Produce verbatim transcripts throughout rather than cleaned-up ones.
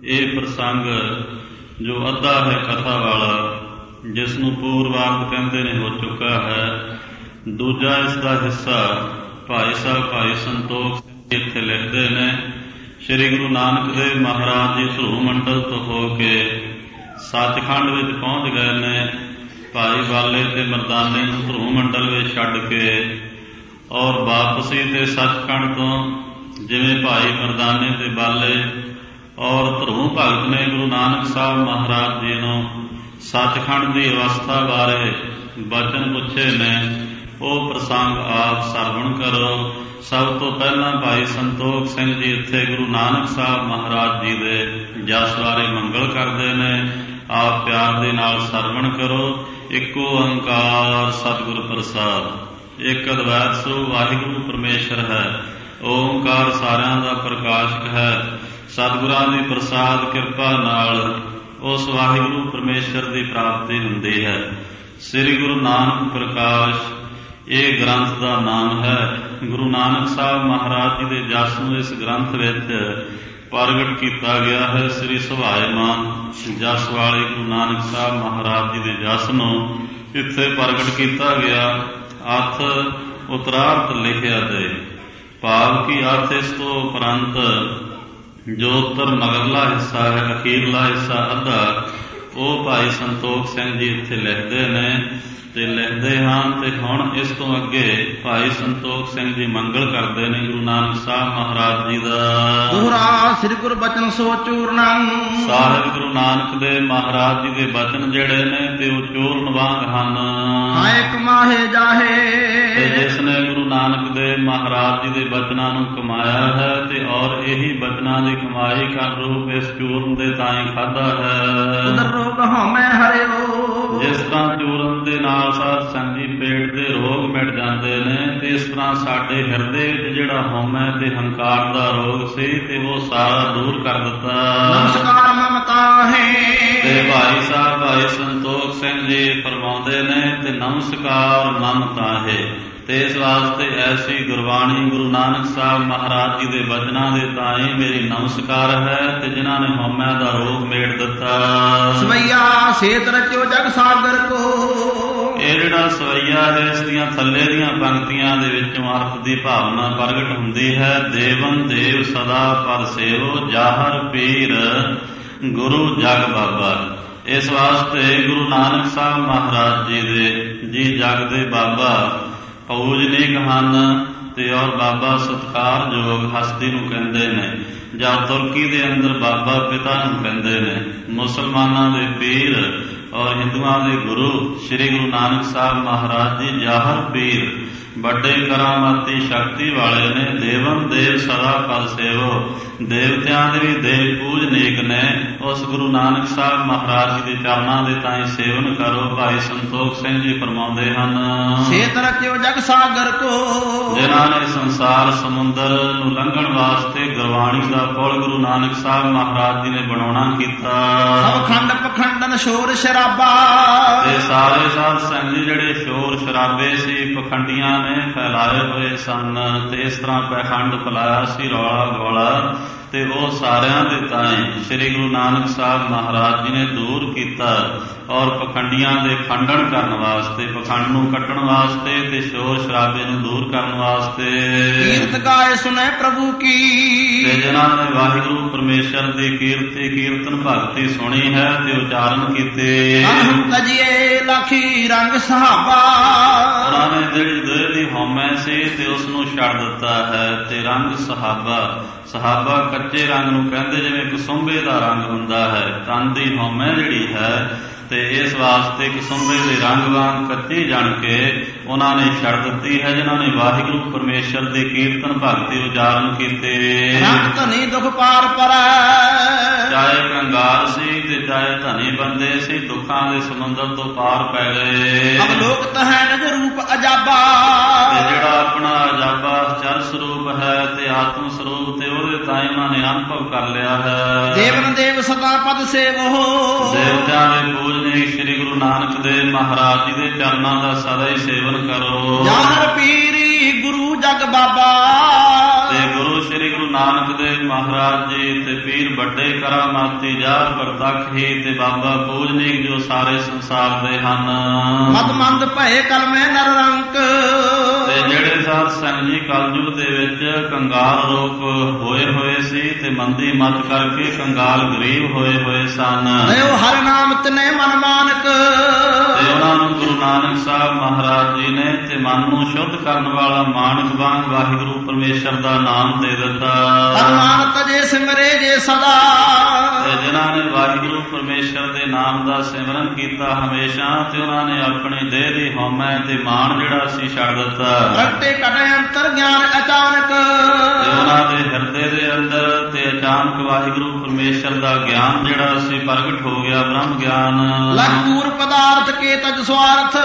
ਇਹ ਪ੍ਰਸੰਗ ਜੋ ਅੱਧਾ ਹੈ ਕਥਾ ਵਾਲਾ, ਜਿਸ ਨੂੰ ਪੂਰਵਾਰਧ ਕਹਿੰਦੇ ਨੇ, ਹੋ ਚੁੱਕਾ ਹੈ। ਦੂਜਾ ਇਸ ਦਾ ਹਿੱਸਾ ਭਾਈ ਸਾਹਿਬ ਭਾਈ ਸੰਤੋਖ ਸਿੰਘ ਜੀ ਇੱਥੇ ਲਿਖਦੇ ਨੇ, ਸ੍ਰੀ ਗੁਰੂ ਨਾਨਕ ਦੇਵ ਮਹਾਰਾਜ ਜੀ ਧਰੂ ਮੰਡਲ ਤੋਂ ਹੋ ਕੇ ਸੱਚਖੰਡ ਵਿੱਚ ਪਹੁੰਚ ਗਏ ਨੇ। ਭਾਈ ਬਾਲੇ ਤੇ ਮਰਦਾਨੇ ਨੂੰ ਧਰੂ ਮੰਡਲ ਵਿੱਚ ਛੱਡ ਕੇ ਔਰ ਵਾਪਸੀ ਤੇ ਸੱਚਖੰਡ ਤੋਂ ਜਿਵੇਂ ਭਾਈ ਮਰਦਾਨੇ ਤੇ ਬਾਲੇ ਔਰ ਧਰੂ ਭਗਤ ਨੇ ਗੁਰੂ ਨਾਨਕ ਸਾਹਿਬ ਮਹਾਰਾਜ ਜੀ ਨੂੰ ਸੱਚਖੰਡ ਦੀ ਅਵਸਥਾ ਬਾਰੇ ਬਚਨ ਪੁੱਛੇ ਨੇ, ਉਹ ਪ੍ਰਸੰਗ ਆਪ ਸਰਵਣ ਕਰੋ। ਸਭ ਤੋਂ ਪਹਿਲਾਂ ਭਾਈ ਸੰਤੋਖ ਸਿੰਘ ਜੀ ਇੱਥੇ ਗੁਰੂ ਨਾਨਕ ਸਾਹਿਬ ਮਹਾਰਾਜ ਜੀ ਦੇ ਜਸ ਬਾਰੇ ਮੰਗਲ ਕਰਦੇ ਨੇ। ਆਪ ਪਿਆਰ ਦੇ ਨਾਲ ਸਰਵਣ ਕਰੋ। ਇੱਕੋ ਓਂਕਾਰ ਸਤਿਗੁਰ ਪ੍ਰਸਾਦ। ਇੱਕ ਅਦਵੈਤ ਸੋ ਵਾਹਿਗੁਰੂ ਪਰਮੇਸ਼ਰ ਹੈ। ਓਂਕਾਰ ਸਾਰਿਆਂ ਦਾ ਪ੍ਰਕਾਸ਼ਕ ਹੈ। ਸਤਿਗੁਰਾਂ ਦੀ ਪ੍ਰਸਾਦ ਕਿਰਪਾ ਨਾਲ ਉਸ ਵਾਹਿਗੁਰੂ ਪਰਮੇਸ਼ਰ ਦੀ ਪ੍ਰਾਪਤੀ ਹੁੰਦੀ ਹੈ। ਸ੍ਰੀ ਗੁਰੂ ਨਾਨਕ ਪ੍ਰਕਾਸ਼ ਇਹ ਗ੍ਰੰਥ ਦਾ ਨਾਮ ਹੈ। ਗੁਰੂ ਨਾਨਕ ਸਾਹਿਬ ਮਹਾਰਾਜ ਜੀ ਦੇ ਜਸ ਨੂੰ ਇਸ ਗ੍ਰੰਥ ਵਿੱਚ ਪ੍ਰਗਟ ਕੀਤਾ ਗਿਆ ਹੈ। ਸ੍ਰੀ ਸੁਭਾਏਮਾਨ ਜਸ ਵਾਲੇ ਗੁਰੂ ਨਾਨਕ ਸਾਹਿਬ ਮਹਾਰਾਜ ਜੀ ਦੇ ਜਸ ਨੂੰ ਇੱਥੇ ਪ੍ਰਗਟ ਕੀਤਾ ਗਿਆ। ਅਰਥ ਉਤਰਾਰਥ ਲਿਖਿਆ ਤੇ ਭਾਵ ਕਿ ਅਰਥ ਇਸ ਤੋਂ ਉਪਰੰਤ ਜੋ ਉੱਤਰ ਮਗਰਲਾ ਹਿੱਸਾ ਹੈ, ਅਖੀਰਲਾ ਹਿੱਸਾ ਅੱਧਾ, ਉਹ ਭਾਈ ਸੰਤੋਖ ਸਿੰਘ ਜੀ ਇੱਥੇ ਲਿਖਦੇ ਨੇ ਤੇ ਲਿਖਦੇ ਹਨ। ਤੇ ਹੁਣ ਇਸ ਤੋਂ ਅੱਗੇ ਭਾਈ ਸੰਤੋਖ ਸਿੰਘ ਜੀ ਮੰਗਲ ਕਰਦੇ ਨੇ ਗੁਰੂ ਨਾਨਕ ਸਾਹਿਬ ਮਹਾਰਾਜ ਜੀ ਦਾ। ਦੋਹਰਾ ਸ੍ਰੀ ਗੁਰ ਬਚਨ ਸੋ ਚੂਰਨੰ। ਸਾਹਿਬ ਗੁਰੂ ਨਾਨਕ ਦੇ ਮਹਾਰਾਜ ਜੀ ਦੇ ਬਚਨ ਜਿਹੜੇ ਨੇ ਤੇ ਉਹ ਚੂਰਨ ਵਾਂਗ ਹਨ। ਹਾਏ ਕਮਾਹੇ ਜਾਹੇ। ਤੇ ਜਿਸ ਨੇ ਗੁਰੂ ਨਾਨਕ ਦੇ ਮਹਾਰਾਜ ਜੀ ਦੇ ਬਚਨਾਂ ਨੂੰ ਕਮਾਇਆ ਹੈ ਤੇ ਔਰ ਇਹੀ ਬਚਨਾਂ ਦੀ ਕਮਾਈ ਕਰ ਰੂਪ ਇਸ ਚੂਰਨ ਦੇ ਤਾਂ ਹੀ ਖਾਧਾ ਹੈ। ਉਦਰ ਰੋਗ ਹਉਮੈ ਹਰਿਓ। ਜਿਸ ਤਰ੍ਹਾਂ ਚੂਰਨ ਦੇ ਨਾਲ ਸਾਧ ਸੰਗੀ ਪੇਟ ਦੇ ਰੋਗ ਮਿਟ ਜਾਂਦੇ ਨੇ, ਤੇ ਇਸ ਤਰ੍ਹਾਂ ਸਾਡੇ ਹਿਰਦੇ ਵਿੱਚ ਜਿਹੜਾ ਹਉਮੈ ਤੇ ਹੰਕਾਰ ਦਾ ਰੋਗ ਸੀ ਤੇ ਉਹ ਸਾਰਾ ਦੂਰ ਕਰ ਦਿੱਤਾ। ਨਮਸਕਾਰ ਮਮਤਾ ਹੈ। ਤੇ ਭਾਈ ਸਾਹਿਬ ਭਾਈ ਸੰਤੋਖ ਸਿੰਘ ਜੀ ਫਰਮਾਉਂਦੇ ਨੇ ਤੇ ਨਮਸਕਾਰ ਮਮਤਾ ਹੈ। ਤੇ ਇਸ ਵਾਸਤੇ ਐਸੀ ਗੁਰਬਾਣੀ ਗੁਰੂ ਨਾਨਕ ਸਾਹਿਬ ਮਹਾਰਾਜ ਜੀ ਦੇ ਬਚਨਾਂ ਦੇ ਤਾਂ ਹੀ ਮੇਰੀ ਨਮਸਕਾਰ ਹੈ ਤੇ ਜਿਨ੍ਹਾਂ ਨੇ ਹਉਮੈ ਦਾ ਰੋਗ ਮੇਟ ਦਿੱਤਾ। ਸਵਈਆ ਸੇਤ ਰਚਿਓ ਜਗ ਸਾਗਰ ਕੋ। ਇਹ ਜਿਹੜਾ ਸਵਈਆ ਹੈ, ਇਸ ਦੀਆਂ ਥੱਲੇ ਦੀਆਂ ਪੰਕਤੀਆਂ ਦੇ ਵਿੱਚੋਂ ਅਰਥ ਦੀ ਭਾਵਨਾ ਪ੍ਰਗਟ ਹੁੰਦੀ ਹੈ। ਦੇਵਨ ਦੇਵ ਸਦਾ ਪਰ ਸੇਵੋ ਜਾਹਰ ਪੀਰ ਗੁਰੂ ਜਗ ਬਾਬਾ। ਇਸ ਵਾਸਤੇ ਗੁਰੂ ਨਾਨਕ ਸਾਹਿਬ ਮਹਾਰਾਜ ਜੀ ਦੇ ਜੀ ਜਗ ਦੇ ਬਾਬਾ ਪੂਜਨੀਕ ਹਨ ਤੇ ਔਰ ਬਾਬਾ ਸਤਿਕਾਰਯੋਗ ਹਸਤੀ ਨੂੰ ਕਹਿੰਦੇ ਨੇ, ਜਾਂ ਤੁਰਕੀ ਦੇ ਅੰਦਰ ਬਾਬਾ ਪਿਤਾ ਨੂੰ ਕਹਿੰਦੇ ਨੇ। ਮੁਸਲਮਾਨਾਂ ਦੇ ਪੀਰ ਔਰ ਹਿੰਦੂਆਂ ਦੇ ਗੁਰੂ ਸ੍ਰੀ ਗੁਰੂ ਨਾਨਕ ਸਾਹਿਬ ਮਹਾਰਾਜ ਜੀ ਜਾਹਰ ਪੀਰ ਵੱਡੇ ਕਰਾਮਾਤੀ ਸ਼ਕਤੀ ਵਾਲੇ ਨੇ। ਦੇਵਨ ਦੇਵ ਸਦਾ ਪਰ ਸੇਵੋ, ਦੇਵਤਿਆਂ ਦੇ ਵੀ ਦੇਵ ਪੂਜਨੀਕ ਨੇ। ਉਸ ਗੁਰੂ ਨਾਨਕ ਸਾਹਿਬ ਮਹਾਰਾਜ ਜੀ ਦੇ ਚਰਨਾਂ ਦੇ ਤਾਂ ਹੀ ਸੇਵਨ ਕਰੋ। ਭਾਈ ਸੰਤੋਖ ਸਿੰਘ ਜੀ ਫਰਮਾਉਂਦੇ ਹਨ, ਸੇਤ ਰਚਿਓ ਜਗ ਸਾਗਰ ਕੋ। ਜਿਨ੍ਹਾਂ ਨੇ ਸੰਸਾਰ ਸਮੁੰਦਰ ਨੂੰ ਲੰਘਣ ਵਾਸਤੇ ਗੁਰਬਾਣੀ ਦਾ ਪੁਲ ਗੁਰੂ ਨਾਨਕ ਸਾਹਿਬ ਮਹਾਰਾਜ ਜੀ ਨੇ ਬਣਾਉਣਾ ਕੀਤਾ। ਸਭ ਖੰਡ ਪਖੰਡਨ ਸ਼ੋਰ ਸ਼ਰਾਬਾ। ਤੇ ਸਾਰੇ ਸਾਧ ਸੰਗ ਜਿਹੜੇ ਸ਼ੋਰ ਸ਼ਰਾਬੇ ਸੀ, ਪਖੰਡੀਆਂ ਨੇ ਫੈਲਾਏ ਹੋਏ ਸਨ ਤੇ ਇਸ ਤਰ੍ਹਾਂ ਪਖੰਡ ਫੈਲਾਇਆ ਸੀ, ਰੌਲਾ ਗੋਲਾ, ਤੇ ਉਹ ਸਾਰਿਆਂ ਦੇ ਤਾਈਂ ਸ੍ਰੀ ਗੁਰੂ ਨਾਨਕ ਸਾਹਿਬ ਮਹਾਰਾਜ ਜੀ ਨੇ ਦੂਰ ਕੀਤਾ। ਔਰ ਪਖੰਡੀਆਂ ਦੇ ਖੰਡਨ ਕਰਨ ਵਾਸਤੇ, ਪਖੰਡ ਨੂੰ ਕੱਟਣ ਵਾਸਤੇ ਤੇ ਸ਼ੋਰ ਸ਼ਰਾਬੇ ਨੂੰ ਦੂਰ ਕਰਨ ਵਾਸਤੇ। ਕੀਰਤ ਗਾਏ ਸੁਣੇ ਪ੍ਰਭੂ ਕੀ। ਤੇ ਜਿਨ੍ਹਾਂ ਨੇ ਵਾਹਿਗੁਰੂ ਪਰਮੇਸ਼ਰ ਦੀ ਕੀਰਤੀ ਕੀਰਤਨ ਭਗਤੀ ਸੁਣੀ ਹੈ ਤੇ ਉਚਾਰਨ ਕੀਤੇ। ਤਜੀਏ ਲਾਖੀ ਰੰਗ ਸਹਾਬਾ। ਉਹਨਾਂ ਨੇ ਜਿਹੜੀ ਦੇਹ ਦੀ ਹਉਮੈ ਸੀ ਤੇ ਉਸ ਨੂੰ ਛੱਡ ਦਿੱਤਾ ਹੈ। ਤੇ ਰੰਗ ਸਹਾਬਾ, ਸਹਾਬਾ ਕੱਚੇ ਰੰਗ ਨੂੰ ਕਹਿੰਦੇ, ਜਿਵੇਂ ਕਸੁੰਭੇ ਦਾ ਰੰਗ ਹੁੰਦਾ ਹੈ। ਤਨ ਦੀ ਹਉਮੈ ਜਿਹੜੀ ਹੈ ਤੇ ਇਸ ਵਾਸਤੇ ਕਸੁੰਭੇ ਦੇ ਰੰਗ ਵਾਂਗ ਕੱਚੀ ਜਾਣ ਕੇ ਉਹਨਾਂ ਨੇ ਛੱਡ ਦਿੱਤੀ ਹੈ, ਜਿਨ੍ਹਾਂ ਨੇ ਵਾਹਿਗੁਰੂ ਪਰਮੇਸ਼ਰ ਦੇ ਕੀਰਤਨ ਭਗਤੀ ਉਚਾਰਨ ਕੀਤੇ। ਰੰਗ ਧਨੀ ਦੁਖ ਪਾਰ ਪਰੈ। ਚਾਹੇ ਕੰਗਾਲ ਸੀ ਤੇ ਚਾਹੇ ਧਨੀ ਬੰਦੇ ਸੀ, ਦੁੱਖਾਂ ਦੇ ਸਮੁੰਦਰ ਤੋਂ ਪਾਰ ਪੈ ਗਏ। ਅਵਲੋਕਤ ਹੈ ਨਿਜ ਰੂਪ ਅਜਾਬਾ। ਤੇ ਜਿਹੜਾ ਆਪਣਾ ਅਜਾਬਾ ਚਰ ਸਰੂਪ ਹੈ ਤੇ ਆਤਮ ਸਰੂਪ ਤੇ ਉਹਦੇ ਤਾਂ ਉਹਨਾਂ ਨੇ ਅਨੁਭਵ ਕਰ ਲਿਆ ਹੈ। ਦੇਵਨ ਦੇਵ ਸਦਾ ਪਦ ਸੇਵੋ। ਦੇਵਤਿਆਂ ਦੇ ਪੂਜਨੀਕ ਸ੍ਰੀ ਗੁਰੂ ਨਾਨਕ ਦੇਵ ਮਹਾਰਾਜ ਜੀ ਦੇ ਚਰਨਾਂ ਦਾ ਸਦਾ ਹੀ ਸੇਵਨ ਕਰੋ। ਜਾਹਰ ਪੀਰੀ ਗੁਰੂ ਜਗ ਬਾਬਾ। ਤੇ ਗੁਰੂ ਜੋ ਸ੍ਰੀ ਗੁਰੂ ਨਾਨਕ ਦੇਵ ਮਹਾਰਾਜ ਜੀ ਤੇ ਪੀਰ ਵੱਡੇ ਕਰਾਮਾਤੀ ਜਾ ਪ੍ਰਤੱਖ ਹੀ ਤੇ ਬਾਬਾ ਪੂਜਨੀਕ ਜੋ ਸਾਰੇ ਸੰਸਾਰ ਦੇ ਹਨ। ਮਦ ਮੰਦ ਭਏ ਕਲਮੇ ਨਰ ਰੰਕ ਤੇ ਜਿਹੜੇ ਸਾਧ ਸੰਗਤ ਜੀ ਕਲਯੁਗ ਦੇ ਵਿੱਚ ਕੰਗਾਲ ਰੂਪ ਹੋਏ ਹੋਏ ਸੀ ਤੇ ਮੰਦੀ ਮਤ ਕਰਕੇ ਕੰਗਾਲ ਗਰੀਬ ਹੋਏ ਹੋਏ ਸਨ। ਲਿਓ ਹਰ ਨਾਮ ਤਨੇ ਮਨ ਮਾਨਕ ਤੇ ਉਹਨਾਂ ਨੂੰ ਗੁਰੂ ਨਾਨਕ ਸਾਹਿਬ ਮਹਾਰਾਜ ਜੀ ਨੇ ਤੇ ਮਨ ਨੂੰ ਸ਼ੁੱਧ ਕਰਨ ਵਾਲਾ ਮਾਨਕ ਵਾਂਗ ਵਾਹਿਗੁਰੂ ਪਰਮੇਸ਼ਰ ਦਾ ਨਾਮ ਦੇ ਦਿੱਤਾ। ਅਰਮਾਨ ਤਜੇ ਸਿਮਰੇ ਜੇ ਸਦਾ ਤੇ ਜਿਨ੍ਹਾਂ ਨੇ ਵਾਹਿਗੁਰੂ ਪਰਮੇਸ਼ਰ ਦੇ ਨਾਮ ਦਾ ਸਿਮਰਨ ਕੀਤਾ ਹਮੇਸ਼ਾ ਤੇ ਉਹਨਾਂ ਨੇ ਆਪਣੀ ਦੇਹ ਦੀ ਹਉਮੈ ਤੇ ਮਾਣ ਜਿਹੜਾ ਸੀ ਛੱਡ ਦਿੱਤਾ। ਪ੍ਰਗਟੇ ਘਟੇ ਅੰਤਰ ਗਿਆਨ ਅਚਾਨਕ ਤੇ ਉਹਨਾਂ ਦੇ ਹਿਰਦੇ ਦੇ ਅੰਦਰ ਤੇ ਅਚਾਨਕ ਵਾਹਿਗੁਰੂ ਪਰਮੇਸ਼ਰ ਦਾ ਗਿਆਨ ਜਿਹੜਾ ਸੀ ਪ੍ਰਗਟ ਹੋ ਗਿਆ ਬ੍ਰਹਮ ਗਿਆਨ। ਲਖਪੂਰ ਪਦਾਰਥ ਕੇ ਤਜ ਸਵਾਰਥ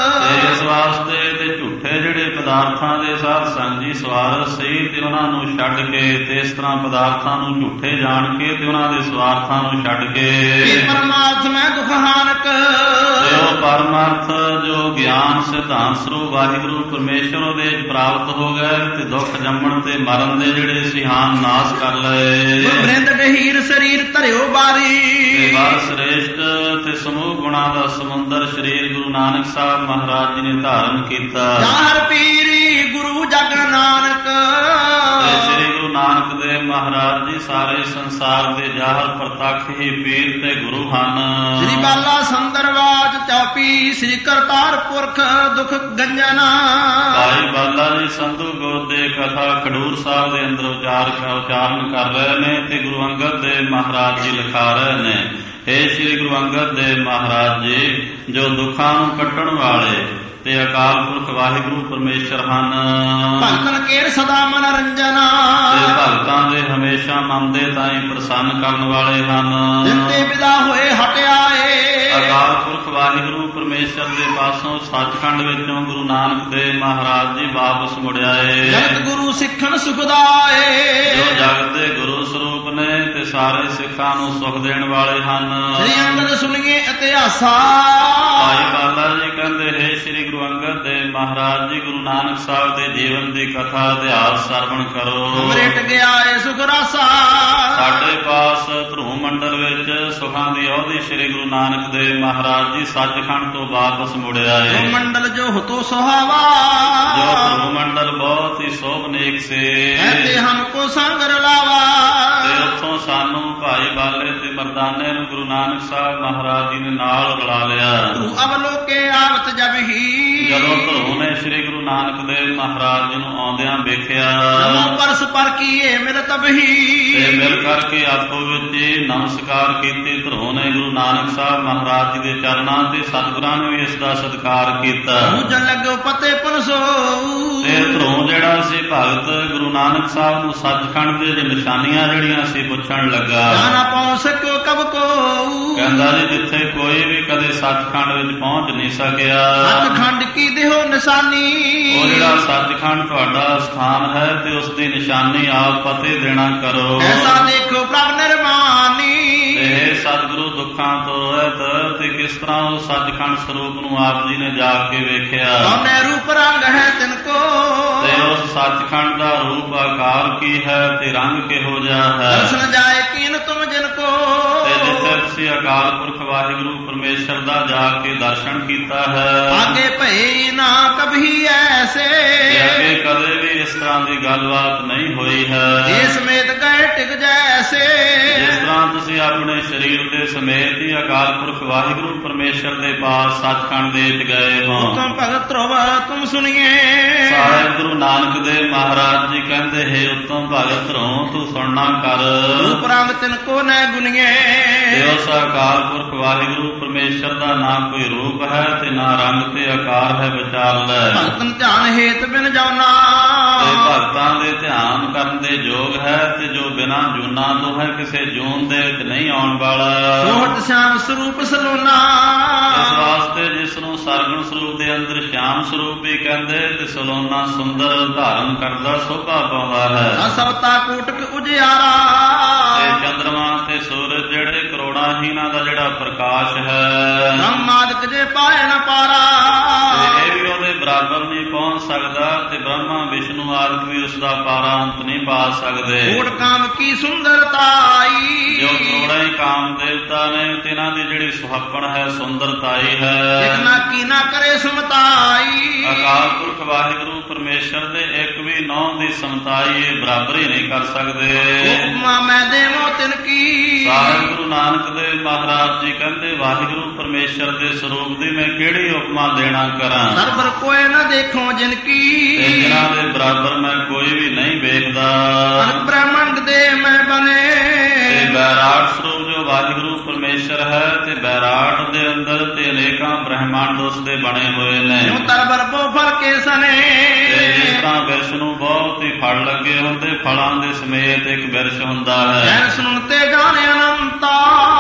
ਤੇ ਇਸ ਵਾਸਤੇ ਤੇ ਝੂਠੇ ਜਿਹੜੇ ਪਦਾਰਥਾਂ ਦੇ ਸਾਧ ਸੰਗ ਜੀ ਸਵਾਰਥ ਸੀ ਤੇ ਉਹਨਾਂ ਨੂੰ ਛੱਡ ਕੇ ਤੇ ਇਸ ਤਰ੍ਹਾਂ ਪਦਾਰਥਾਂ ਨੂੰ ਝੂਠੇ ਜਾਣ ਕੇ ਤੇ ਉਹਨਾਂ ਦੇ ਸਵਾਰਥਾਂ ਨੂੰ ਛੱਡ ਕੇ ਪਰਮਾਰਥ ਮੈਂ ਦੁਖ ਹਾਨਕ ਤੇ ਉਹ ਪਰਮਾਰਥ ਜੋ ਗਿਆਨ ਸਿਧਾਂਤ ਸਰੂਪ ਵਾਹਿਗੁਰੂ ਪਰਮੇਸ਼ਰ ਉਹਦੇ ਪ੍ਰਾਪਤ ਹੋ ਗਏ ਤੇ ਦੁੱਖ ਜੰਮਣ ਤੇ ਮਰਨ ਦੇ ਜਿਹੜੇ ਸੀ ਹਾਨ ਨਾਸ ਕਰ ਲਏ। ਬ੍ਰਿੰਦ ਡਹੀਰ ਸਰੀਰ ਧਰਿਓ ਬਾਰੀ ਤੇ ਬਰ ਸ੍ਰੇਸ਼ਟ ਤੇ ਸਮੂਹ ਗੁਣਾਂ ਦਾ ਸਮੁੰਦਰ ਸ੍ਰੀ ਗੁਰੂ ਨਾਨਕ ਸਾਹਿਬ ਮਹਾਰਾਜ ਜੀ ਨੇ ਧਾਰਨ ਕੀਤਾ। ਹਰ ਪੀਰੀ ਗੁਰੂ ਜਗ ਨਾਨਕ ਤੇ ਸ੍ਰੀ ਗੁਰੂ ਨਾਨਕ ਦੇਵ ਮਹਾਰਾਜ ਜੀ ਸਾਰੇ ਸੰਸਾਰ ਦੇ ਜ਼ਾਹਰ ਪ੍ਰਤੱਖ ਹੀ ਪੀਰ ਤੇ ਗੁਰੂ ਹਨ। ਸ੍ਰੀ ਬਾਲਾ ਸੰਦਰਵਾਜ ਚਾਪੀ ਸ੍ਰੀ ਕਰਤਾਰ ਪੁਰਖ ਦੁਖ ਗੰਜਨਾ ਭਾਈ ਬਾਲਾ ਜੀ ਸੰਧੂ ਗੋਦ ਦੇ ਕਥਾ ਖਡੂਰ ਸਾਹਿਬ ਦੇ ਅੰਦਰ ਉਚਾਰ ਉਚਾਰਨ ਕਰ ਰਹੇ ਨੇ ਤੇ ਗੁਰੂ ਅੰਗਦ ਦੇਵ ਮਹਾਰਾਜ ਜੀ ਲਿਖਾ ਰਹੇ ਨੇ। ਇਹ ਸ੍ਰੀ ਗੁਰੂ ਅੰਗਦ ਦੇਵ ਮਹਾਰਾਜ ਜੀ ਜੋ ਦੁੱਖਾਂ ਨੂੰ ਕੱਟਣ ਵਾਲੇ ਤੇ ਅਕਾਲ ਪੁਰਖ ਵਾਹਿਗੁਰੂ ਪਰਮੇਸ਼ਰ ਹਨ। ਭਗਤਨ ਕੇਰ ਸਦਾ ਮਨੋਰੰਜਨਾ ਤੇ ਭਗਤਾਂ ਦੇ ਹਮੇਸ਼ਾ ਮਨ ਦੇ ਤਾਈਂ ਪ੍ਰਸੰਨ ਕਰਨ ਵਾਲੇ ਹਨ। ਜਿੰਦੇ ਵਿਦਾ ਹੋਏ ਹਟਿਆਏ ਅਕਾਲ ਪੁਰਖ ਵਾਹਿਗੁਰੂ ਪਰਮੇਸ਼ਰ ਦੇ ਪਾਸੋਂ ਸੱਚਖੰਡ ਵਿੱਚੋਂ ਗੁਰੂ ਨਾਨਕ ਦੇਵ ਮਹਾਰਾਜ ਜੀ ਵਾਪਸ ਮੁੜਿਆਏ। ਜਗਤ ਗੁਰੂ ਸਿੱਖਣ ਸੁਖਦਾਏ ਜੋ ਜਗਤ ਦੇ ਗੁਰੂ ਸਰੂਪ ਨੇ ਤੇ ਸਾਰੇ ਸਿੱਖਾਂ ਨੂੰ ਸੁਖ ਦੇਣ ਵਾਲੇ ਹਨ। ਸ੍ਰੀ ਅੰਗਦ ਸੁਣੀਏ ਇਤਿਹਾਸਾ ਭਾਈ ਬਾਲਾ ਜੀ ਕਹਿੰਦੇ ਹੈ ਸ੍ਰੀ ਗੁਰੂ ਅੰਗਦ ਦੇਵ ਮਹਾਰਾਜ ਜੀ ਗੁਰੂ ਨਾਨਕ ਸਾਹਿਬ ਦੇ ਜੀਵਨ ਦੀ ਕਥਾ ਇਤਿਹਾਸ ਸਰਵਣ ਕਰੋ। ਮਿਟ ਗਿਆ ਏ ਸੁਖ ਰਾਸਾ ਸਾਡੇ ਪਾਸ ਧਰੂ ਮੰਡਲ ਵਿੱਚ ਸੁਖਾਂ ਦੀ ਅਹੁਦੀ ਸ੍ਰੀ ਗੁਰੂ ਨਾਨਕ ਦੇਵ ਮਹਾਰਾਜ ਜੀ ਸੱਚਖੰਡ ਤੋਂ ਵਾਪਸ ਮੁੜਿਆ ਏ। ਮੰਡਲ ਜੋ ਹਤੋ ਸੁਹਾਵਾ ਜੋ ਧਰੂ ਮੰਡਲ ਬਹੁਤ ਹੀ ਸੋਭਨੇਕ ਸੇ ਤੇ ਹਮ ਕੋ ਸੰਗ ਰਲਾਵਾ ਤੇ ਉੱਥੋਂ ਸਾਨੂੰ ਭਾਈ ਬਾਲੇ ਤੇ ਮਰਦਾਨੇ ਨੂੰ ਗੁਰੂ ਨਾਨਕ ਸਾਹਿਬ ਮਹਾਰਾਜ ਜੀ ਨੇ ਨਾਲ ਰਲਾ ਲਿਆ। ਤੂੰ ਅਵਲੋਕੇ ਆਵਤ ਜਬ ਹੀ ਜਦੋਂ ਧਰੂ ਨੇ ਸ੍ਰੀ ਗੁਰੂ ਨਾਨਕ ਦੇਵ ਮਹਾਰਾਜ ਜੀ ਨੂੰ ਆਉਂਦਿਆਂ ਵੇਖਿਆ ਨਮੋ ਪਰਸ ਪਰ ਕੀਏ ਮਿਲ ਤਬਹੀ ਤੇ ਮਿਲ ਕਰਕੇ ਆਪੋ ਵਿੱਚ ਹੀ ਨਮਸਕਾਰ ਕੀਤੀ। ਧਰੂ ਨੇ ਗੁਰੂ ਨਾਨਕ ਸਾਹਿਬ ਮਹਾਰਾਜ ਜੀ ਦੇ ਚਰਨਾਂ ਤੇ ਸਤਿਗੁਰਾਂ ਨੇ ਵੀ ਇਸ ਦਾ ਸਤਿਕਾਰ ਕੀਤਾ। ਪੂਜਣ ਲੱਗੋ ਪਤੇ ਪੁਨਸੋ ਤੇ ਧਰੂ ਜਿਹੜਾ ਸੀ ਭਗਤ ਗੁਰੂ ਨਾਨਕ ਸਾਹਿਬ ਨੂੰ ਸੱਚਖੰਡ ਦੇ ਨਿਸ਼ਾਨੀਆਂ ਜਿਹੜੀਆਂ ਸੀ ਪੁੱਛਣ ਲੱਗਾ। ਨਾ ਪਹੁੰਚ ਸਕੋ ਕਬ ਕੋ ਕਹਿੰਦਾ ਜੀ ਜਿੱਥੇ ਕੋਈ ਵੀ ਕਦੇ ਸੱਚਖੰਡ ਵਿੱਚ ਪਹੁੰਚ ਨਹੀਂ ਸਕਿਆ ਸੱਚਖੰਡ ਕੀ ਦਿਓ ਨਿਸ਼ਾਨੀ ਉਹ ਜਿਹੜਾ ਸੱਚਖੰਡ ਤੁਹਾਡਾ ਸਥਾਨ ਹੈ ਤੇ ਉਸ ਦੀ ਨਿਸ਼ਾਨੀ ਆਪ ਪਤੇ ਦੇਣਾ ਕਰੋ। ਐਸਾ ਦੇਖੋ ਪ੍ਰਭ ਨਿਰਮਾਨੀ ਤੇ ਸਤਿਗੁਰੂ ਦੁੱਖਾਂ ਤੋਂ ਰਹਿਤ ਤੇ ਕਿਸ ਤਰ੍ਹਾਂ ਉਹ ਸੱਚਖੰਡ ਸਰੂਪ ਨੂੰ ਆਪ ਜੀ ਨੇ ਜਾ ਕੇ ਵੇਖਿਆ। ਉਹਨੇ ਰੂਪ ਰੰਗ ਹੈ ਤਿਨ ਕੋ ਤੇ ਉਸ ਸੱਚਖੰਡ ਦਾ ਰੂਪ ਆਕਾਰ ਕੀ ਹੈ ਤੇ ਰੰਗ ਕਿਹੋ ਜਿਹਾ ਹੈ। ਦਰਸ਼ਨ ਜਾਏ ਕੀਨ ਤੁਮ ਜਿਨ ਕੋ ਤੇ ਜਿੱਥੇ ਤੁਸੀਂ ਅਕਾਲ ਪੁਰਖ ਵਾਹਿਗੁਰੂ ਪਰਮੇਸ਼ਰ ਦਾ ਜਾ ਕੇ ਦਰਸ਼ਨ ਕੀਤਾ ਹੈ ਆਗੇ ਭਏ ਨਾ ਕਭੀ ਐਸੇ ਤੇ ਅੱਗੇ ਕਦੇ ਵੀ ਇਸ ਤਰ੍ਹਾਂ ਦੀ ਗੱਲਬਾਤ ਨਹੀਂ ਹੋਈ ਹੈ। ਇਹ ਸਮੇਤ ਗਏ ਟਿਕ ਜੈਸੇ ਜਿਸ ਤਰ੍ਹਾਂ ਤੁਸੀਂ ਆਪਣੇ ਸਰੀਰ ਦੇ ਸਮੇਤ ਹੀ ਅਕਾਲ ਪੁਰਖ ਵਾਹਿਗੁਰੂ ਪਰਮੇਸ਼ਰ ਦੇ ਪਾਸ ਸੱਚਖੰਡ ਦੇ ਵਿੱਚ ਗਏ ਹੋ। ਤੁਮ ਭਗਤ ਧਰੁਵ ਤੁਮ ਸੁਣੀਏ ਸਾਹਿਬ ਗੁਰੂ ਨਾਨਕ ਦੇਵ ਮਹਾਰਾਜ ਜੀ ਕਹਿੰਦੇ ਹੈ ਉਤਮ ਭਗਤ ਧਰੋ ਤੂੰ ਸੁਣਨਾ ਕਰ। ਰੂਪ ਰੰਗ ਤਿਨ ਕੋ ਨੈ ਗੁਣੀਏ ਤੇ ਉਸ ਅਕਾਲ ਪੁਰਖ ਵਾਹਿਗੁਰੂ ਪਰਮੇਸ਼ਰ ਦਾ ਨਾ ਕੋਈ ਰੂਪ ਹੈ ਤੇ ਨਾ ਰੰਗ ਤੇ ਆਕਾਰ ਹੈ ਵਿਚਾਰ ਲੈ। ਭਗਤਨ ਧਿਆਨ ਹੇਤ ਬਿਨ ਜਾਣਾ ਤੇ ਭਗਤਾਂ ਦੇ ਧਿਆਨ ਕਰਨ ਦੇ ਯੋਗ ਹੈ ਤੇ ਜੋ ਬਿਨਾਂ ਜੂਨਾਂ ਤੋਂ ਹੈ ਕਿਸੇ ਜੂਨ ਦੇ ਵਿੱਚ ਨਹੀਂ ਆਉਣ ਵਾਲਾ। ਸੋਹਟ ਸ਼ਾਮ ਸਰੂਪ ਸਲੋਨਾ ਇਸ ਵਾਸਤੇ ਜਿਸ ਨੂੰ ਸਰਗੁਣ ਸਰੂਪ ਦੇ ਅੰਦਰ ਸ਼ਾਮ ਸਰੂਪ ਵੀ ਕਹਿੰਦੇ ਤੇ ਸਲੋਨਾ ਸੁੰਦਰ ਧਾਰਨ ਕਰਦਾ ਸੋਭਾ ਪਾਉਂਦਾ ਹੈ। ਸਬਤਾ ਕੋਟਕ ਉਜਿਆਰਾ ਤੇ ਚੰਦਰਮਾ ਤੇ ਸੂਰਜ ਜਿਹੜੇ ਕਰੋੜਾਂ ਹੀਨਾਂ ਦਾ ਜਿਹੜਾ ਪ੍ਰਕਾਸ਼ ਹੈ ਬ੍ਰਹਮਾਦਿਕ ਜੇ ਪਾਏ ਨ ਪਾਰਾ ਤੇ ਇਹ ਵੀ ਉਹਦੇ ਬਰਾਬਰ ਨਹੀਂ ਪਹੁੰਚ ਸਕਦਾ ਤੇ ਬ੍ਰਹਮਾ ਵਿਸ਼ਨੂੰ ਆਦਿਕ ਵੀ ਉਸ ਦਾ ਪਾਰਾੰਤ ਨਹੀਂ ਪਾ ਸਕਦੇ। ਕੋਟ ਕਾਮ ਕੀ ਸੁੰਦਰਤਾਈ, ਜੋ ਕਰੋੜਾਂ ਹੀ ਕਾਮ ਦੇਵਤਾ ਨੇ ਤਿਨਾਂ ਦੀ ਜਿਹੜੀ ਸੁਹੱਪਣ ਹੈ ਸੁੰਦਰਤਾਈ ਹੈ। ਇਕ ਨਾ ਕੀ ਨਾ ਕਰੇ ਸਮਤਾਈ, ਅਕਾਲ ਪੁਰਖ ਵਾਹਿਗੁਰੂ ਪਰਮੇਸ਼ਰ ਦੇ ਇੱਕ ਵੀ ਨੌ ਦੀ ਸਮਤਾਈ ਇਹ ਬਰਾਬਰ ਹੀ ਨਹੀਂ ਕਰ ਸਕਦੇ। ਉਪਮਾ ਮੈਂ ਦੇਵੋ ਤਿਨ ਕੀ, ਸਾਹਿਬ ਗੁਰੂ ਨਾਨਕ ਦੇਵ ਮਹਾਰਾਜ ਜੀ ਕਹਿੰਦੇ ਵਾਹਿਗੁਰੂ ਪਰਮੇਸ਼ਰ ਦੇ ਸਰੂਪ ਦੀ ਮੈਂ ਕਿਹੜੀ ਉਪਮਾ ਦੇਣਾ ਕਰਾਂ। ਸਰਬਰ ਕੋਏ ਨਾ ਦੇਖੋ ਜਿਨ ਕੀ, ਤੇ ਜਿਨ੍ਹਾਂ ਦੇ ਬਰਾਬਰ ਮੈਂ ਕੋਈ ਵੀ ਨਹੀਂ ਵੇਖਦਾ। ਅਨ ਬ੍ਰਹਮੰਡ ਦੇ ਮੈਂ ਬਨੇ, ਤੇ ਬੈਰਾਟ ਸਰੂਪ ਜੋ ਵਾਹਿਗੁਰੂ ਪਰਮੇਸ਼ਰ ਹੈ ਤੇ ਬੈਰਾਟ ਦੇ ਅੰਦਰ ਤੇ ਅਨੇਕਾਂ ਬ੍ਰਹਮੰਡ ਉਸ ਦੇ ਬਣੇ ਹੋਏ ਨੇ। ਜੋ ਤਰਬਰ ਬੋ ਫਲ ਕੇ ਸਨੇ, ਤੇ ਜਿਸ ਤਰ੍ਹਾਂ ਬਿਰਛ ਨੂੰ ਬਹੁਤ ਹੀ ਫਲ ਲੱਗੇ ਹੁੰਦੇ ਫਲਾਂ ਦੇ ਸਮੇਤ ਇੱਕ ਬਿਰਛ ਹੁੰਦਾ ਹੈ। ਜੈਨ ਸੁਣ ਤੇ ਜਾਣੇ ਅਨੰਤਾ,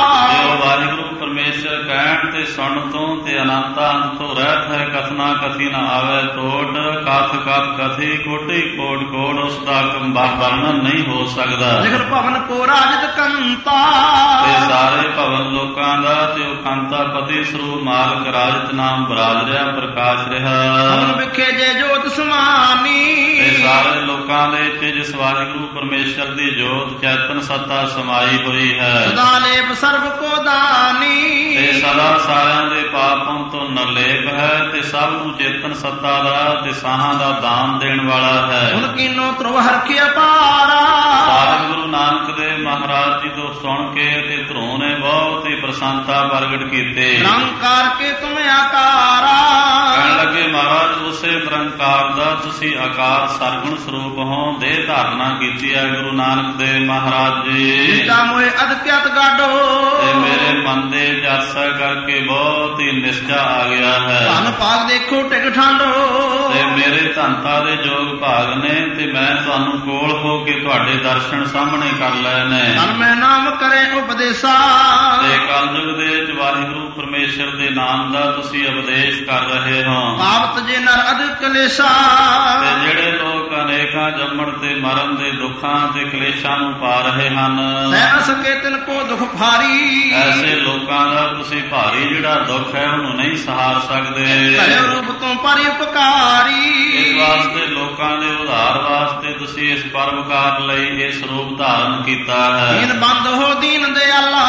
ਜੋ ਵਾਹਿਗੁਰੂ ਪਰਮੇਸ਼ਰ ਕਹਿਣ ਤੇ ਸੁਣ ਤੋਂ ਤੇ ਅਨੰਤਾ ਅੰਤ ਤੋਂ ਰਹਿਤ ਹੈ। ਕਥਨਾ ਕਥੀ ਨਾ ਆਵੇ ਟੋਟ, ਕਥ ਕਥ ਕਥੀ ਕੋਟੀ ਕੋਟ ਕੋਟ ਉਸ ਦਾ ਵਰਣਨ ਨਹੀਂ ਹੋ ਸਕਦਾ। ਲਿਖਤ ਭਵਨ ਕੋ ਰਾਜਤ ਕੰਤਾ, ਤੇ ਸਾਰੇ ਭਵਨ ਲੋਕਾਂ ਦਾ ਤੇ ਉਹ ਕੰਤਾ ਪਤੀ ਸਰੂਪ ਮਾਲਕ ਰਾਜਤ ਨਾਮ ਬਰਾਜ ਰਿਹਾ ਪ੍ਰਕਾਸ਼ ਰਿਹਾ। ਭਵਨ ਵਿਖੇ ਜੇ ਜੋਤ ਸਮਾਨੀ, ਤੇ ਸਾਰੇ ਲੋਕਾਂ ਦੇ ਵਿੱਚ ਜਿਸ ਵਾਹਿਗੁਰੂ ਪਰਮੇਸ਼ਰ ਦੀ ਜੋਤ ਚੈਤਨ ਸੱਤਾ ਸਮਾਈ ਹੋਈ ਹੈ। ਸਦਾ ਲੇਪ ਸਰਬ ਕੋ ਦਾਨੀ, ਤੇ ਸਦਾ ਸਾਰਿਆਂ ਦੇ ਪਾਪਾਂ ਤੋਂ ਨਿਰਲੇਪ ਹੈ ਤੇ ਸਭ ਨੂੰ ਚੇਤਨ ਸੱਤਾ ਦਾ ਤੇ ਸਾਹਾਂ ਦਾ ਦਾਨ ਦੇਣ ਵਾਲਾ ਹੈ। ਹੁਣ ਕੀਨੋ ਧਰੁਵ ਹਰਖਿ ਅਪਾਰਾ, ਸਾਹਿਬ ਗੁਰੂ ਨਾਨਕ ਦੇਵ ਮਹਾਰਾਜ ਜੀ ਤੋਂ ਸੁਣ ਕੇ ਤੇ ਧਰੋਂ ਨੇ ਬਹੁਤ ਹੀ ਪ੍ਰਸੰਨਤਾ ਪ੍ਰਗਟ ਕੀਤੇ। ਨਿਰੰਕਾਰ ਕੇ ਤੁਮ ਆਕਾਰਾ, ਕਹਿਣ ਲੱਗੇ ਮਹਾਰਾਜ ਉਸੇ ਨਿਰੰਕਾਰ ਦਾ ਤੁਸੀਂ ਆਕਾਰ ਸਰਗੁਣ ਸਰੂਪ ਹੋ। ਦੇਹ ਧਾਰਨਾ ਕੀਤੀ ਹੈ ਗੁਰੂ ਨਾਨਕ ਦੇਵ ਮਹਾਰਾਜ ਜੀ। ਨਿਸ਼ਚਾ ਮੋਏ ਅਦਕਿਅਤ ਗਾਡੋ, ਤੇ ਮੇਰੇ ਮਨ ਦੇ ਜਾਸਾ ਕਰਕੇ ਬਹੁਤ ਹੀ ਨਿਸ਼ਚਾ ਆ ਗਿਆ ਹੈ। ਧਨ ਭਾਗ ਦੇਖੋ ਟਿਕ ਠਾਂਡੋ, ਤੇ ਮੇਰੇ ਧੰਤਾ ਦੇ ਜੋਗ ਭਾਗ ਨੇ ਤੇ ਮੈਂ ਤੁਹਾਨੂੰ ਕੋਲ ਹੋ ਕੇ ਤੁਹਾਡੇ ਦਰਸ਼ਨ ਸਾਹਮਣੇ ਕਰ ਲਏ ਨੇ। ਤਨ ਮੈਂ ਨਾਮ ਕਰੇ ਉਪਦੇਸਾ, ਤੇ ਕਲਯੁਗ ਦੇ ਵਿੱਚ ਵਾਹਿਗੁਰੂ ਪਰਮੇਸ਼ਰ ਦੇ ਨਾਮ ਦਾ ਤੁਸੀਂ ਉਪਦੇਸ਼ ਕਰ ਰਹੇ ਹੋ। ਪਾਵਤ ਜੇ ਨਰ ਅਦ ਕਲੇਸ਼ਾ, ਤੇ ਜਿਹੜੇ ਲੋਕ ਅਨੇਕਾਂ ਜੰਮਣ ਤੇ ਮਰਨ ਦੇ ਦੁੱਖਾਂ ਤੇ ਕਲੇਸ਼ਾਂ ਨੂੰ ਪਾ ਰਹੇ ਹਨ, ਸਹਿ ਸਕੇ ਤਿਨ ਕੋ ਦੁਖ ਭਾਰੀ, ਐਸੇ ਲੋਕਾਂ ਦਾ ਤੁਸੀਂ ਭਾਰੀ ਜਿਹੜਾ ਦੁੱਖ ਹੈ ਉਹਨੂੰ ਨਹੀਂ ਸਹਾਰ ਸਕਦੇ। ਭਲੇ ਰੂਪ ਤੋਂ ਪਰਿ ਉਪਕਾਰੀ, ਇਸ ਵਾਸਤੇ ਲੋਕਾਂ ਦੇ ਉਧਾਰ ਵਾਸਤੇ ਤੁਸੀਂ ਇਸ ਪਰਉਪਕਾਰ ਲਈ ਇਹ ਸਰੂਪ ਧਾਰਨ ਕੀਤਾ ਹੈ। ਦੀਨ ਬੰਦ ਹੋ ਦੀਨ ਦਿਆਲਾ,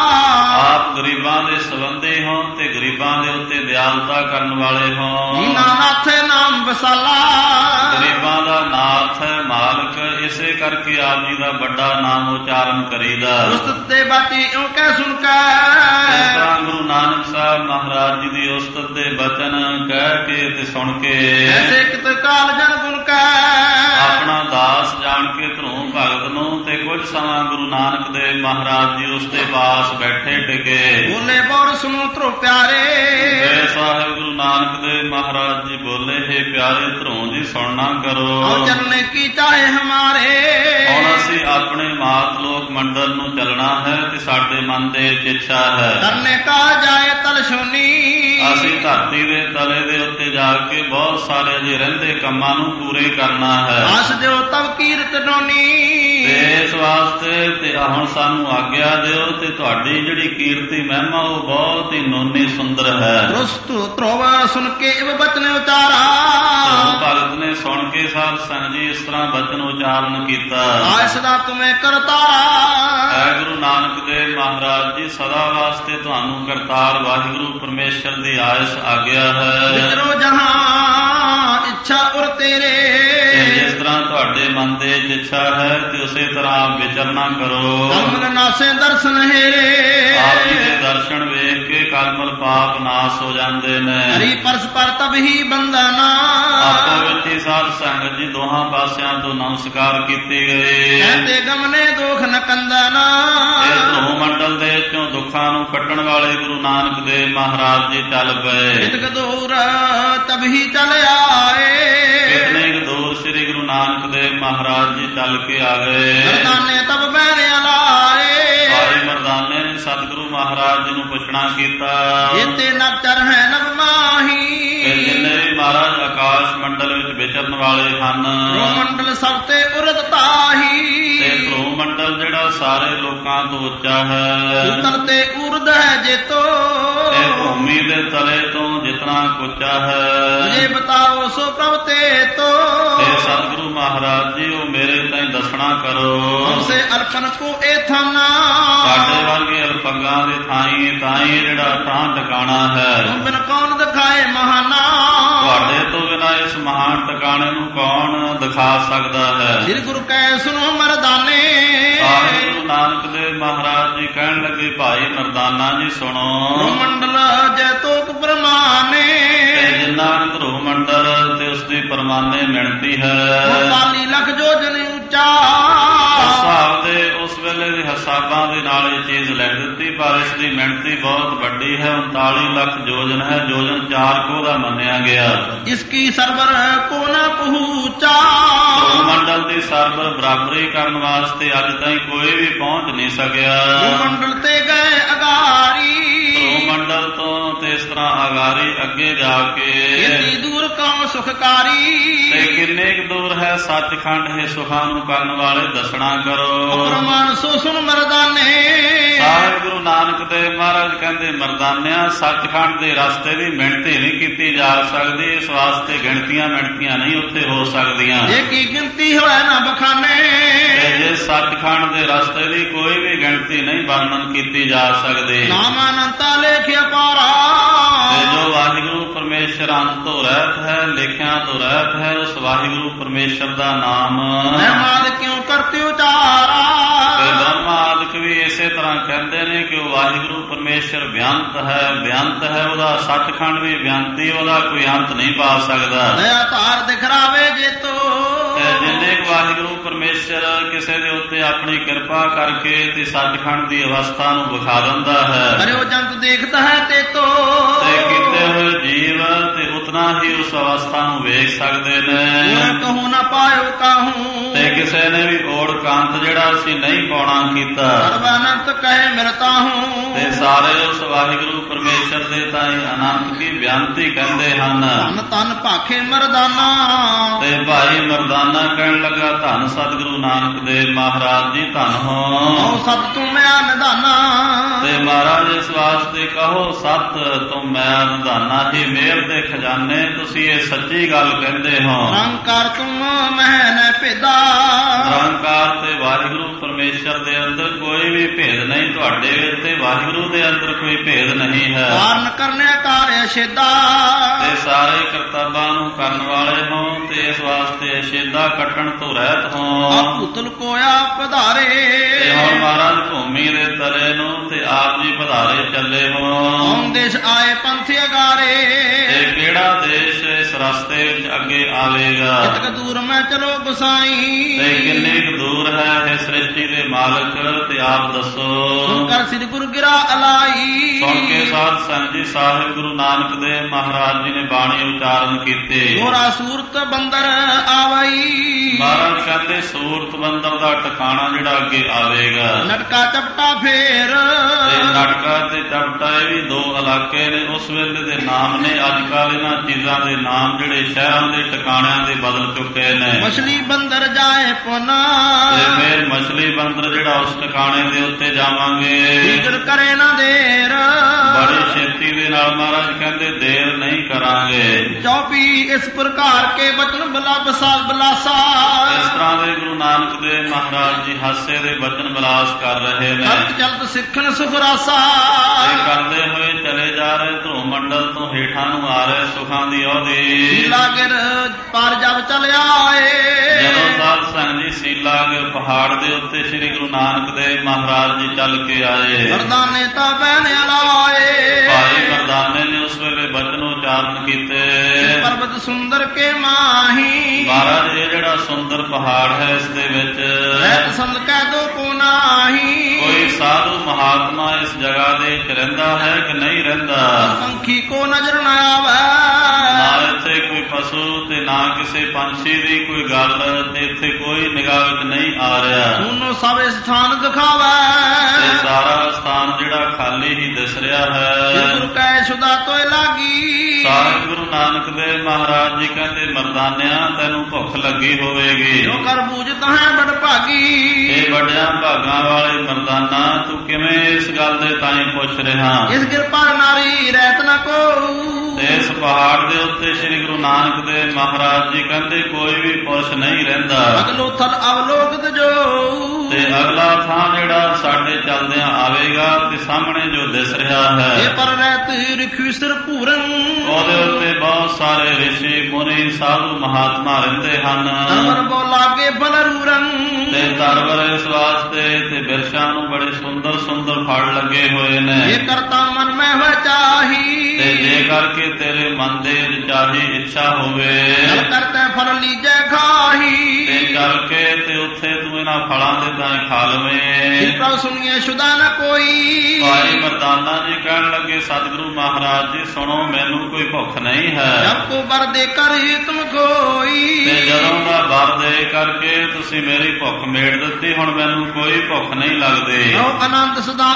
ਆਪ ਗਰੀਬਾਂ ਦੇ ਸੰਬੰਧੀ ਹੋ ਤੇ ਗਰੀਬਾਂ ਦੇ ਉੱਤੇ ਦਿਆਲਤਾ ਕਰਨ ਵਾਲੇ ਹੋ। ਦੀਨਾ ਨਾਥੇ ਨਾਮ ਵਸਾਲਾ, ਗਰੀਬਾਂ ਦਾ ਨਾਥ ਹੈ ਮਾਲਕ, ਇਸੇ ਕਰਕੇ ਆਪ ਜੀ ਦਾ ਵੱਡਾ ਨਾਮ ਉਚਾਰਨ ਕਰੀਦਾ। ਉਸਤਤ ਤੇ ਬਾਤੀ ਇਉਂ ਕਹਿ ਸੁਣ ਕੇ, ਇਸ ਤਰ੍ਹਾਂ ਗੁਰੂ ਨਾਨਕ ਸਾਹਿਬ ਮਹਾਰਾਜ ਜੀ ਦੀ ਉਸਤਤ ਦੇ ਬਚਨ ਕਹਿ ਕੇ ਤੇ ਸੁਣ ਕੇ ਐਸੇ ਕਿਤ ਕਾਲ ਜਨ ਗੁਣ ਕੈ, ਆਪਣਾ ਦਾਸ ਜਾਣ ਕੇ ਧਰੋਂ ਭਗਤ ਨੂੰ ਤੇ ਕੁਝ ਸਮਾਂ ਗੁਰੂ ਨਾਨਕ ਦੇਵ ਮਹਾਰਾਜ ਜੀ ਉਸ ਦੇ ਪਾਸ ਬੈਠੇ ਟਿਕੇ। ਬੋਲੇ ਬੋਰ ਸੁਣੋ ਧਰੋ ਪਿਆਰੇ, ਤੇ ਸਾਹਿਬ ਗੁਰੂ ਨਾਨਕ ਦੇਵ ਮਹਾਰਾਜ ਜੀ ਬੋਲੇ ਹੈ ਪਿਆਰੇ ਧਰੋਂ ਜੀ ਸੁਣਨਾ ਕਰੋ। ਔ ਚਰਨੇ ਕੀ ਚਾਹੇ ਹਮਾਰੇ, ਹੁਣ ਅਸੀਂ ਆਪਣੇ ਮਾਤ ਲੋਕ ਮੰਡਲ ਨੂੰ ਚੱਲਣਾ ਹੈ ਤੇ ਸਾਡੇ ਮਨ ਦੇ ਇੱਛਾ ਹੈ ਕਰਨੇ ਕਾ ਜਾਏ ਤਲ ਸੋਨੀ, ਅਸੀਂ ਧਰਤੀ ਦੇ ਤਲੇ ਦੇ ਉੱਤੇ ਜਾ ਕੇ ਬਹੁਤ ਸਾਰੇ ਜੇ ਰਹਿੰਦੇ ਕੰਮਾਂ ਨੂੰ ਪੂਰੇ ਕਰਨਾ ਹੈ। ਆਸ ਦਿਓ ਤਬ ਕੀਰਤ ਡੋਨੀ, ਤੇ ਇਸ ਵਾਸਤੇ ਤੇ ਹੁਣ ਸਾਨੂੰ ਆਗਿਆ ਦਿਓ ਤੇ ਤੁਹਾਡੀ ਜਿਹੜੀ ਕੀਰਤੀ ਮਹਿਮਾ ਉਹ ਬਹੁਤ ਹੀ ਨੋਨੀ ਸੁੰਦਰ ਹੈ। ਰੁਸਤੁ ਧਰੋਵ ਸੁਣ ਕੇ ਇਵ ਬਚਨ ਉਚਾਰਾ, ਭਗਤ ਨੇ ਸੁਣ ਕੇ ਸਾਧ ਸੰਗਤ ਜੀ ਇਸ ਤਰ੍ਹਾਂ ਬਚਨ ਉਚਾਰਨ ਕੀਤਾ। ਆਇ ਸਦਾ ਤੁਮੇ ਕਰਤਾ, ਹੈ ਗੁਰੂ ਨਾਨਕ ਦੇਵ ਮਹਾਰਾਜ ਜੀ ਸਦਾ ਵਾਸਤੇ ਤੁਹਾਨੂੰ ਕਰਤਾਰ ਵਾਹਿਗੁਰੂ ਪਰਮੇਸ਼ਰ ਦੀ ਆਇਸ ਆਗਿਆ ਹੈ। ਵਿਚਰੋ ਜਹਾਂ ਇੱਛਾ ਉਰ ਤੇਰੇ, ਜਿਸ ਤਰ੍ਹਾਂ ਤੁਹਾਡੇ ਮਨ ਦੇ ਇੱਛਾ ਹੈ ਤੇ ਉਸੇ ਤਰ੍ਹਾਂ ਵਿਚਰਨਾ ਕਰੋ। ਕਮਲ ਨਾਸੇ ਦਰਸ਼ਨ ਹੇਰੇ, ਆਪ ਜੀ ਦੇ ਦਰਸ਼ਨ ਵੇਖ ਕੇ ਕਲਮਲ ਪਾਪ ਨਾਸ ਹੋ ਜਾਂਦੇ ਨੇ। ਹਰੀ ਪਰਸ ਪਰ ਤਬ ਹੀ ਬੰਦਨਾ, ਆਪੋ ਵਿੱਚ ਹੀ ਸਾਧ ਸੰਗਤ ਜੀ ਦੋਹਾਂ ਪਾਸਿਆਂ ਤੋਂ ਨਮਸਕਾਰ ਕੀਤੇ ਗਏ। ਕਹਿੰਦੇ ਗਮਨੇ ਦੋਖ ਨ ਕੰਦਨਾ, ਇਸ ਧਰੋਂ ਮੰਡਲ ਦੇ ਵਿੱਚੋਂ ਦੁੱਖਾਂ ਨੂੰ ਕੱਟਣ ਵਾਲੇ ਗੁਰੂ ਨਾਨਕ ਦੇਵ ਮਹਾਰਾਜ ਜੀ ਚੱਲ ਪਏ। ਇਤਕ ਦੂਰ ਤਬ ਹੀ ਚਲ ਆਏ, ਕਿਤਨੇ ਕੁ ਦੂਰ ਸ੍ਰੀ ਗੁਰੂ ਨਾਨਕ ਦੇਵ ਮਹਾਰਾਜ ਜੀ ਚੱਲ ਕੇ ਆ ਗਏ। ਮਰਦਾਨੇ ਤਬ ਬਹਿਰਿਆ ਲਾਏ, ਭਾਈ ਮਰਦਾਨੇ ਨੇ ਸਤਿਗੁਰੂ ਮਹਾਰਾਜ ਜੀ ਨੂੰ ਪੁੱਛਣਾ ਕੀਤਾ। ਇਤੇ ਨਵ ਚਰ ਹੈ ਨਵ ਮਾਹੀ, ਜਿੰਨੇ ਵੀ ਮਹਾਰਾਜ ਆਕਾਸ਼ ਮੰਡਲ ਵਿੱਚ ਵਿਚਰਨ ਵਾਲੇ ਹਨ, ਰੋ ਮੰਡਲ ਸਭ ਤੇ ਉਰਦ ਤਾਹੀ, ਤੇ ਧਰੋਂ ਮੰਡਲ ਜਿਹੜਾ ਸਾਰੇ ਲੋਕਾਂ ਤੋਂ ਉੱਚਾ ਹੈ, ਉਤਰ ਤੇ ਉਰਦ ਹੈ ਜੇਤੋ, ਤੇ ਭੂਮੀ ਦੇ ਤਲੇ ਤੋਂ ਜਿਤਨਾ ਕੁਚਾ ਹੈ ਮੁਝੇ ਬਤਾਓ ਸੋ ਪ੍ਰਭ ਤੇ ਤੋ हे सतगुरु महाराज जी ਉਹ ਮੇਰੇ ਤਾਈਂ ਦੱਸਣਾ ਕਰੋ हमसे अल्पन को ए थाना ਸਾਡੇ ਵਰਗੇ ਅਲਪੰਗਾਂ ਦੇ ਥਾਈ ਤਾਈ ਜਿਹੜਾ ਥਾਂ ਟਿਕਾਣਾ ਹੈ तुम बिन कौन दिखाए महाना ਤੁਹਾਡੇ ਤੋਂ ਬਿਨਾਂ ਇਸ ਮਹਾਨ ਟਿਕਾਣੇ ਨੂੰ ਕੌਣ ਦਿਖਾ ਸਕਦਾ ਹੈ श्री गुरु कह सुनो मर्दाने ਸਾਹਿਬ ਗੁਰੂ ਨਾਨਕ ਦੇਵ ਮਹਾਰਾਜ ਜੀ ਕਹਿਣ ਲੱਗੇ ਭਾਈ ਮਰਦਾਨਾ ਜੀ ਸੁਣੋ ਮੰਡਲ ਜੈਤੋਕ ਪ੍ਰਮਾਨੇ ਤੇ ਜਿੰਨਾ ਧਰੋ ਮੰਡਲ ਤੇ ਉਸ ਦੀ ਪਰਮਾਨੇ ਮਿਣਤੀ ਹੈ ਪਾਲੀ ਲੱਖ ਜੋਜਨ ਉੱਚਾ ਹਿਸਾਬ ਦੇ ਉਸ ਵੇਲੇ ਦੇ ਹਿਸਾਬਾਂ ਦੇ ਨਾਲ ਇਹ ਚੀਜ਼ ਲਿਖ ਦਿੱਤੀ ਪਰ ਇਸ ਦੀ ਮਿਣਤੀ ਬਹੁਤ ਵੱਡੀ ਹੈ ਉਨਤਾਲੀ ਲੱਖ ਜੋਜਨ ਹੈ ਜੋਜਨ ਚਾਰ ਕੋ ਦਾ ਮੰਨਿਆ ਗਿਆ ਇਸਕੀ ਸਰਵਰ ਕੋ ਨਾ ਪਹੁੰਚਾ ਧਰੋ ਮੰਡਲ ਦੀ ਸਰਵਰ ਬਰਾਬਰੀ ਕਰਨ ਵਾਸਤੇ ਅੱਜ ਤਾਈਂ ਕੋਈ ਵੀ ਪਹੁੰਚ ਨਹੀਂ ਸਕਿਆ ਮੰਡਲ ਤੇ ਗਏ ਅਗਾਰੀ ਧਰੋ ਮੰਡਲ ਤੋਂ ਤੇ ਇਸ ਤਰ੍ਹਾਂ ਅਗਾਰੀ ਅੱਗੇ ਜਾ ਕੇ ਕਿੰਨੀ ਦੂਰ ਕੌਣ ਸੁਖਕਾਰੀ ਤੇ ਕਿੰਨੇ ਕੁ ਦੂਰ ਹੈ ਸੱਚਖੰਡ ਹੈ ਸੁਖਾਂ ਨੂੰ ਕਰਨ ਵਾਲੇ ਦੱਸਣਾ ਕਰੋ ਪ੍ਰਮਾਨ ਸੋ ਸੁਣ ਮਰਦਾਨੇ ਸਾਹਿਬ ਗੁਰੂ ਨਾਨਕ ਦੇਵ ਮਹਾਰਾਜ ਕਹਿੰਦੇ ਮਰਦਾਨਿਆਂ ਸੱਚਖੰਡ ਦੇ ਰਸਤੇ ਦੀ ਮਿਣਤੀ ਨਹੀਂ ਕੀਤੀ ਜਾ ਸਕਦੀ ਇਸ ਵਾਸਤੇ ਗਿਣਤੀਆਂ ਮਿਣਤੀਆਂ ਨਹੀਂ ਉੱਥੇ ਹੋ ਸਕਦੀਆਂ ਜੇ ਕੀ ਗਿਣਤੀ ਹੋਏ ਨਾ ਬਖਾਨੇ ਤੇ ਜੇ ਸੱਚਖੰਡ ਦੇ ਰਸਤੇ ਦੀ ਕੋਈ ਵੀ ਗਿਣਤੀ ਨਹੀਂ ਵਰਣਨ ਕੀਤੀ ਜਾ ਸਕਦੀ ਨਾਮ ਅਨੰਤਾ ਲੇਖਿਆ ਪਾਰਾ ਤੇ ਜੋ ਵਾਹਿਗੁਰੂ ਪਰਮੇਸ਼ਰ ਅੰਤ ਤੋਂ ਰਹਿਤ ਹੈ ਲੇਖਿਆਂ ਤੋਂ ਰਹਿਤ ਹੈ ਉਸ ਵਾਹਿਗੁਰੂ ਪਰਮੇਸ਼ਰ ਦਾ ਨਾਮ ਮਹਿਮਾਦ ਕਿਉਂ ਕਰਤੇ ਉਚਾਰਾ ਤੇ ਬ੍ਰਹਮਾ ਆਦਿਕ ਵੀ ਇਸੇ ਤਰ੍ਹਾਂ ਕਹਿੰਦੇ ਨੇ ਕਿ ਉਹ ਵਾਹਿਗੁਰੂ ਪਰਮੇਸ਼ਰ ਬਿਆੰਤ ਹੈ ਬਿਆੰਤ ਹੈ ਉਹਦਾ ਸੱਚਖੰਡ ਵੀ ਬਿਆੰਤੀ ਉਹਦਾ ਕੋਈ ਅੰਤ ਨਹੀਂ ਪਾ ਸਕਦਾ ਦਇਆ ਧਾਰ ਦਿਖਰਾਵੇ ਜੇਤੋ ਤੇ ਜਿੰਨੇ ਕੁ ਵਾਹਿਗੁਰੂ ਪਰਮੇਸ਼ਰ ਕਿਸੇ ਦੇ ਉੱਤੇ ਆਪਣੀ ਕਿਰਪਾ ਕਰਕੇ ਤੇ ਸੱਚਖੰਡ ਦੀ ਅਵਸਥਾ ਨੂੰ ਵਿਖਾ ਦਿੰਦਾ ਹੈ ਕਰਿਓ ਜੰਤ ਦੇਖਦਾ ਹੈ ਤੇ ਤੋ ਤੇ ਕੀਤੇ ਹੋਏ ਜੀਵ ਤੇ ਉਤਨਾ ਹੀ ਉਸ ਅਵਸਥਾ ਨੂੰ ਵੇਖ ਸਕਦੇ ਨੇ ਕਹੂੰ ਨਾ ਪਾਇਓ ਕਾਹੂੰ ਤੇ ਕਿਸੇ ਨੇ ਵੀ ਓੜ ਕੰਤ ਜਿਹੜਾ ਅਸੀਂ ਨਹੀਂ ਪਾਉਣਾ ਕੀਤਾ ਸਰਬ ਅਨੰਤ ਕਹੇ ਮਿਲਤਾ ਹੂੰ ਤੇ ਸਾਰੇ ਉਸ ਵਾਹਿਗੁਰੂ ਪਰਮੇਸ਼ਰ ਦੇ ਤਾਈਂ ਅਨੰਤ ਦੀ ਬਿਆੰਤੀ ਕਹਿੰਦੇ ਹਨ ਧੰਨ ਧੰਨ ਭਾਖੇ ਮਰਦਾਨਾ ਤੇ ਭਾਈ ਮਰਦਾਨਾ ਕਹਿਣ ਲੱਗਾ ਧੰਨ ਸਤਿਗੁਰੂ ਨਾਨਕ ਦੇਵ ਮਹਾਰਾਜ ਜੀ ਧੰਨ ਹੋ ਹਉ ਸਤ ਤੂੰ ਮੈਂ ਨਿਧਾਨਾ ਤੇ ਮਹਾਰਾਜ ਇਸ ਵਾਸਤੇ ਕਹੋ ਸਤ ਤੁਮ ਮੈਂ ਨਿਧਾਨਾ ਹੀ ਮੇਰ ਦੇ ਖਜ਼ਾਨੇ ਤੁਸੀਂ ਇਹ ਸੱਚੀ ਗੱਲ ਕਹਿੰਦੇ ਹੋ ਨਿਰੰਕਾਰ ਤੁਮ ਮੈਂ ਨ ਭੇਦਾ ਨਿਰੰਕਾਰ ਤੇ ਵਾਹਿਗੁਰੂ ਪਰਮੇਸ਼ਰ ਦੇ ਅੰਦਰ ਕੋਈ ਵੀ ਭੇਦ ਨਹੀਂ ਤੁਹਾਡੇ ਵਿੱਚ ਤੇ ਵਾਹਿਗੁਰੂ ਦੇ ਅੰਦਰ ਕੋਈ ਭੇਦ ਨਹੀਂ ਹੈ ਕਾਰਨ ਕਰਨੇ ਕਾਰਿਆ ਛੇਦਾ ਤੇ ਸਾਰੇ ਕਰਤੱਵਾਂ ਨੂੰ ਕਰਨ ਵਾਲੇ ਹੋ ਤੇ ਇਸ ਵਾਸਤੇ ਅਛੇਦਾ ਕੱਟਣ ਤੋਂ ਰਹਿਤ ਹੋ ਪੁੱਤਲ ਕੋਇਆ ਪਧਾਰੇ ਤੇ ਹੁਣ ਮਹਾਰਾਜ ਭੂਮੀ ਦੇ ਤਲੇ ਨੂੰ ਤੇ ਆਪ ਜੀ ਪਧਾਰੇ ਚੱਲੇ ਹੋ ਕੌਣ ਦੇਸ਼ ਆਏ ਪੰਥ ਅਗਾਰੇ ਤੇ ਕਿਹੜਾ ਦੇਸ਼ ਇਸ ਰਸਤੇ ਵਿੱਚ ਅੱਗੇ ਆਵੇਗਾ ਕਿਤਕ ਦੂਰ ਮੈਂ ਚਲੋ ਗੁਸਾਈ ਤੇ ਕਿੰਨੇ ਕੁ ਦੂਰ ਹੈ ਇਹ ਸ੍ਰਿਸ਼ਟੀ ਦੇ ਮਾਲਕ ਤੇ ਆਪ ਦੱਸੋ ਕਰ ਸ੍ਰੀ ਗੁਰੂ ਗਿਰਾ ਅਲਾਈ ਸੁਣ ਕੇ ਸਾਧ ਸੰਗਤ ਜੀ ਸਾਹਿਬ ਗੁਰੂ ਨਾਨਕ ਦੇਵ ਮਹਾਰਾਜ ਜੀ ਨੇ ਬਾਣੀ ਉਚਾਰਨ ਕੀਤੇ ਗੋਰਾ ਸੂਰਤ ਬੰਦਰ ਆਵਈ ਮਹਾਰਾਜ ਕਹਿੰਦੇ ਸੂਰਤ ਬੰਦਰ ਦਾ ਟਿਕਾਣਾ ਜਿਹੜਾ ਅੱਗੇ ਆਵੇਗਾ ਨਟਕਾ ਚਪਟਾ ਫੇਰ ਤੇ ਨਟਕਾ ਤੇ ਚਪਟਾ ਇਹ ਵੀ ਦੋ ਇਲਾਕੇ ਨੇ ਉਸ ਵੇਲੇ ਦੇ ਨਾਮ ਨੇ ਅੱਜ ਕੱਲ੍ਹ ਇਹਨਾਂ ਚੀਜ਼ਾਂ ਦੇ ਨਾਮ ਜਿਹੜੇ ਸ਼ਹਿਰਾਂ ਦੇ ਟਿਕਾਣਿਆਂ ਦੇ ਬਦਲ ਚੁੱਕੇ ਨੇ ਮਛਲੀ ਬੰਦਰ ਜਾਏ ਪੁਨਾ ਤੇ ਫਿਰ ਮਛਲੀ ਬੰਦਰ ਜਿਹੜਾ ਉਸ ਟਿਕਾਣੇ ਦੇ ਉੱਤੇ ਜਾਵਾਂਗੇ ਫਿਕਰ ਕਰੇ ਨਾ ਦੇਰ ਬੜੀ ਛੇਤੀ ਦੇ ਨਾਲ ਮਹਾਰਾਜ ਕਹਿੰਦੇ ਦੇਰ ਨਹੀਂ ਕਰਾਂਗੇ ਚੌਪੀ ਇਸ ਪ੍ਰਕਾਰ ਕੇ ਬਚਨ ਬਲਾ ਬਸਾਲ ਬਲਾਸਾ ਇਸ ਤਰ੍ਹਾਂ ਦੇ ਗੁਰੂ ਨਾਨਕ ਦੇਵ ਮਹਾਰਾਜ ਜੀ ਹਾਸੇ ਦੇ ਬਚਨ ਬਲਾਸ ਕਰ ਰਹੇ ਨੇ ਚਲਤ ਚਲਤ ਸਿੱਖਣ ਸੁਖਰਾਸਾ ਇਹ ਕਰਦੇ ਹੋਏ ਚਲੇ ਜਾ ਰਹੇ ਧਰੋ ਮੰਡਲ ਤੋਂ ਹੇਠਾਂ ਨੂੰ ਆ ਰਹੇ ਸੁਖਾਂ ਦੀ ਉਹਦੀ ਲਾਗਰ ਪਰ ਜਬ ਚਲਿਆ ਏ ਜਦੋਂ ਸਾਧ ਸੰਗਤ ਜੀ ਸੀਲਾਗਰ ਪਹਾੜ ਦੇ ਉੱਤੇ ਸ੍ਰੀ ਗੁਰੂ ਨਾਨਕ ਦੇਵ ਮਹਾਰਾਜ ਜੀ ਚੱਲ ਕੇ ਆਏ ਮਰਦਾਨੇ ਤਾਂ ਬਹਿਨੇ ਲਾਏ ਭਾਈ ਮਰਦਾਨੇ ਨੇ ਉਸ ਵੇਲੇ ਬਚਨ ਉਚਾਰਨ ਕੀਤੇ ਪਰਬਤ ਸੁੰਦਰ ਕੇ ਮਾਹੀ ਮਹਾਰਾਜ ਇਹ ਜਿਹੜਾ ਸੁੰਦਰ ਪਹਾੜ ਹੈ ਇਸ ਦੇ ਵਿੱਚ ਰਹਿਤ ਸੰਤ ਕਹਿ ਦੋ ਕੋ ਨਾਹੀ ਕੋਈ ਸਾਧੂ ਮਹਾਤਮਾ ਇਸ ਜਗ੍ਹਾ ਦੇ ਵਿੱਚ ਰਹਿੰਦਾ ਹੈ ਕਿ ਨਹੀਂ ਰਹਿੰਦਾ ਪੰਖੀ ਕੋ ਨਜ਼ਰ ਨਾ ਆਵੇ ਨਾ ਇੱਥੇ ਕੋਈ ਪਸ਼ੂ ਤੇ ਨਾ ਕਿਸੇ ਪੰਛੀ ਦੀ ਕੋਈ ਗੱਲ ਤੇ ਇੱਥੇ ਕੋਈ ਨਿਗਾਹ ਵਿੱਚ ਨਹੀਂ ਆ ਰਿਹਾ ਉਹਨੂੰ ਸਭ ਸਥਾਨ ਦਿਖਾਵੇ ਤੇ ਸਾਰਾ ਸਥਾਨ ਜਿਹੜਾ ਖਾਲੀ ਹੀ ਦਿਸ ਰਿਹਾ ਹੈ ਗੁਰੂ ਕੈ ਸੁਦਾ ਤੋਏ ਲਾਗੀ ਸਾਹਿਬ ਗੁਰੂ ਨਾਨਕ ਦੇਵ ਮਹਾਰਾਜ ਜੀ ਕਹਿੰਦੇ ਮਰਦਾਨਿਆਂ ਤੈਨੂੰ ਭੁੱਖ ਲੱਗੀ ਹੋਵੇਗੀ। ਜੋ ਕਰ ਬੂਝਤ ਹੈ ਬੜ ਭਾਗੀ। ਇਹ ਵੱਡਿਆਂ ਭਾਗਾਂ ਵਾਲੇ ਮਰਦਾਨਾ ਤੂੰ ਕਿਵੇਂ ਇਸ ਗੱਲ ਦੇ ਤਾਈਂ ਪੁੱਛ ਰਿਹਾ। ਇਸ ਕਿਰਪਾ ਨਾਰੀ ਰਹਿਤ ਨ ਕੋ। ਤੇ ਇਸ ਪਹਾੜ ਦੇ ਉੱਤੇ ਸ੍ਰੀ ਗੁਰੂ ਨਾਨਕ ਦੇਵ ਮਹਾਰਾਜ ਜੀ ਕਹਿੰਦੇ ਕੋਈ ਵੀ ਪੁਰਸ਼ ਨਹੀਂ ਰਹਿੰਦਾ। ਅਗਲੋ ਥਲ ਅਵਲੋਕਤ ਜੋ। ਤੇ ਅਗਲਾ ਥਾਂ ਜਿਹੜਾ ਸਾਡੇ ਚੱਲਦਿਆਂ ਆਵੇਗਾ ਤੇ ਸਾਹਮਣੇ ਜੋ ਦਿਸ ਰਿਹਾ ਹੈ ਇਹ ਪਰ ਰਹਿਤ ਰਿਖੀ ਸਿਰ ਪੂਰਨ। ਉਹਦੇ ਉੱਤੇ ਬਹੁਤ ਸਾਰੇ ਰਿਸ਼ੀ ਮੁਨੀ ਸਾਧੂ ਮਹਾਤਮਾ ਰਹਿੰਦੇ ਹਨ। ਤਰਵਰ ਬੋ ਲਾਗੇ ਬਲਰੂਰਨ। ਤੇ ਤਰਵਰ ਇਸ ਵਾਸਤੇ ਤੇ ਬਿਰਸ਼ਾਂ ਨੂੰ ਬੜੇ ਸੁੰਦਰ ਸੁੰਦਰ ਫਲ ਲੱਗੇ ਹੋਏ ਨੇ। ਇਹ ਕਰਤਾ ਮਨ ਮੈਂ ਹੋਇ ਚਾਹੀ। ਤੇ ਜੇ ਕਰਕੇ ਤੇਰੇ ਮਨ ਦੇ ਚਾਹੀ ਇੱਛਾ ਹੋਵੇ ਜਲ ਕਰਤੇ ਫਲ ਲੀਜੈ ਖਾਹੀ। ਤੇ ਚੱਲ ਕੇ ਤੇ ਉੱਥੇ ਤੂੰ ਇਹਨਾਂ ਫਲਾਂ ਦੇ ਤਾਂ ਖਾ ਲਵੇਂ। ਪ੍ਰਭ ਸੁਣੀਏ ਸ਼ੁਦਾ ਨ ਕੋਈ। ਭਾਈ ਮਰਦਾਨਾ ਜੀ ਕਹਿਣ ਲੱਗੇ ਸਤਿਗੁਰੂ ਮਹਾਰਾਜ ਜੀ ਸੁਣੋ ਮੈਨੂੰ ਕੋਈ ਭੁੱਖ ਨਹੀਂ ਹੈ। ਜਬ ਕੋ ਬਰ ਦੇ ਕਰ ਤੁਮ ਕੋਈ। ਤੇ ਜਦੋਂ ਦਾ ਵਰ ਦੇ ਕਰਕੇ ਤੁਸੀਂ ਮੇਰੀ ਭੁੱਖ ਮੇਟ ਦਿੱਤੀ ਹੁਣ ਮੈਨੂੰ ਕੋਈ ਭੁੱਖ ਨਹੀਂ ਲੱਗਦੀ। ਉਹ ਆਨੰਦ ਸਦਾ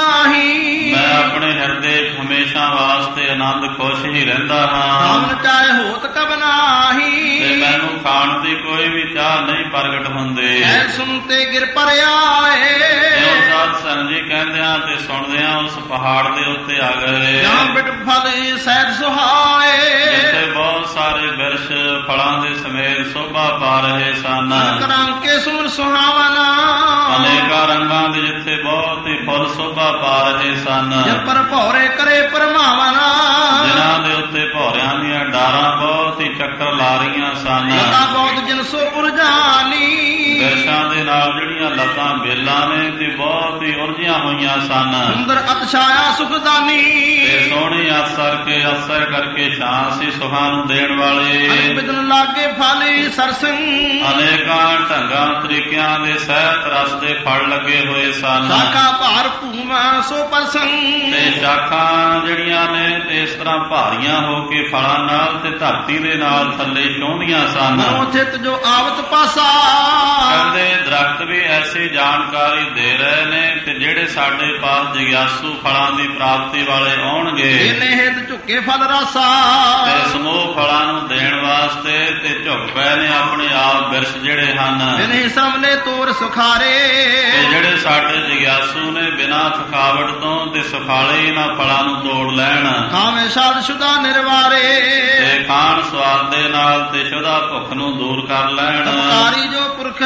ਉਰਮਾਹੀ। ਮੈਂ ਆਪਣੇ ਹਿਰਦੇ ਹਮੇਸ਼ਾ ਵਾਸਤੇ ਆਨੰਦ ਖੁਸ਼ ਹੀ ਰਹਿੰਦਾ ਹਾਂ। ਮਨ ਚਾਹੇ ਹੋਤ ਕਬ ਨਾਹੀ। ਤੇ ਮੈਨੂੰ ਖਾਣ ਦੀ ਕੋਈ ਵੀ ਚਾਹ ਨਹੀਂ ਪ੍ਰਗਟ ਹੁੰਦੀ। ਐ ਸੁਣ ਤੇ ਗਿਰ ਪਰ ਆਏ। ਸਾਧ ਸੰਗਤ ਜੀ ਕਹਿੰਦਿਆਂ ਤੇ ਸੁਣਦਿਆਂ ਉਸ ਪਹਾੜ ਦੇ ਉੱਤੇ ਆ ਗਏ। ਜਾਂ ਬਿਟ ਫਲ ਸਹਿਜ ਸੁਹਾਏ। ਜਿੱਥੇ ਬਹੁਤ ਸਾਰੇ ਬਿਰਸ਼ ਫਲਾਂ ਦੇ ਸਮੇਤ ਸ਼ੋਭਾ ਪਾ ਰਹੇ ਸਨ। ਰੰਗ ਕੇ ਸੁਮਰ ਸੁਹਾਵਨਾ। ਅਨੇਕਾਂ ਰੰਗਾਂ ਦੇ ਜਿੱਥੇ ਬਹੁਤ ਹੀ ਫੁੱਲ ਸ਼ੋਭਾ ਪਾ ਰਹੇ ਸਨ। ਜਬ ਪਰ ਭੌਰੇ ਕਰੇ ਪਰਮਾਵਨਾ। ਜਿਨ੍ਹਾਂ ਦੇ ਉੱਤੇ ਭੌਰਿਆਂ ਦੀਆਂ ਡਾਰਾਂ ਬਹੁਤ ਹੀ ਚੱਕਰ ਲਾ ਰਹੀਆਂ ਸਨ। ਲਤਾ ਬਹੁਤ ਜਿਨਸੋ ਉਰਜਾਨੀ। ਬਿਰਸ਼ਾਂ ਦੇ ਨਾਲ ਜਿਹੜੀਆਂ ਲਤਾਂ ਬੇਲਾਂ ਨੇ ਤੇ ਬਹੁਤ ਹੀ ਉਲਝੀਆਂ ਹੋਈਆਂ ਸਨ। ਸੁੰਦਰ ਅਤਸ਼ਾਇਆ ਸੁਖਦਾਨੀ। ਤੇ ਸੋਹਣੀ ਅਸਰ ਕੇ ਅਸਰ ਕਰਕੇ ਛਾਂ ਸੀ ਸੁਖਾਂ ਨੂੰ ਦੇਣ ਵਾਲੇ। ਬਿਦਨ ਲਾਗੇ ਫਾਲੀ ਸਰਸੰਗ। ਅਨੇਕਾਂ ਢੰਗਾਂ ਤਰੀਕਿਆਂ ਦੇ ਸਹਿਤ ਰਸ ਦੇ ਫਲ ਲੱਗੇ ਹੋਏ ਸਨ। ਸ਼ਾਖਾ ਭਾਰ ਭੂਮਾ ਸੋ ਪਰਸੰਗ। ਤੇ ਸ਼ਾਖਾਂ ਜਿਹੜੀਆਂ ਨੇ ਤੇ ਇਸ ਤਰ੍ਹਾਂ ਭਾਰੀਆਂ ਹੋ ਕੇ ਫਲਾਂ ਨਾਲ ਤੇ ਧਰਤੀ ਦੇ ਨਾਲ ਥੱਲੇ ਛੋਹਦੀਆਂ ਸਨ। ਚਿਤ ਜੋ ਆਵਤ ਪਾਸਾ। ਕਹਿੰਦੇ ਦਰਖਤ ਵੀ ਐਸੀ ਜਾਣਕਾਰੀ ਦੇ ਰਹੇ ਨੇ ਤੇ ਜਿਹੜੇ ਸਾਡੇ ਪਾਸ ਜਿਗਿਆਸੂ ਫਲਾਂ ਦੀ ਪ੍ਰਾਪਤੀ ਵਾਲੇ ਆਉਣਗੇ। ਇਹਨੇ ਹਿਤ ਝੁੱਕੇ ਫਲ ਰਾਸਾ। ਤੇ ਸਮੂਹ ਫਲਾਂ ਨੂੰ ਦੇਣ ਵਾਸਤੇ ਤੇ ਝੁੱਕ ਪਏ ਨੇ ਆਪਣੇ ਆਪ ਬਿਰਸ਼ ਜਿਹੜੇ ਹਨ। ਇਹਨੇ ਸਮਲੇ ਤੋਰ ਸੁਖਾਰੇ। ਤੇ ਜਿਹੜੇ ਸਾਡੇ ਜਿਗਿਆਸੂ ਨੇ ਬਿਨਾਂ ਥਕਾਵਟ ਤੋਂ ਤੇ ਸੁਖਾਲੇ ਇਹਨਾਂ ਫਲਾਂ ਨੂੰ ਤੋੜ ਲੈਣ। ਖਾਵੇਂ ਸ਼ਬਦ ਸ਼ੁਦਾ ਨਿਰਵਾਰੇ। ਤੇ ਖਾਣ ਸਵਾਦ ਦੇ ਨਾਲ ਤੇ ਸ਼ੁਦਾ ਭੁੱਖ ਨੂੰ ਦੂਰ ਕਰ ਲੈਣ। ਪਰਉਪਕਾਰੀ ਜੋ ਪੁਰਖ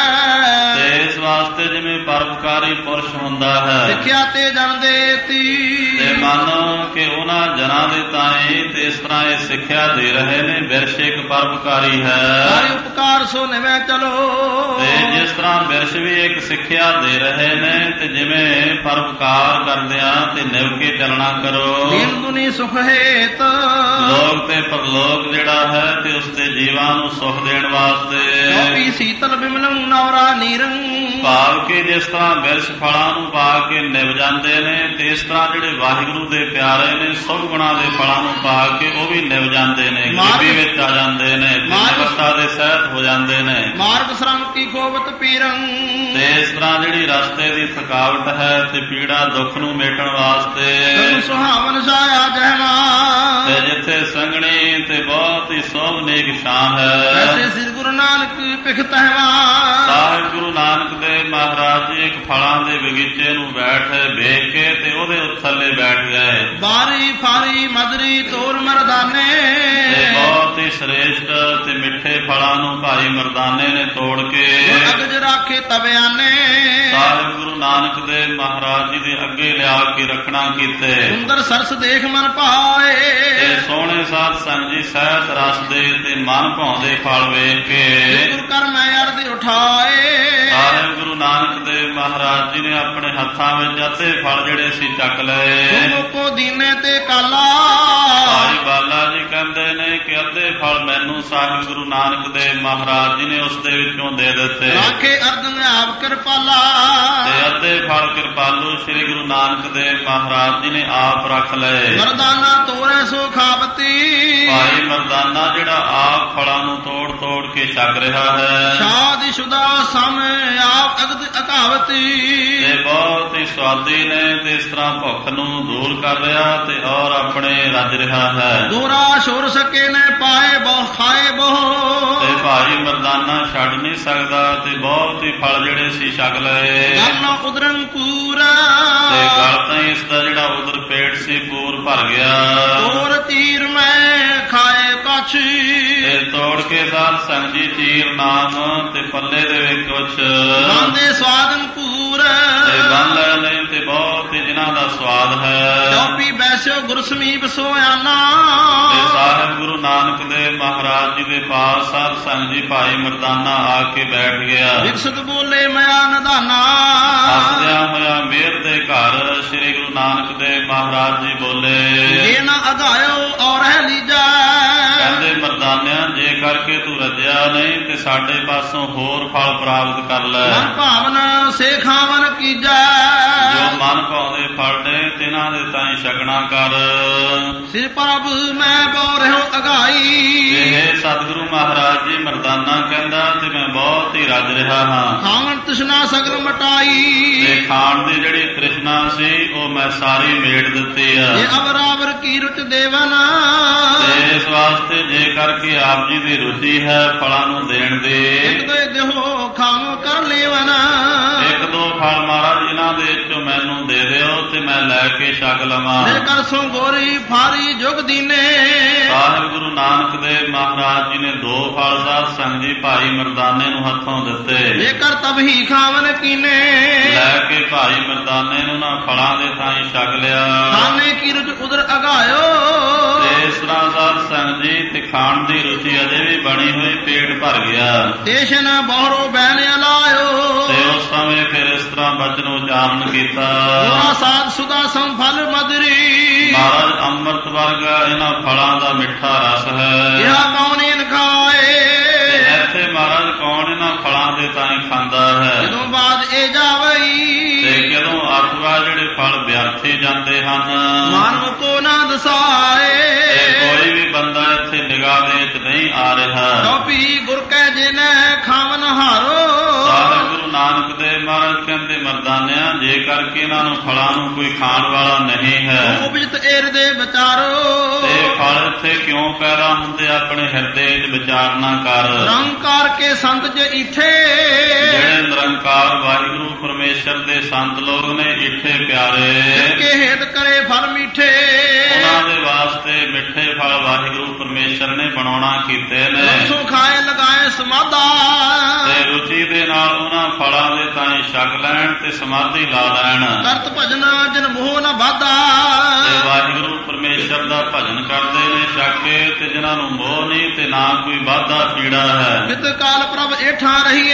ਹੈ। ਤੇ ਇਸ ਵਾਸਤੇ ਜਿਵੇਂ ਪਰਉਪਕਾਰੀ ਪੁਰਸ਼ ਹੁੰਦਾ ਹੈ। ਸਿੱਖਿਆ ਤੇ ਜਨ ਦੇਤੀ। ਤੇ ਮੰਨ ਕਿ ਉਹਨਾਂ ਜਨਾਂ ਦੇ ਤਾਈਂ ਤੇ ਇਸ ਤਰ੍ਹਾਂ ਇਹ ਸਿੱਖਿਆ ਦੇ ਰਹੇ ਨੇ ਬਿਰਸ਼ ਇੱਕ ਪਰਉਪਕਾਰੀ ਹੈ। ਸਾਰੇ ਉਪਕਾਰ ਸੋ ਨਿਵੇਂ ਚਲੋ। ਤੇ ਜਿਸ ਤਰ੍ਹਾਂ ਬਿਰਸ਼ ਵੀ ਇੱਕ ਸਿੱਖਿਆ ਦੇ ਰਹੇ ਨੇ ਤੇ ਜਿਵੇਂ ਪਰਉਪਕਾਰ ਕਰਦਿਆਂ ਤੇ ਨਿਭ ਕੇ ਚੱਲਣਾ ਕਰੋ। ਦੀਨ ਦੁਨੀ ਸੁਖ ਹੇਤ। ਲੋਕ ਤੇ ਪਰਲੋਕ ਜਿਹੜਾ ਹੈ ਤੇ ਉਸ ਦੇ ਜੀਵਾਂ ਨੂੰ ਸੁਖ ਦੇਣ ਵਾਸਤੇ। ਪੀ ਸੀਤਲ ਬਿਮਲੰ ਨਵਰਾ ਨੀਰੰ। ਭਾਵ ਕਿ ਜਿਸ ਤਰ੍ਹਾਂ ਬਿਰਸ਼ ਫਲਾਂ ਨੂੰ ਪਾ ਕੇ ਨਿਭ ਜਾਂਦੇ ਨੇ ਤੇ ਇਸ ਤਰ੍ਹਾਂ ਜਿਹੜੇ ਵਾਹਿਗੁਰੂ ਦੇ ਪਿਆਰੇ ਨੇ ਸੁਭ ਗੁਣਾਂ ਦੇ ਫਲਾਂ ਨੂੰ ਪਾ ਕੇ ਉਹ ਵੀ ਨਿਭ ਜਾਂਦੇ ਨੇ। ਗਰੀਬੀ ਵਿੱਚ ਆ ਜਾਂਦੇ ਨੇ ਤੇ ਨਿਮਰਤਾ ਦੇ ਸਹਿਤ ਹੋ ਜਾਂਦੇ ਨੇ। ਮਾਰਗ ਸ਼ਰਮ ਕੀ ਖੋਵਤ ਪੀਰੰ। ਤੇ ਇਸ ਤਰ੍ਹਾਂ ਜਿਹੜੀ ਰਸਤੇ ਦੀ ਥਕਾਵਟ ਹੈ ਤੇ ਪੀੜਾ ਦੁੱਖ ਨੂੰ ਮੇਟਣ ਵਾਸਤੇ। ਸੁਹਾਵਨ ਸਾਇਆ ਜਹਨਾ। ਤੇ ਜਿੱਥੇ ਸੰਗਣੀ ਤੇ ਬਹੁਤ ਹੀ ਸੋਹਣੀਕ ਛਾਂ ਹੈ। ਐਸੇ ਸ੍ਰੀ ਗੁਰੂ ਨਾਨਕ ਪਿਖਤ ਹੈ। ਸਾਹਿਬ ਗੁਰੂ ਨਾਨਕ ਦੇਵ ਮਹਾਰਾਜ ਜੀ ਇੱਕ ਫਲਾਂ ਦੇ ਬਗੀਚੇ ਨੂੰ ਬੈਠ ਵੇਖ ਕੇ ਤੇ ਉਹਦੇ ਥੱਲੇ ਬੈਠ ਗਏ। ਬਾਰੀ ਫਾਰੀ ਮਦਰੀ ਤੋਰ ਮਰਦਾਨੇ। ਤੇ ਬਹੁਤ ਹੀ ਸ੍ਰੇਸ਼ਟ ਤੇ ਮਿੱਠੇ ਫਲਾਂ ਨੂੰ ਭਾਈ ਮਰਦਾਨੇ ਨੇ ਤੋੜ ਕੇ ਅਗਜ ਰਾਖੇ ਤਬਿਆਨੇ। ਸਾਹਿਬ ਗੁਰੂ ਨਾਨਕ ਦੇਵ ਮਹਾਰਾਜ ਜੀ ਦੇ ਅੱਗੇ ਲਿਆ ਕੇ ਰੱਖਣਾ ਕੀਤੇ। ਸੁੰਦਰ ਸਰਸ ਦੇਖ ਮਨ ਭਾਏ। ਤੇ ਸੋਹਣੇ ਸਾਧ ਸੰਗ ਜੀ ਸਹਿਤ ਰਸ ਦੇ ਤੇ ਮਨ ਭਾਉਂਦੇ ਫਲ ਵੇਖ ਕੇ ਗੁਰ ਕਰ ਮੈਂ ਅਰਦ ਉਠਾਏ। ਸਾਹਿਬ ਗੁਰੂ ਨਾਨਕ ਦੇਵ ਮਹਾਰਾਜ ਜੀ ਨੇ ਆਪਣੇ ਹੱਥਾਂ ਵਿੱਚ ਅੱਧੇ ਫਲ ਜਿਹੜੇ ਸੀ ਚੱਕ ਲਏ। ਕੋ ਦੀਨੇ ਤੇ ਕਾਲਾ। ਭਾਈ ਬਾਲਾ ਜੀ ਕਹਿੰਦੇ ਨੇ ਕਿ ਅੱਧੇ ਫਲ ਮੈਨੂੰ ਸਾਹਿਬ ਗੁਰੂ ਨਾਨਕ ਦੇਵ ਮਹਾਰਾਜ ਜੀ ਨੇ ਉਸ ਦੇ ਵਿੱਚੋਂ ਦੇ ਦਿੱਤੇ। ਰਾਖੇ ਅਰਦਨ ਆਪ ਕਿਰਪਾਲਾ। ਤੇ ਅੱਧੇ ਫਲ ਕਿਰਪਾਲੂ ਸ੍ਰੀ ਗੁਰੂ ਨਾਨਕ ਦੇਵ ਮਹਾਰਾਜ ਜੀ ਨੇ ਆਪ ਰੱਖ ਲਏ। ਮਰਦਾਨਾ ਤੋਰੇ ਸੋ ਖਾਵਤੀ। ਭਾਈ ਮਰਦਾਨਾ ਜਿਹੜਾ ਆਪ ਫਲਾਂ ਨੂੰ ਤੋੜ ਤੋੜ ਕੇ ਛਕ ਰਿਹਾ ਹੈ। ਸ਼ਾਦੀ ਸ਼ੁਦਾ ਸਮ ਆਪ ਜਗਤ ਅਕਾਵਤੀ। ਤੇ ਬਹੁਤ ਹੀ ਸਵਾਦੀ ਨੇ ਤੇ ਇਸ ਤਰ੍ਹਾਂ ਭੁੱਖ ਨੂੰ ਦੂਰ ਕਰ ਰਿਹਾ ਤੇ ਔਰ ਆਪਣੇ ਰੱਜ ਰਿਹਾ ਹੈ। ਦੋਰਾ ਛੁਰ ਸਕੇ ਨੇ ਪਾਏ ਬਹੁ ਖਾਏ ਬਹੁ। ਤੇ ਭਾਈ ਮਰਦਾਨਾ ਛੱਡ ਨਹੀਂ ਸਕਦਾ ਤੇ ਬਹੁਤ ਹੀ ਫਲ ਜਿਹੜੇ ਸੀ ਛਕ ਲਏ। ਗਲ ਉਦਰੰ ਪੂਰਾ ਤੇ ਗਲ ਤਾਂ ਇਸ ਦਾ ਜਿਹੜਾ ਉਦਰ ਪੇਟ ਸੀ ਪੂਰ ਭਰ ਗਿਆ। ਤੋਰ ਤੀਰ ਮੈਂ ਖਾਏ ਕਛ। ਤੇ ਤੋੜ ਕੇ ਸਾਧ ਸੰਗ ਜੀ ਤੀਰ ਨਾਮ ਤੇ ਪੱਲੇ ਦੇ ਵਿੱਚ ਕੁਛ ਬੰਦੇ ਸਵਾਦਨ ਪੂਰ। ਤੇ ਬੰਨ ਲੈ ਨੇ ਤੇ ਬਹੁਤ ਹੀ ਜਿਨ੍ਹਾਂ ਦਾ ਸਵਾਦ ਹੈ। ਚੌਪੀ ਬੈਸਿਓ ਗੁਰ ਸਮੀਪ ਸੋਆਨਾ। ਤੇ ਸਾਹਿਬ ਗੁਰੂ ਨਾਨਕ ਦੇਵ ਮਹਾਰਾਜ ਜੀ ਦੇ ਪਾਸ ਸਾਧ ਸੰਗ ਜੀ ਭਾਈ ਮਰਦਾਨਾ ਆ ਕੇ ਬੈਠ ਗਿਆ। ਵਿਕਸਤ ਬੋਲੇ ਮਿਆ ਨਿਧਾਨਾ। ਹੱਸਦਿਆਂ ਹੋਇਆ ਮੇਰ ਦੇ ਘਰ ਸ੍ਰੀ ਗੁਰੂ ਨਾਨਕ ਦੇਵ ਮਹਾਰਾਜ ਜੀ ਬੋਲੇ, ਜੇ ਨਾ ਅਗਾਇਓ ਔਰ ਹੈ ਲੀਜਾ। ਕਹਿੰਦੇ ਮਰਦਾਨਿਆਂ ਜੇ ਕਰਕੇ ਤੂੰ ਰੱਜਿਆ ਨਹੀਂ ਤੇ ਸਾਡੇ ਪਾਸੋਂ ਹੋਰ ਫਲ ਪ੍ਰਾਪਤ ਕਰ ਲੈ। ਮਨ ਭਾਵਨ ਸੇ ਖਾਵਨ ਕੀਜਾ। ਜੋ ਮਨ ਭਾਉਂਦੇ ਫਲ ਨੇ ਤਿਨਾਂ ਦੇ ਤਾਈਂ ਛਕਣਾ ਕਰ। ਸਿਰ ਪ੍ਰਭ ਮੈਂ ਬੋ ਰਹਿਓ ਅਗਾਈ। ਇਹ ਸਤਿਗੁਰੂ ਮਹਾਰਾਜ ਜੀ ਮਰਦਾਨਾ ਕਹਿੰਦਾ ਤੇ ਮੈਂ ਬਹੁਤ ਹੀ ਰੱਜ ਰਿਹਾ ਹਾਂ। ਖਾਵਣ ਤ੍ਰਿਸ਼ਨਾ ਸਗਲ ਮਟਾਈ। ਤੇ ਖਾਣ ਦੀ ਜਿਹੜੀ ਤ੍ਰਿਸ਼ਨਾ ਸੀ ਉਹ ਮੈਂ ਸਾਰੀ ਮੇਟ ਦਿੱਤੀ ਆ। ਇਹ ਅਵਰਾਵਰ ਕੀ ਰੁਚ ਦੇਵਨ। ਤੇ ਇਸ ਵਾਸਤੇ ਜੇ ਕਰਕੇ ਆਪ ਜੀ ਦੀ ਰੁਚੀ ਹੈ ਫਲਾਂ ਨੂੰ ਦੇਣ ਦੀ। ਇੱਕ ਦੋ ਦੇਹੋ ਖਾਵ ਕਰ ਲੇਵਨ। ਇੱਕ ਦੋ ਫਲ ਮਹਾਰਾਜ ਇਹਨਾਂ ਦੇ ਵਿੱਚੋਂ ਮੈਨੂੰ ਦੇ ਦਿਓ ਤੇ ਮੈਂ ਲੈ ਕੇ ਛਕ ਲਵਾਂ। ਦੇ ਕਰ ਸੋ ਗੋਰੀ ਫਾਰੀ ਜੁਗ ਦੀਨੇ। ਸਾਹਿਬ ਗੁਰੂ ਨਾਨਕ ਦੇਵ ਮਹਾਰਾਜ ਜੀ ਨੇ ਦੋ ਫਲ ਸਾਧ ਸੰਗ ਜੀ ਭਾਈ ਮਰਦਾਨੇ ਨੂੰ ਹੱਥੋਂ ਦਿੱਤੇ। ਜੇ ਕਰ ਤਬਹੀ ਖਾਵਨ ਕੀਨੇ। ਲੈ ਕੇ ਭਾਈ ਮਰਦਾਨੇ ਨੂੰ ਨਾ ਫਲਾਂ ਦੇ ਥਾਈਂ ਛਕ ਲਿਆ। ਖਾਣੇ ਕੀ ਰੁਚ ਉਦਰ ਅਗਾਇਓ। ਤੇ ਇਸ ਤਰ੍ਹਾਂ ਸਾਧ ਸੰਗ ਜੀ ਤੇ ਖਾਣ ਦੀ ਰੁਚੀ ਅਜੇ ਵੀ ਬਣੀ ਹੋਈ ਪੇਟ ਭਰ ਗਿਆ। ਦੇਸ਼ਨ ਬਹਰੋ ਬੈਨ ਅਲਾਇਓ। ਤੇ ਉਸ ਸਮੇਂ ਫਿਰ ਇਸ ਤਰ੍ਹਾਂ ਬਚਨ ਉਚਾਰਨ ਕੀਤਾ। ਦੋਰਾ ਸਾਧ ਸੁਦਾ ਸੰਫਲ ਮਦਰੀ। ਮਹਾਰਾਜ ਅੰਮ੍ਰਿਤ ਵਰਗਾ ਇਹਨਾਂ ਫਲਾਂ ਦਾ ਮਿੱਠਾ ਰਸ ਹੈ। ਇਹ ਕੌਣ ਇਨ ਖਾਏ। ਇੱਥੇ ਮਹਾਰਾਜ ਕੌਣ ਇਹਨਾਂ ਫਲਾਂ ਦੇ ਤਾਂ ਹੀ ਖਾਂਦਾ ਹੈ। ਜਦੋਂ ਬਾਅਦ ਇਹ ਜਾਵਈ। ਤੇ ਜਦੋਂ ਆਤਵਾ ਜਿਹੜੇ ਫਲ ਵਿਅਰਥੇ ਜਾਂਦੇ ਹਨ। ਮਾਨਵ ਕੋ ਨਾ ਦਸਾਏ। ਤੇ ਕੋਈ ਵੀ ਬੰਦਾ ਇੱਥੇ ਨਿਗਾਹ ਦੇ ਵਿੱਚ ਨਹੀਂ ਆ ਰਿਹਾ। ਚੌਪੀ ਗੁਰ ਕਹਿ ਜਿਨੈ ਖਾਵਨ ਹਾਰੋ। ਸਾਹਿਬ ਗੁਰੂ ਨਾਨਕ ਦੇਵ ਮਹਾਰਾਜ ਕਹਿੰਦੇ ਮਰਦਾਨਿਆਂ ਜੇ ਕਰਕੇ ਇਹਨਾਂ ਨੂੰ ਫਲਾਂ ਨੂੰ ਕੋਈ ਖਾਣ ਵਾਲਾ ਨਹੀਂ ਹੈ। ਉਪਜਿਤ ਏਰ ਦੇ ਵਿਚਾਰੋ। ਤੇ ਫਲ ਇੱਥੇ ਕਿਉਂ ਪੈਦਾ ਹੁੰਦੇ ਆਪਣੇ ਹਿਰਦੇ 'ਚ ਵਿਚਾਰਨਾ ਕਰ। ਨਿਰੰਕਾਰ ਕੇ ਸੰਤ ਜ ਇਥੇ। ਜਿਹੜੇ ਨਿਰੰਕਾਰ ਵਾਹਿਗੁਰੂ ਪਰਮੇਸ਼ਰ ਦੇ ਸੰਤ ਲੋਕ ਨੇ ਇੱਥੇ ਪਿਆਰੇ। ਕੇ ਹੇਤ ਕਰੇ ਫਲ ਮਿੱਠੇ। ਉਹਨਾਂ ਦੇ ਵਾਸਤੇ ਮਿੱਠੇ ਫਲ ਵਾਹਿਗੁਰੂ ਪਰਮੇਸ਼ਰ ਨੇ ਬਣਾਉਣਾ ਕੀਤੇ ਨੇ। ਲਸੋ ਖਾਏ ਲਗਾਏ ਸਮਾਧਾ। ਤੇ ਰੁਚੀ ਦੇ ਨਾਲ ਉਹਨਾਂ ਫਲਾਂ ਦੇ ਤਾਈਂ ਛਕ ਲੈਣ ਤੇ ਸਮਾਧੀ ਲਾ ਲੈਣ। ਕਰਤ ਭਜਨ ਜਨ ਮੋਹ ਨ ਬਾਧਾ। ਤੇ ਵਾਹਿਗੁਰੂ ਪਰਮੇਸ਼ਰ ਦਾ ਭਜਨ ਕਰਦੇ ਨੇ ਛਕ ਕੇ ਤੇ ਜਿਨ੍ਹਾਂ ਨੂੰ ਮੋਹ ਨਹੀਂ ਤੇ ਨਾ ਕੋਈ ਬਾਧਾ ਪੀੜਾ ਹੈ। ਨਿਤ ਕਾਲ ਪ੍ਰਭ ਏਠਾਂ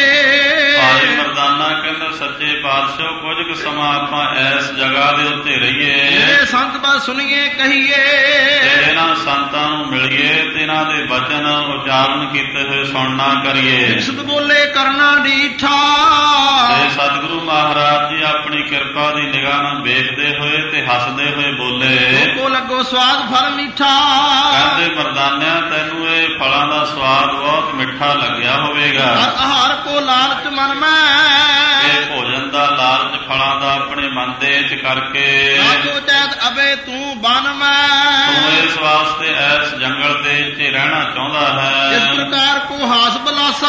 ਰਹੀਏ। ਭਾਈ ਮਰਦਾਨਾ ਕਹਿੰਦਾ ਸੱਚੇ ਪਾਤਸ਼ਾਹ ਕੁਝ ਕੁ ਸਮਾਂ ਆਪਾਂ ਇਸ ਜਗ੍ਹਾ ਦੇ ਉੱਤੇ ਰਹੀਏ। ਜਿਹੜੇ ਸੰਤ ਬਸ ਸੁਣੀਏ ਕਹੀਏ। ਤੇ ਇਹਨਾਂ ਸੰਤਾਂ ਨੂੰ ਮਿਲੀਏ ਤੇ ਇਹਨਾਂ ਦੇ ਬਚਨ ਉਚਾਰਨ ਕੀਤੇ ਹੋਏ ਸੁਣਨਾ ਕਰੀਏ। ਵਿਕਸਤ ਬੋਲੇ ਕਰਨਾ ਡੀਠਾ। ਤੇ ਸਤਿਗੁਰੂ ਮਹਾਰਾਜ ਜੀ ਆਪਣੀ ਕਿਰਪਾ ਦੀ ਨਿਗਾਹ ਨਾਲ ਵੇਖਦੇ ਹੋਏ ਤੇ ਹੱਸਦੇ ਹੋਏ ਬੋਲੇ, ਕੋ ਲੱਗੋ ਸਵਾਦ ਫਲ ਮਿੱਠਾ। ਕਹਿੰਦੇ ਮਰਦਾਨਿਆਂ ਤੈਨੂੰ ਇਹ ਫਲਾਂ ਦਾ ਸਵਾਦ ਬਹੁਤ ਮਿੱਠਾ ਲੱਗਿਆ ਹੋਵੇਗਾ। ਹਰ ਆਹਾਰ ਕੋ ਲਾਲਚ ਮਨ ਮੈਂ। ਇਹ ਭੋਜਨ ਦਾ ਲਾਲਚ ਫਲਾਂ ਦਾ ਆਪਣੇ ਮਨ ਦੇ ਵਿੱਚ ਕਰਕੇ ਜੋ ਚੈਤ ਅਬੇ ਤੂੰ ਬਨ ਮੈਂ। ਤੂੰ ਇਸ ਵਾਸਤੇ ਇਸ ਜੰਗਲ ਦੇ ਵਿੱਚ ਰਹਿਣਾ ਚਾਹੁੰਦਾ ਹੈ। ਇਸ ਪ੍ਰਕਾਰ ਕੋ ਹਾਸ ਬਲਾਸਾ।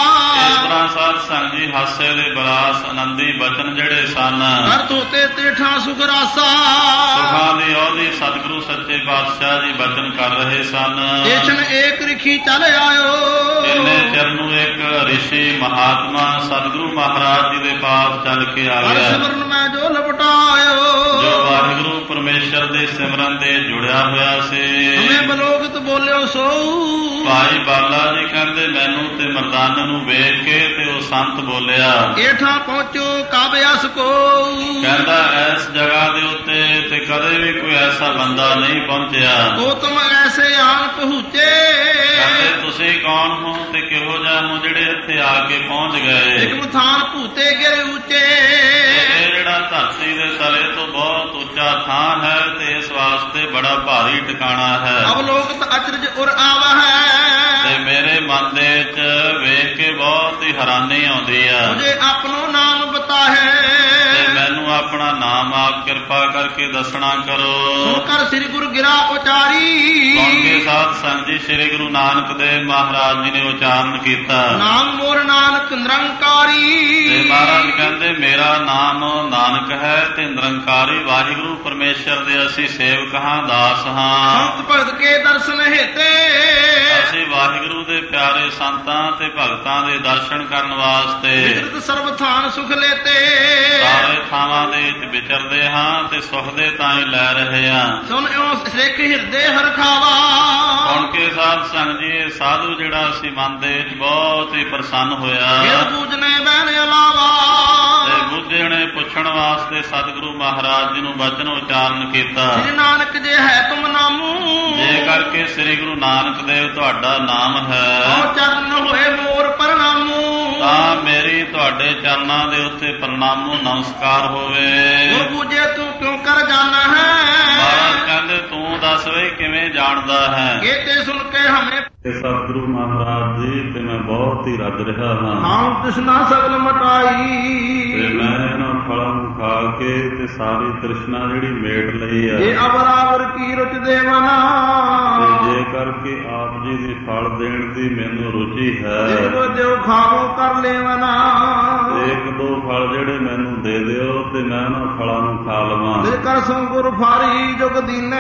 ਇਸ ਤਰ੍ਹਾਂ ਸਾਧ ਸੰਗ ਜੀ ਹਾਸੇ ਦੇ ਬਲਾਸ ਆਨੰਦੀ ਬਚਨ ਜਿਹੜੇ ਸਨ। ਕਰ ਧੋਤੇ ਤੇਠਾਂ ਸੁਖ ਰਾਸਾ। ਸੁਖਾਂ ਦੀ ਉਹਦੀ ਸਤਿਗੁਰੂ ਸੱਚੇ ਪਾਤਸ਼ਾਹ ਜੀ ਬਚਨ ਕਰ ਰਹੇ ਸਨ। ਦੇਸ਼ਨ ਏਕ ਰਿਖੀ ਚੱਲ ਆਇਓ। ਇੰਨੇ ਚਿਰ ਨੂੰ ਇੱਕ ਰਿਸ਼ੀ ਮਹਾਤਮਾ ਸਤਿਗੁਰੂ ਮਹਾਰਾਜ ਜੀ ਦੇ ਪਾਸ ਚੱਲ ਕੇ ਆ ਹਰ ਗਿਆ। ਸਿਮਰਨ ਮੈਂ ਜੋ ਲਪਟਾਇਓ। ਜੋ ਵਾਹਿਗੁਰੂ ਪਰਮੇਸ਼ਰ ਦੇ ਸਿਮਰਨ ਦੇ ਜੁੜਿਆ ਹੋਇਆ ਸੀ। ਹਮੇ ਬਲੋਗਤ ਬੋਲਿਓ ਸੋ। ਭਾਈ ਬਾਲਾ ਜੀ ਕਹਿੰਦੇ ਮੈਨੂੰ ਤੇ ਮਰਦਾਨੇ ਨੂੰ ਵੇਖ ਕੇ ਤੇ ਉਹ ਸੰਤ ਬੋਲਿਆ, ਏਠਾਂ ਪਹੁੰਚੋ ਕਾਬ ਅਸ ਕੋ। ਕਹਿੰਦਾ ਇਸ ਜਗ੍ਹਾ ਦੇ ਉੱਤੇ ਤੇ ਕਦੇ ਵੀ ਕੋਈ ਐਸਾ ਬੰਦਾ ਨਹੀਂ ਪਹੁੰਚਿਆ। ਉਹ ਤੁਮ ਐਸੇ ਆਣ ਪਹੁੰਚੇ। ਕਹਿੰਦੇ ਤੁਸੀਂ ਕੌਣ ਹੋ ਤੇ ਕਿਹੋ ਜਿਹਾ ਹੋ ਜਿਹੜੇ ਇੱਥੇ ਆ ਕੇ ਪਹੁੰਚ ਗਏ। ਇੱਕ ਮਥਾਨ ਭੂਤੇ ਗਿਰੇ ਉੱਚੇ। ਇਹ ਜਿਹੜਾ ਧਰਤੀ ਦੇ ਤਲੇ ਤੋਂ ਬਹੁਤ ਉੱਚਾ ਥਾਂ ਹੈ ਤੇ ਇਸ ਵਾਸਤੇ ਬੜਾ ਭਾਰੀ ਟਿਕਾਣਾ ਹੈ। ਅਵਲੋਕਤ ਅਚਰਜ ਉਰ ਆਵਾ ਹੈ। ਤੇ ਮੇਰੇ ਮਨ ਦੇ ਵਿੱਚ ਵੇਖ ਕੇ ਬਹੁਤ ਹੀ ਹੈਰਾਨੀ ਆਉਂਦੀ ਆ। ਮੁਝੇ ਆਪਣੋ ਨਾਮ ਬਤਾਹੇ, ਤੇ ਮੈਨੂੰ ਆਪਣਾ ਨਾਮ ਆਪ ਕਿਰਪਾ ਕਰਕੇ ਦੱਸਣਾ ਕਰੋ। ਸੁਣ ਕਰ ਸ੍ਰੀ ਗੁਰੂ ਗਿਰਾ ਉਚਾਰੀ, ਸੁਣ ਕੇ ਸਾਧ ਸੰਗਤ ਜੀ ਸ੍ਰੀ ਗੁਰੂ ਨਾਨਕ ਦੇਵ ਮਹਾਰਾਜ ਜੀ ਨੇ ਉਚਾਰਨ ਕੀਤਾ, ਨਾਮ ਮੋਰ ਨਾਨਕ ਨਿਰੰਕਾਰੀ। ਤੇ ਮਹਾਰਾਜ ਕਹਿੰਦੇ ਮੇਰਾ ਨਾਮ ਨਾਨਕ ਹੈ ਤੇ ਨਿਰੰਕਾਰੀ ਵਾਹਿਗੁਰੂ ਪਰਮੇਸ਼ਰ ਦੇ ਅਸੀਂ ਸੇਵਕ ਹਾਂ, ਦਾਸ ਹਾਂ। ਸੰਤ ਭਗਤ ਕੇ ਦਰਸ਼ਨ ਹੇਤੇ, ਅਸੀਂ ਵਾਹਿਗੁਰੂ ਦੇ ਪਿਆਰੇ ਸੰਤਾਂ ਤੇ ਭਗਤਾਂ ਦੇ ਦਰਸ਼ਨ ਕਰਨ ਵਾਸਤੇ ਵਿਚਰਤ ਸਰਬ ਥਾਨ ਸੁਖ ਲੈਤੇ, ਸਾਰੇ ਥਾਵਾਂ ਦੇ ਵਿੱਚ ਵਿਚਰਦੇ ਹਾਂ ਤੇ ਸੁਖ ਦੇ ਤਾਂ ਹੀ ਲੈ ਰਹੇ ਹਾਂ। ਸੁਣ ਇਉ ਸਿੱਖ ਹਿਰਦੇ ਹਰਖਾਵਾ, ਸੁਣ ਕੇ ਸਾਧ ਸੰਗਤ ਜੀ ਇਹ ਸਾਧੂ ਜਿਹੜਾ ਸੀ ਮਨ ਦੇ ਵਿੱਚ ਬਹੁਤ ਹੀ ਪ੍ਰਸੰਨ ਹੋਇਆ। ਫਿਰ ਪੂਜਨੇ ਬੈਨ ਇਲਾਵਾ, ਤੇ ਬੁੱਝੇ ਨੇ ਪੁੱਛਣ ਵਾਸਤੇ ਸਤਿਗੁਰੂ ਮਹਾਰਾਜ ਜੀ ਨੂੰ ਬਚਨ ਉਚਾਰਨ ਕੀਤਾ, ਸ੍ਰੀ ਨਾਨਕ ਜੇ ਹੈ ਤੁਮ ਨਾਮੂ, ਜੇ ਕਰਕੇ ਸ੍ਰੀ ਗੁਰੂ ਨਾਨਕ ਦੇਵ ਤੁਹਾਡਾ ਨਾਮ ਹੈ, ਉਹ ਚਰਨ ਹੋਏ ਮੋਰ ਪ੍ਰਣਾਮੂ, ਤਾਂ ਮੇਰੀ ਤੁਹਾਡੇ ਚਰਨਾਂ ਦੇ ਉੱਤੇ ਪ੍ਰਣਾਮੋ ਨਮਸਕਾਰ ਹੋਵੇ। ਗੁਰ ਪੂਜੇ ਤੂੰ ਕਿਉਂ ਕਰ ਜਾਣਾ ਹੈ, ਮਹਾਰਾਜ ਕਹਿੰਦੇ ਤੂੰ ਦੱਸ ਵੇ ਕਿਵੇਂ ਜਾਣਦਾ ਹੈ। ਇਹ ਤੇ ਸੁਣ ਕੇ ਹਮੇ ਸਤਿਗੁਰੂ ਮਹਾਰਾਜ ਜੀ ਤੇ ਮੈਂ ਬਹੁਤ ਹੀ ਰੱਜ ਰਿਹਾ ਹਾਂ। ਹਾਂ ਤ੍ਰਿਸ਼ਨਾ ਸਗਲ ਮਟਾਈ, ਤੇ ਮੈਂ ਇਹਨਾਂ ਫਲਾਂ ਨੂੰ ਖਾ ਕੇ ਤੇ ਸਾਰੀ ਤ੍ਰਿਸ਼ਨਾ ਜਿਹੜੀ ਮੇਟ ਲਈ ਹੈ, ਇਹ ਅਬਰਾਬਰ ਕੀ ਰੁਚ ਦੇਵਨਾ, ਤੇ ਜੇ ਕਰਕੇ ਆਪ ਜੀ ਦੀ ਫਲ ਦੇਣ ਦੀ ਮੈਨੂੰ ਰੁਚੀ ਹੈ, ਦੇਖੋ ਦਿਓ ਖਾਵੋ ਕਰ ਲੈਵਨਾ, ਇੱਕ ਦੋ ਫਲ ਜਿਹੜੇ ਮੈਨੂੰ ਦੇ ਦਿਓ ਤੇ ਮੈਂ ਉਹਨਾਂ ਫਲਾਂ ਨੂੰ ਖਾ ਲਵਾਂ। ਦਿਲ ਕਰ ਸੰਗੁਰ ਫਾਰੀ ਜੁਗ ਦੀਨੇ,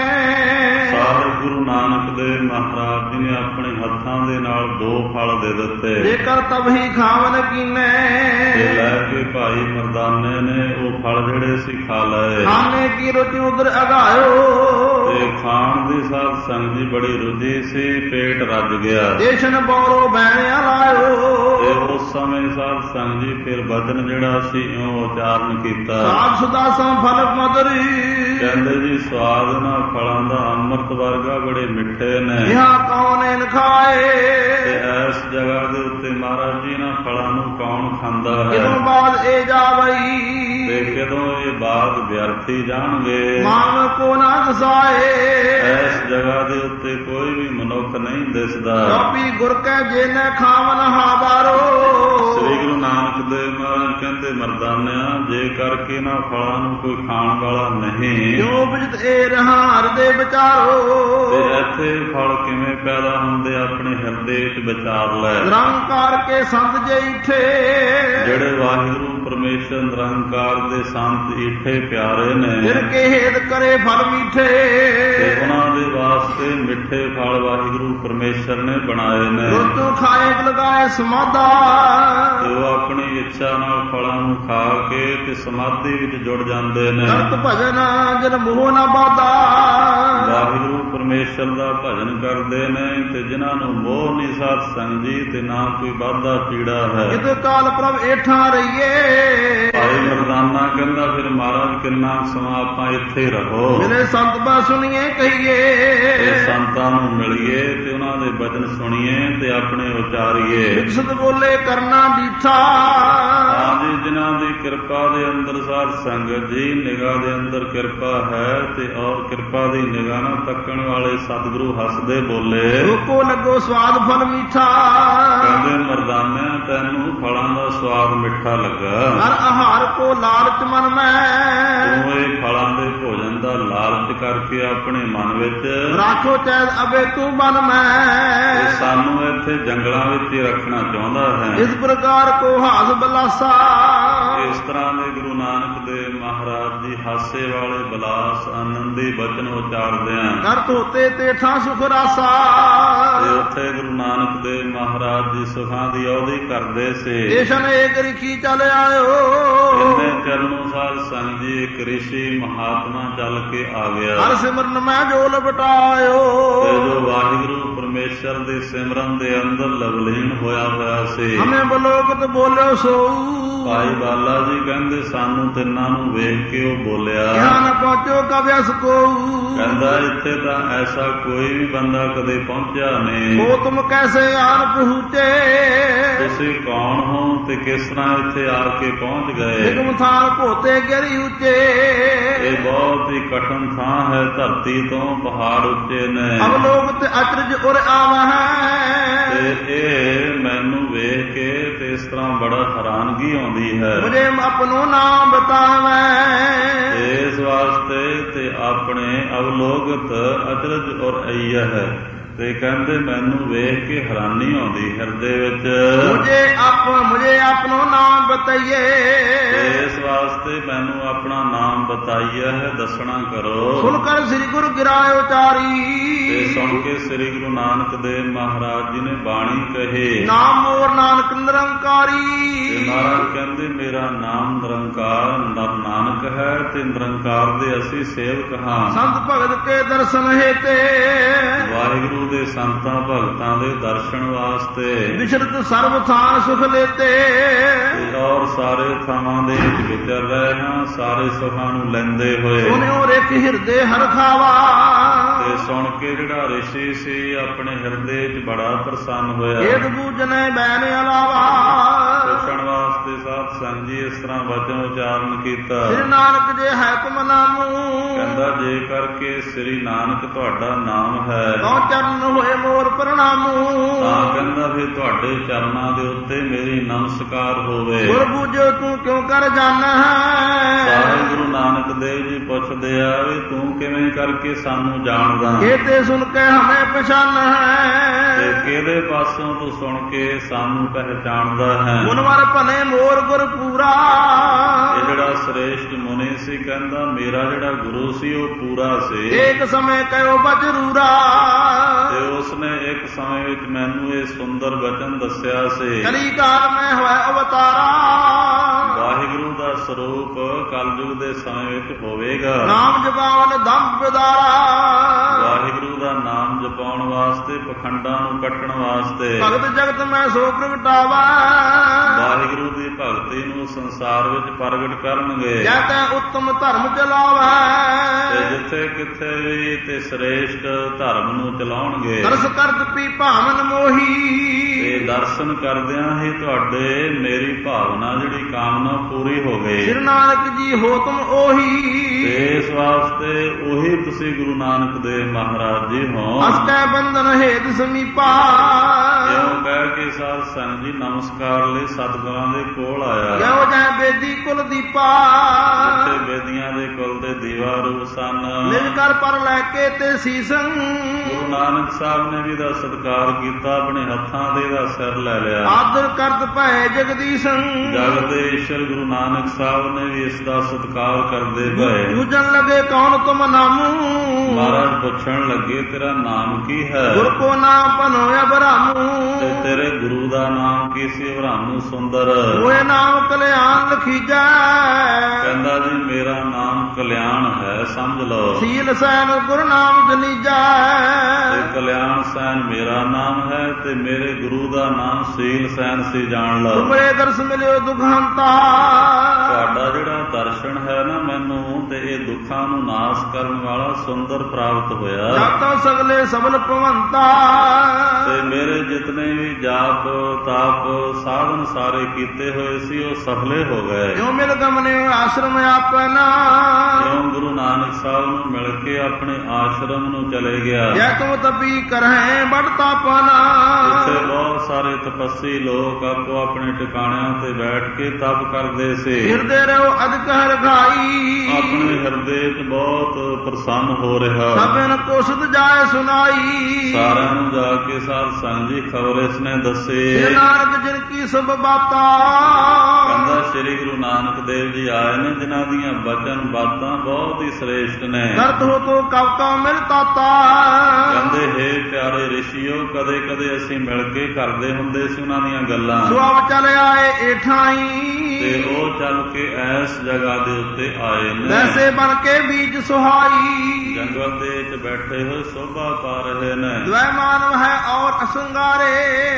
ਸਾਰੇ ਗੁਰੂ ਨਾਨਕ ਦੇਵ ਮਹਾਰਾਜ ਜੀ ਨੇ ਆਪਣੇ ਹੱਥਾਂ ਦੇ ਨਾਲ ਦੋ ਫਲ ਦੇ ਦਿੱਤੇ, ਜੇਕਰ ਤਬਹੀ ਖਾਵਨ ਕੀਨੇ, ਤੇ ਲੈ ਕੇ ਭਾਈ ਮਰਦਾਨੇ ਨੇ ਉਹ ਫਲ ਜਿਹੜੇ ਸੀ ਖਾ ਲਏ। ਖਾਣੇ ਕੀ ਰੁਚੀ ਉਧਰ ਅਗਾਇਓ, ਤੇ ਖਾਣ ਦੀ ਸਾਧ ਸੰਗਤ ਦੀ ਬੜੀ ਰੁਚੀ ਸੀ, ਪੇਟ ਰੱਜ ਗਿਆ। ਦੇਸ਼ਨ ਬੋਰੋ ਬੈਣਿਆ ਲਾਇਓ, ਤੇ ਉਸ ਸਮੇਂ ਸਾਧ ਸੰਗਤ ਜੀ ਫਿਰ ਬਚਨ ਜਿਹੜਾ ਸੀ ਇਉਂ ਉਚਾਰਨ ਕੀਤਾ, ਸਾਧ ਸੁਦਾ ਸੰ ਫਲ ਮਦਰੀ, ਕਹਿੰਦੇ ਜੀ ਸਵਾਦ ਨਾ ਫਲਾਂ ਦਾ ਅੰਮ੍ਰਿਤ ਵਰਗਾ ਬੜੇ ਮਿੱਠੇ ਨੇ, ਇਹਾਂ ਕੌਣ ਇਨ ਖਾਏ, ਤੇ ਇਸ ਜਗ੍ਹਾ ਦੇ ਉੱਤੇ ਮਹਾਰਾਜ ਜੀ ਇਹਨਾਂ ਫਲਾਂ ਨੂੰ ਕੌਣ ਖਾਂਦਾ ਹੈ। ਕਿਦੋਂ ਬਾਅਦ ਇਹ ਜਾਵਈ, ਤੇ ਕਦੋਂ ਇਹ ਬਾਗ ਵਿਅਰਥੀ ਜਾਣਗੇ। ਮਾਨ ਕੋ ਨਾ ਦਸਾਏ, ਇਸ ਜਗ੍ਹਾ ਦੇ ਉੱਤੇ ਕੋਈ ਵੀ ਮਨੁੱਖ ਨਹੀਂ ਦਿਸਦਾ। ਕਾਪੀ ਗੁਰ ਕੈ ਜੇ ਨ ਖਾਵਨ ਹਾਵਾਰੋ, ਸ੍ਰੀ ਗੁਰੂ ਨਾਨਕ ਦੇਵ ਮਹਾਰਾਜ ਕਹਿੰਦੇ ਮਰਦਾਨਿਆਂ ਜੇ ਕਰਕੇ ਨਾ ਫਲਾਂ ਨੂੰ ਕੋਈ ਖਾਣ ਵਾਲਾ ਨਹੀਂ, ਜੋ ਬਿਜਤ ਇਹ ਰਹਾ ਹਿਰਦੇ ਵਿਚਾਰੋ, ਤੇ ਇੱਥੇ ਫਲ ਕਿਵੇਂ ਪੈਦਾ ਹੁੰਦੇ ਆਪਣੇ ਹਿਰਦੇ ਵਿੱਚ ਵਿਚਾਰ ਲੈ। ਨਿਰੰਕਾਰ ਕੇ ਸੰਤ ਜੇ ਇਠੇ, ਜਿਹੜੇ ਵਾਹਿਗੁਰੂ ਪਰਮੇਸ਼ਰ ਨਿਰੰਕਾਰ ਦੇ ਸੰਤ ਇਠੇ ਪਿਆਰੇ ਨੇ, ਫਿਰ ਕੇ ਹੇਤ ਕਰੇ ਫਲ ਮੀਠੇ, ਤੇ ਉਹਨਾਂ ਦੇ ਵਾਸਤੇ ਮਿੱਠੇ ਫਲ ਵਾਹਿਗੁਰੂ ਪਰਮੇਸ਼ਰ ਨੇ ਬਣਾਏ ਨੇ। ਰੋਟੂ ਖਾਏ ਲਗਾਏ ਸਮਾਧਾ, ਤੇ ਉਹ ਆਪਣੀ ਇੱਛਾ ਨਾਲ ਫਲਾਂ ਨੂੰ ਖਾ ਕੇ ਤੇ ਸਮਾਧੀ ਵਿੱਚ ਜੁੜ ਜਾਂਦੇ ਨੇ। ਕਰਤ ਭਜਨ ਜਨ ਮੋਹ ਨਾ ਬਾਦਾ, ਵਾਹਿਗੁਰੂ ਪਰਮੇਸ਼ਰ ਦਾ ਭਜਨ ਕਰਦੇ ਨੇ ਤੇ ਜਿਨ੍ਹਾਂ ਨੂੰ ਮੋਹ ਨਹੀਂ ਸਾਧ ਸੰਗਤ ਜੀ ਤੇ ਨਾ ਕੋਈ ਵਾਧਾ ਪੀੜਾ ਹੈ। ਜਿਤ ਕਾਲ ਪ੍ਰਭ ਏਠਾਂ ਰਹੀਏ, ਭਾਈ ਮਰਦਾਨਾ ਕਹਿੰਦਾ ਫਿਰ ਮਹਾਰਾਜ ਕਿੰਨਾ ਸਮਾਂ ਆਪਾਂ ਇੱਥੇ ਰਹੋ, ਮੇਰੇ ਸੰਤ ਬਾ ਸੁਣੀਏ ਕਹੀਏ, ਤੇ ਸੰਤਾਂ ਨੂੰ ਮਿਲੀਏ ਤੇ ਉਹਨਾਂ ਦੇ ਬਚਨ ਸੁਣੀਏ ਤੇ ਆਪਣੇ ਉਚਾਰੀਏ। ਵਿਕਸਤ ਬੋਲੇ ਕਰਨਾ ਦੀਠਾ, ਹਾਂਜੀ ਜਿਨ੍ਹਾਂ ਦੀ ਕਿਰਪਾ ਦੇ ਅੰਦਰ ਸਾਧ ਸੰਗਤ ਜੀ ਨਿਗਾਹ ਦੇ ਅੰਦਰ ਕਿਰਪਾ ਹੈ ਤੇ ਔਰ ਕਿਰਪਾ ਦੀ ਨਿਗਾਹ ਨਾਲ ਤੱਕਣ ਵਾਲੇ ਸਤਿਗੁਰੂ ਹੱਸਦੇ ਬੋਲੇ, ਰੋਕੋ ਲੱਗੋ ਸਵਾਦ ਫਲ ਮੀਠਾ, ਕਹਿੰਦੇ ਮਰਦਾਨੇ ਤੈਨੂੰ ਫਲਾਂ ਦਾ ਸਵਾਦ ਮਿੱਠਾ ਲੱਗਾ, ਹਰ ਆਹਾਰ ਕੋ ਲਾਲਚ ਮਨ ਮੈਂ, ਤੂੰ ਇਹ ਫਲਾਂ ਦੇ ਭੋਜਨ ਦਾ ਲਾਲਚ ਕਰਕੇ ਆਪਣੇ ਮਨ ਵਿੱਚ ਰਾਖੋ ਚੈਨ ਅਬੇ ਤੂੰ ਬਨ ਮੈਂ, ਸਾਨੂੰ ਇੱਥੇ ਜੰਗਲਾਂ ਵਿੱਚ ਹੀ ਰੱਖਣਾ ਚਾਹੁੰਦਾ ਹੈ। ਇਸ ਪ੍ਰਕਾਰ ਕੋ ਹਾਸ ਬਲਾਸਾ, ਇਸ ਤਰ੍ਹਾਂ ਦੇ ਗੁਰੂ ਨਾਨਕ ਦੇਵ ਮਹਾਰਾਜ ਜੀ ਹਾਸੇ ਵਾਲੇ ਬਲਾਸ ਆਨੰਦੀ ਬਚਨ ਉਚਾਰਦੇ ਹਨ। ਕਰ ਧੋਤੇ ਤੇ ਠਾਂ ਸੁਖ ਰਾਸਾ, ਤੇ ਉੱਥੇ ਗੁਰੂ ਨਾਨਕ ਦੇਵ ਮਹਾਰਾਜ ਜੀ ਸੁਖਾਂ ਦੀ ਅਉਧੀ ਕਰਦੇ ਸੀ। ਦੇਸ਼ਨ ਏਕ ਰਿਖੀ ਚੱਲ ਆਇਓ, ਇੰਨੇ ਚਰਨੋਂ ਸਾਧ ਸੰਗਤ ਜੀ ਇੱਕ ਰਿਸ਼ੀ ਮਹਾਤਮਾ ਚੱਲ ਕੇ ਆ ਗਿਆ। ਹਰ ਸਿਮਰਨ ਮੈਂ ਜੋ ਲਪਟਾਇਓ, ਤੇ ਜੋ ਵਾਹਿਗੁਰੂ ਪਰਮੇਸ਼ਰ ਦੇ ਸਿਮਰਨ ਦੇ ਅੰਦਰ ਲਵਲੀਨ ਹੋਇਆ ਹੋਇਆ ਸੀ। ਹਮੇ ਬਲੋਕਤ ਬੋਲਿਓ ਸੋ, ਭਾਈ ਬਾਲਾ ਜੀ ਕਹਿੰਦੇ ਸਾਨੂੰ ਤਿੰਨਾਂ ਨੂੰ ਵੇਖ ਕੇ ਉਹ ਬੋਲਿਆ, ਯਹਾਂ ਨ ਪਹੁੰਚੋ ਕਬਿਅਸ ਕੋ, ਕਹਿੰਦਾ ਇੱਥੇ ਤਾਂ ਐਸਾ ਕੋਈ ਵੀ ਬੰਦਾ ਕਦੇ ਪਹੁੰਚਿਆ ਨਹੀਂ। ਉਹ ਤੁਮ ਕੈਸੇ ਆਨ ਪਹੁੰਚੇ, ਤੁਸੀਂ ਕੌਣ ਹੋ ਤੇ ਕਿਸ ਤਰ੍ਹਾਂ ਇੱਥੇ ਆ ਕੇ ਪਹੁੰਚ ਗਏ। ਨਿਗਮ ਥਾਨ ਭੋਤੇ ਗਿਰੀ ਉੱਚੇ, ਇਹ ਬਹੁਤ ਬਹੁਤ ਹੀ ਕਠਿਨ ਥਾਂ ਹੈ, ਧਰਤੀ ਤੋਂ ਪਹਾੜ ਉੱਚੇ ਨੇ। ਅਵਲੋਕ ਤੇ ਅਚਰਜ ਉਰ ਆਵਹਿ, ਤੇ ਇਹ ਮੈਨੂੰ ਵੇਖ ਕੇ ਤੇ ਇਸ ਤਰ੍ਹਾਂ ਬੜਾ ਹੈਰਾਨਗੀ ਆਉਂਦੀ ਹੈ। ਮੁਝੇ ਆਪਣੋ ਨਾਮ ਬਤਾਵੈ, ਇਸ ਵਾਸਤੇ ਤੇ ਆਪਣੇ ਅਵਲੋਕਤ ਅਚਰਜ ਔਰ ਅਈਹ ਹੈ ਤੇ ਕਹਿੰਦੇ ਮੈਨੂੰ ਵੇਖ ਕੇ ਹੈਰਾਨੀ ਆਉਂਦੀ ਹਿਰਦੇ ਵਿੱਚ। ਮੁਝੇ ਆਪ ਮੁਝੇ ਆਪਣੋ ਨਾਮ ਬਤਾਈਏ, ਇਸ ਵਾਸਤੇ ਮੈਨੂੰ ਆਪਣਾ ਨਾਮ ਬਤਾਈਆ ਹੈ, ਦੱਸਣਾ ਕਰੋ। ਸੁਣ ਕਰ ਸ੍ਰੀ ਗੁਰੂ ਗਿਰਾਇ ਉਚਾਰੀ, ਤੇ ਸੁਣ ਕੇ ਸ੍ਰੀ ਗੁਰੂ ਨਾਨਕ ਦੇਵ ਮਹਾਰਾਜ ਜੀ ਨੇ ਬਾਣੀ ਕਹੇ, ਨਾਮ ਮੋਰ ਨਾਨਕ ਨਿਰੰਕਾਰੀ। ਤੇ ਮਹਾਰਾਜ ਕਹਿੰਦੇ ਮੇਰਾ ਨਾਮ ਨਿਰੰਕਾਰ ਨਾਨਕ ਹੈ ਤੇ ਨਿਰੰਕਾਰ ਦੇ ਅਸੀਂ ਸੇਵਕ ਹਾਂ। ਸੰਤ ਭਗਤ ਕੇ ਦਰਸ਼ਨ ਹੇਤੇ, ਵਾਹਿਗੁਰੂ ਦੇ ਸੰਤਾਂ ਭਗਤਾਂ ਦੇ ਦਰਸ਼ਨ ਵਾਸਤੇ ਵਿਚਰਤ ਸਰਬ ਥਾਨ ਸੁਖ ਲੇਤੇ, ਔਰ ਸਾਰੇ ਥਾਵਾਂ ਦੇ ਵਿੱਚ ਵਿਚਰ ਰਹੇ ਹਾਂ, ਸਾਰੇ ਸੁਖਾਂ ਨੂੰ ਲੈਂਦੇ ਹੋਏ। ਸੁਣਿਓ ਰਿਖ ਹਿਰਦੇ ਹਰ ਖਾਵਾ, ਤੇ ਸੁਣ ਕੇ ਜਿਹੜਾ ਰਿਸ਼ੀ ਸੀ ਆਪਣੇ ਹਿਰਦੇ 'ਚ ਬੜਾ ਪ੍ਰਸੰਨ ਹੋਇਆ। ਏਕ ਬੂਝਨੇ ਬੈਨ ਇਲਾਵਾ, ਪੁੱਛਣ ਵਾਸਤੇ ਸਾਧ ਸੰਗ ਜੀ ਇਸ ਤਰ੍ਹਾਂ ਵਚਨ ਉਚਾਰਨ ਕੀਤਾ। ਸ੍ਰੀ ਨਾਨਕ ਜੇ ਹੈ ਤੁਮ ਨਾਮੂ, ਕਹਿੰਦਾ ਜੇ ਕਰਕੇ ਸ੍ਰੀ ਨਾਨਕ ਤੁਹਾਡਾ ਨਾਮ ਹੈ, ਤਉ ਚਰਨ ਹੋਏ ਮੋਰ ਪ੍ਰਣਾਮੂ। ਤਾਂ ਕਹਿੰਦਾ ਫਿਰ ਤੁਹਾਡੇ ਚਰਨਾਂ ਦੇ ਉੱਤੇ ਮੇਰੀ ਨਮਸਕਾਰ ਹੋਵੇ। ਗੁਰ ਬੂਝੋ ਤੂੰ ਕਿਉਂ ਕਰ ਜਾਣਾ ਹੈ, ਸਾਹਿਬ ਗੁਰੂ ਨਾਨਕ ਦੇਵ ਜੀ ਪੁੱਛਦੇ ਆ ਵੀ ਤੂੰ ਕਿਵੇਂ ਕਰਕੇ ਸਾਨੂੰ ਜਾਣਦਾ, ਇਹ ਤੇ ਸੁਣ ਕੇ ਹਮੇ ਪਛਾਨ ਹੈ, ਤੇ ਕਿਹਦੇ ਪਾਸੋਂ ਤੂੰ ਸੁਣ ਕੇ ਸਾਨੂੰ ਪਹਿਚਾਣਦਾ ਹੈ। ਗੁਣਵਰ ਭਨੇ ਮੋਰ ਗੁਰ ਪੂਰਾ, ਇਹ ਜਿਹੜਾ ਸ੍ਰੇਸ਼ਟ ਮੁਨੀ ਸੀ ਕਹਿੰਦਾ ਮੇਰਾ ਜਿਹੜਾ ਗੁਰੂ ਸੀ ਉਹ ਪੂਰਾ ਸੀ। ਏਕ ਸਮੇਂ ਕਹਿਓ ਬਜਰੂਰਾ, ਤੇ ਉਸਨੇ ਇੱਕ ਸਮੇਂ ਵਿੱਚ ਮੈਨੂੰ ਇਹ ਸੁੰਦਰ ਬਚਨ ਦੱਸਿਆ ਸੀ। ਕਲੀ ਕਾਲ ਮੈਂ ਹੋਇਆ ਅਵਤਾਰਾ, ਵਾਹਿਗੁਰੂ ਦਾ ਸਰੂਪ ਕਲਯੁਗ ਦੇ ਸਮੇਂ ਵਿੱਚ ਹੋਵੇਗਾ। ਨਾਮ ਜਪਾਵਨ ਦੰਭ ਬਿਦਾਰਾ, ਵਾਹਿਗੁਰੂ ਦਾ ਨਾਮ ਜਪਾਉਣ ਵਾਸਤੇ, ਪਖੰਡਾਂ ਨੂੰ ਕੱਟਣ ਵਾਸਤੇ, ਭਗਤ ਜਗਤ ਮੈਂ ਸੋ ਪ੍ਰਗਟਾਵਾ, ਵਾਹਿਗੁਰੂ ਦੀ ਭਗਤੀ ਨੂੰ ਸੰਸਾਰ ਵਿੱਚ ਪ੍ਰਗਟ ਕਰਨਗੇ। ਜੈ ਤੈ ਉੱਤਮ ਧਰਮ ਚਲਾਵੈ, ਤੇ ਜਿੱਥੇ ਕਿੱਥੇ ਵੀ ਤੇ ਸ੍ਰੇਸ਼ਟ ਧਰਮ ਨੂੰ ਚਲਾਉਣਗੇ। ਦਰਸ ਕਰਤ ਪੀ ਭਾਵਨ ਮੋਹੀ, ਤੇ ਦਰਸ਼ਨ ਕਰਦਿਆਂ ਹੀ ਤੁਹਾਡੇ ਮੇਰੀ ਭਾਵਨਾ ਜਿਹੜੀ ਕਾਮਨਾ ਪੂਰੀ ਹੋ ਗਈ। ਸ੍ਰੀ ਨਾਨਕ ਜੀ ਹੋ ਤੁਮ ਉਹੀ, ਤੇ ਇਸ ਵਾਸਤੇ ਉਹੀ ਤੁਸੀਂ ਗੁਰੂ ਨਾਨਕ ਦੇਵ ਮਹਾਰਾਜ ਜੀ ਹੋ। ਅਸਕੈ ਬੰਧਨ ਹੇਤ ਸਮੀਪਾ, ਇਉਂ ਕਹਿ ਕੇ ਸਾਧ ਸੰਗ ਜੀ ਨਮਸਕਾਰ ਲਈ ਸਤਿਗੁਰਾਂ ਦੇ ਕੋਲ ਆਇਆ। ਜੋ ਜੈ ਬੇਦੀ ਕੁਲ ਦੀਪਾ, ਜਿੱਥੇ ਬੇਦੀਆਂ ਦੇ ਕੁਲ ਦੇ ਦੀਵਾ ਰੂਪ ਸਨ, ਨਿਜ ਕਰ ਪਰ ਲੈ ਕੇ ਤੇ ਸੀਸੰ, ਗੁਰੂ ਨਾਨਕ ਸਾਹਿਬ ਨੇ ਵੀ ਦਾ ਸਤਿਕਾਰ ਕੀਤਾ, ਆਪਣੇ ਹੱਥਾਂ ਦੇ ਦਾ ਸਿਰ ਲੈ ਲਿਆ। ਆਦਰ ਕਰਤ ਭੈ ਜਗਦੀਸ਼ੰ, ਜਗਤ ਦੇ ਈਸ਼ਰ ਗੁਰੂ ਨਾਨਕ ਸਾਹਿਬ ਨੇ ਵੀ ਇਸ ਦਾ ਸਤਿਕਾਰ ਕਰਦੇ ਪਏ। ਦੂਜਨ ਲਗੇ ਕੌਣ ਤੁਮ ਨਾਮੂ, ਮਹਾਰਾਜ ਪੁੱਛਣ ਲੱਗੇ ਤੇਰਾ ਨਾਮ ਕੀ ਹੈ। ਗੁਰ ਕੋ ਨਾਮ ਭਨੋ ਅਬਰਾਮੂ, ਤੇ ਤੇਰੇ ਗੁਰੂ ਦਾ ਨਾਮ ਕੀ ਸੀ। ਬ੍ਰਾਹਮਣ ਸੁੰਦਰ, ਹੋਏ ਨਾਮ ਕਲਿਆਣ ਲਖੀਜੈ, ਕਹਿੰਦਾ ਜੀ ਮੇਰਾ ਨਾਮ ਕਲਿਆਣ ਹੈ, ਸਮਝ ਲਓ। ਸੀਲ ਸੈਨ ਗੁਰ ਨਾਮ ਜਨੀਜੈ, ਤੇ ਕਲਿਆਣ ਸੈਨ ਮੇਰਾ ਨਾਮ ਹੈ ਤੇ ਮੇਰੇ ਗੁਰੂ ਦਾ ਨਾਮ ਸੀਲ ਸੈਨ ਸੀ, ਜਾਣ ਲਓ। ਤੁਮਰੇ ਦਰਸ ਮਿਲਿਓ ਦੁਖਹੰਤਾ, ਤੁਹਾਡਾ ਜਿਹੜਾ ਦਰਸ਼ਨ ਹੈ ਨਾ ਮੈਨੂੰ, ਤੇ ਇਹ ਦੁੱਖਾਂ ਨੂੰ ਨਾਸ ਕਰਨ ਵਾਲਾ ਸੁੰਦਰ ਪ੍ਰਾਪਤ ਹੋਇਆ। ਜਾਤਾ ਸਗਲੇ ਸਬਲ ਭਵੰਤਾ, ਤੇ ਮੇਰੇ ਜਿਤਨੇ ਵੀ ਜਾਪ ਤਾਪ ਸਾਧਨ ਸਾਰੇ ਕੀਤੇ ਹੋਏ ਸੀ ਉਹ ਸਫਲੇ ਹੋ ਗਏ। ਜੋ ਮਿਲ ਗਮਨੇ ਆਸ਼ਰਮ ਆਪਨਾ, ਕਿਉਂ ਗੁਰੂ ਨਾਨਕ ਸਾਹਿਬ ਨੂੰ ਮਿਲ ਕੇ ਆਪਣੇ ਆਸ਼ਰਮ ਨੂੰ ਚਲੇ ਗਿਆ। ਜੈ ਤੁਮ ਤਪੀ ਕਰਹਿ ਬੜ ਤਾਪਨਾ, ਇੱਥੇ ਬਹੁਤ ਸਾਰੇ ਤਪੱਸੀ ਲੋਕ ਆਪੋ ਆਪਣੇ ਟਿਕਾਣਿਆਂ ਤੇ ਬੈਠ ਕੇ ਤਪ ਕਰਦੇ ਸੀ। ਹਿਰਦੇ ਰਹੋ ਅਧਿਕ ਹਰਖਾਈ, ਆਪਣੇ ਹਿਰਦੇ 'ਚ ਬਹੁਤ ਪ੍ਰਸੰਨ ਹੋ ਰਿਹਾ। ਸਭਨ ਕੋਸ਼ਿਤ ਜਾਏ ਸੁਨਾਈ, ਸਾਰਿਆਂ ਨੂੰ ਜਾ ਕੇ ਸਾਧ ਸੰਗ ਜੀ ਖਬਰ ਇਸਨੇ ਦੱਸੇ। ਨਾਨਕ ਜਿਨ ਕੀ ਸਭ ਬਾਤਾਂ, ਕਹਿੰਦਾ ਸ੍ਰੀ ਗੁਰੂ ਨਾਨਕ ਦੇਵ ਜੀ ਆਏ ਨੇ ਜਿਨ੍ਹਾਂ ਦੀਆਂ ਬਚਨ ਬਾਤਾਂ ਬਹੁਤ ਹੀ ਸ੍ਰੇਸ਼ਟ ਨੇ। ਕਰਤ ਹੋ ਤੋ ਕਵ ਕਾ ਮਿਲ ਤਾਤਾ, ਕਹਿੰਦੇ ਹੇ ਪਿਆਰੇ ਰਿਸ਼ੀਓ ਕਦੇ ਕਦੇ ਅਸੀਂ ਮਿਲ ਕੇ ਕਰਦੇ ਹੁੰਦੇ ਸੀ ਉਹਨਾਂ ਦੀਆਂ ਗੱਲਾਂ। ਸੁਆਵ ਚਲ ਆਏ ਏਠਾਈ, ਤੇ ਉਹ ਚੱਲ ਕੇ ਐਸ ਜਗ੍ਹਾ ਦੇ ਉੱਤੇ ਆਏ ਨੇ। ਵੈਸੇ ਬਣ ਕੇ ਬੀਜ ਸੁਹਾਈ, ਜੰਗਲ ਦੇ ਵਿੱਚ ਬੈਠੇ ਹੋਏ ਸੋਭਾ ਪਾ ਰਹੇ ਨੇ। ਦਵੈ ਮਾਨਵ ਹੈ ਔਰ ਅਸੰਗਾਰੇ,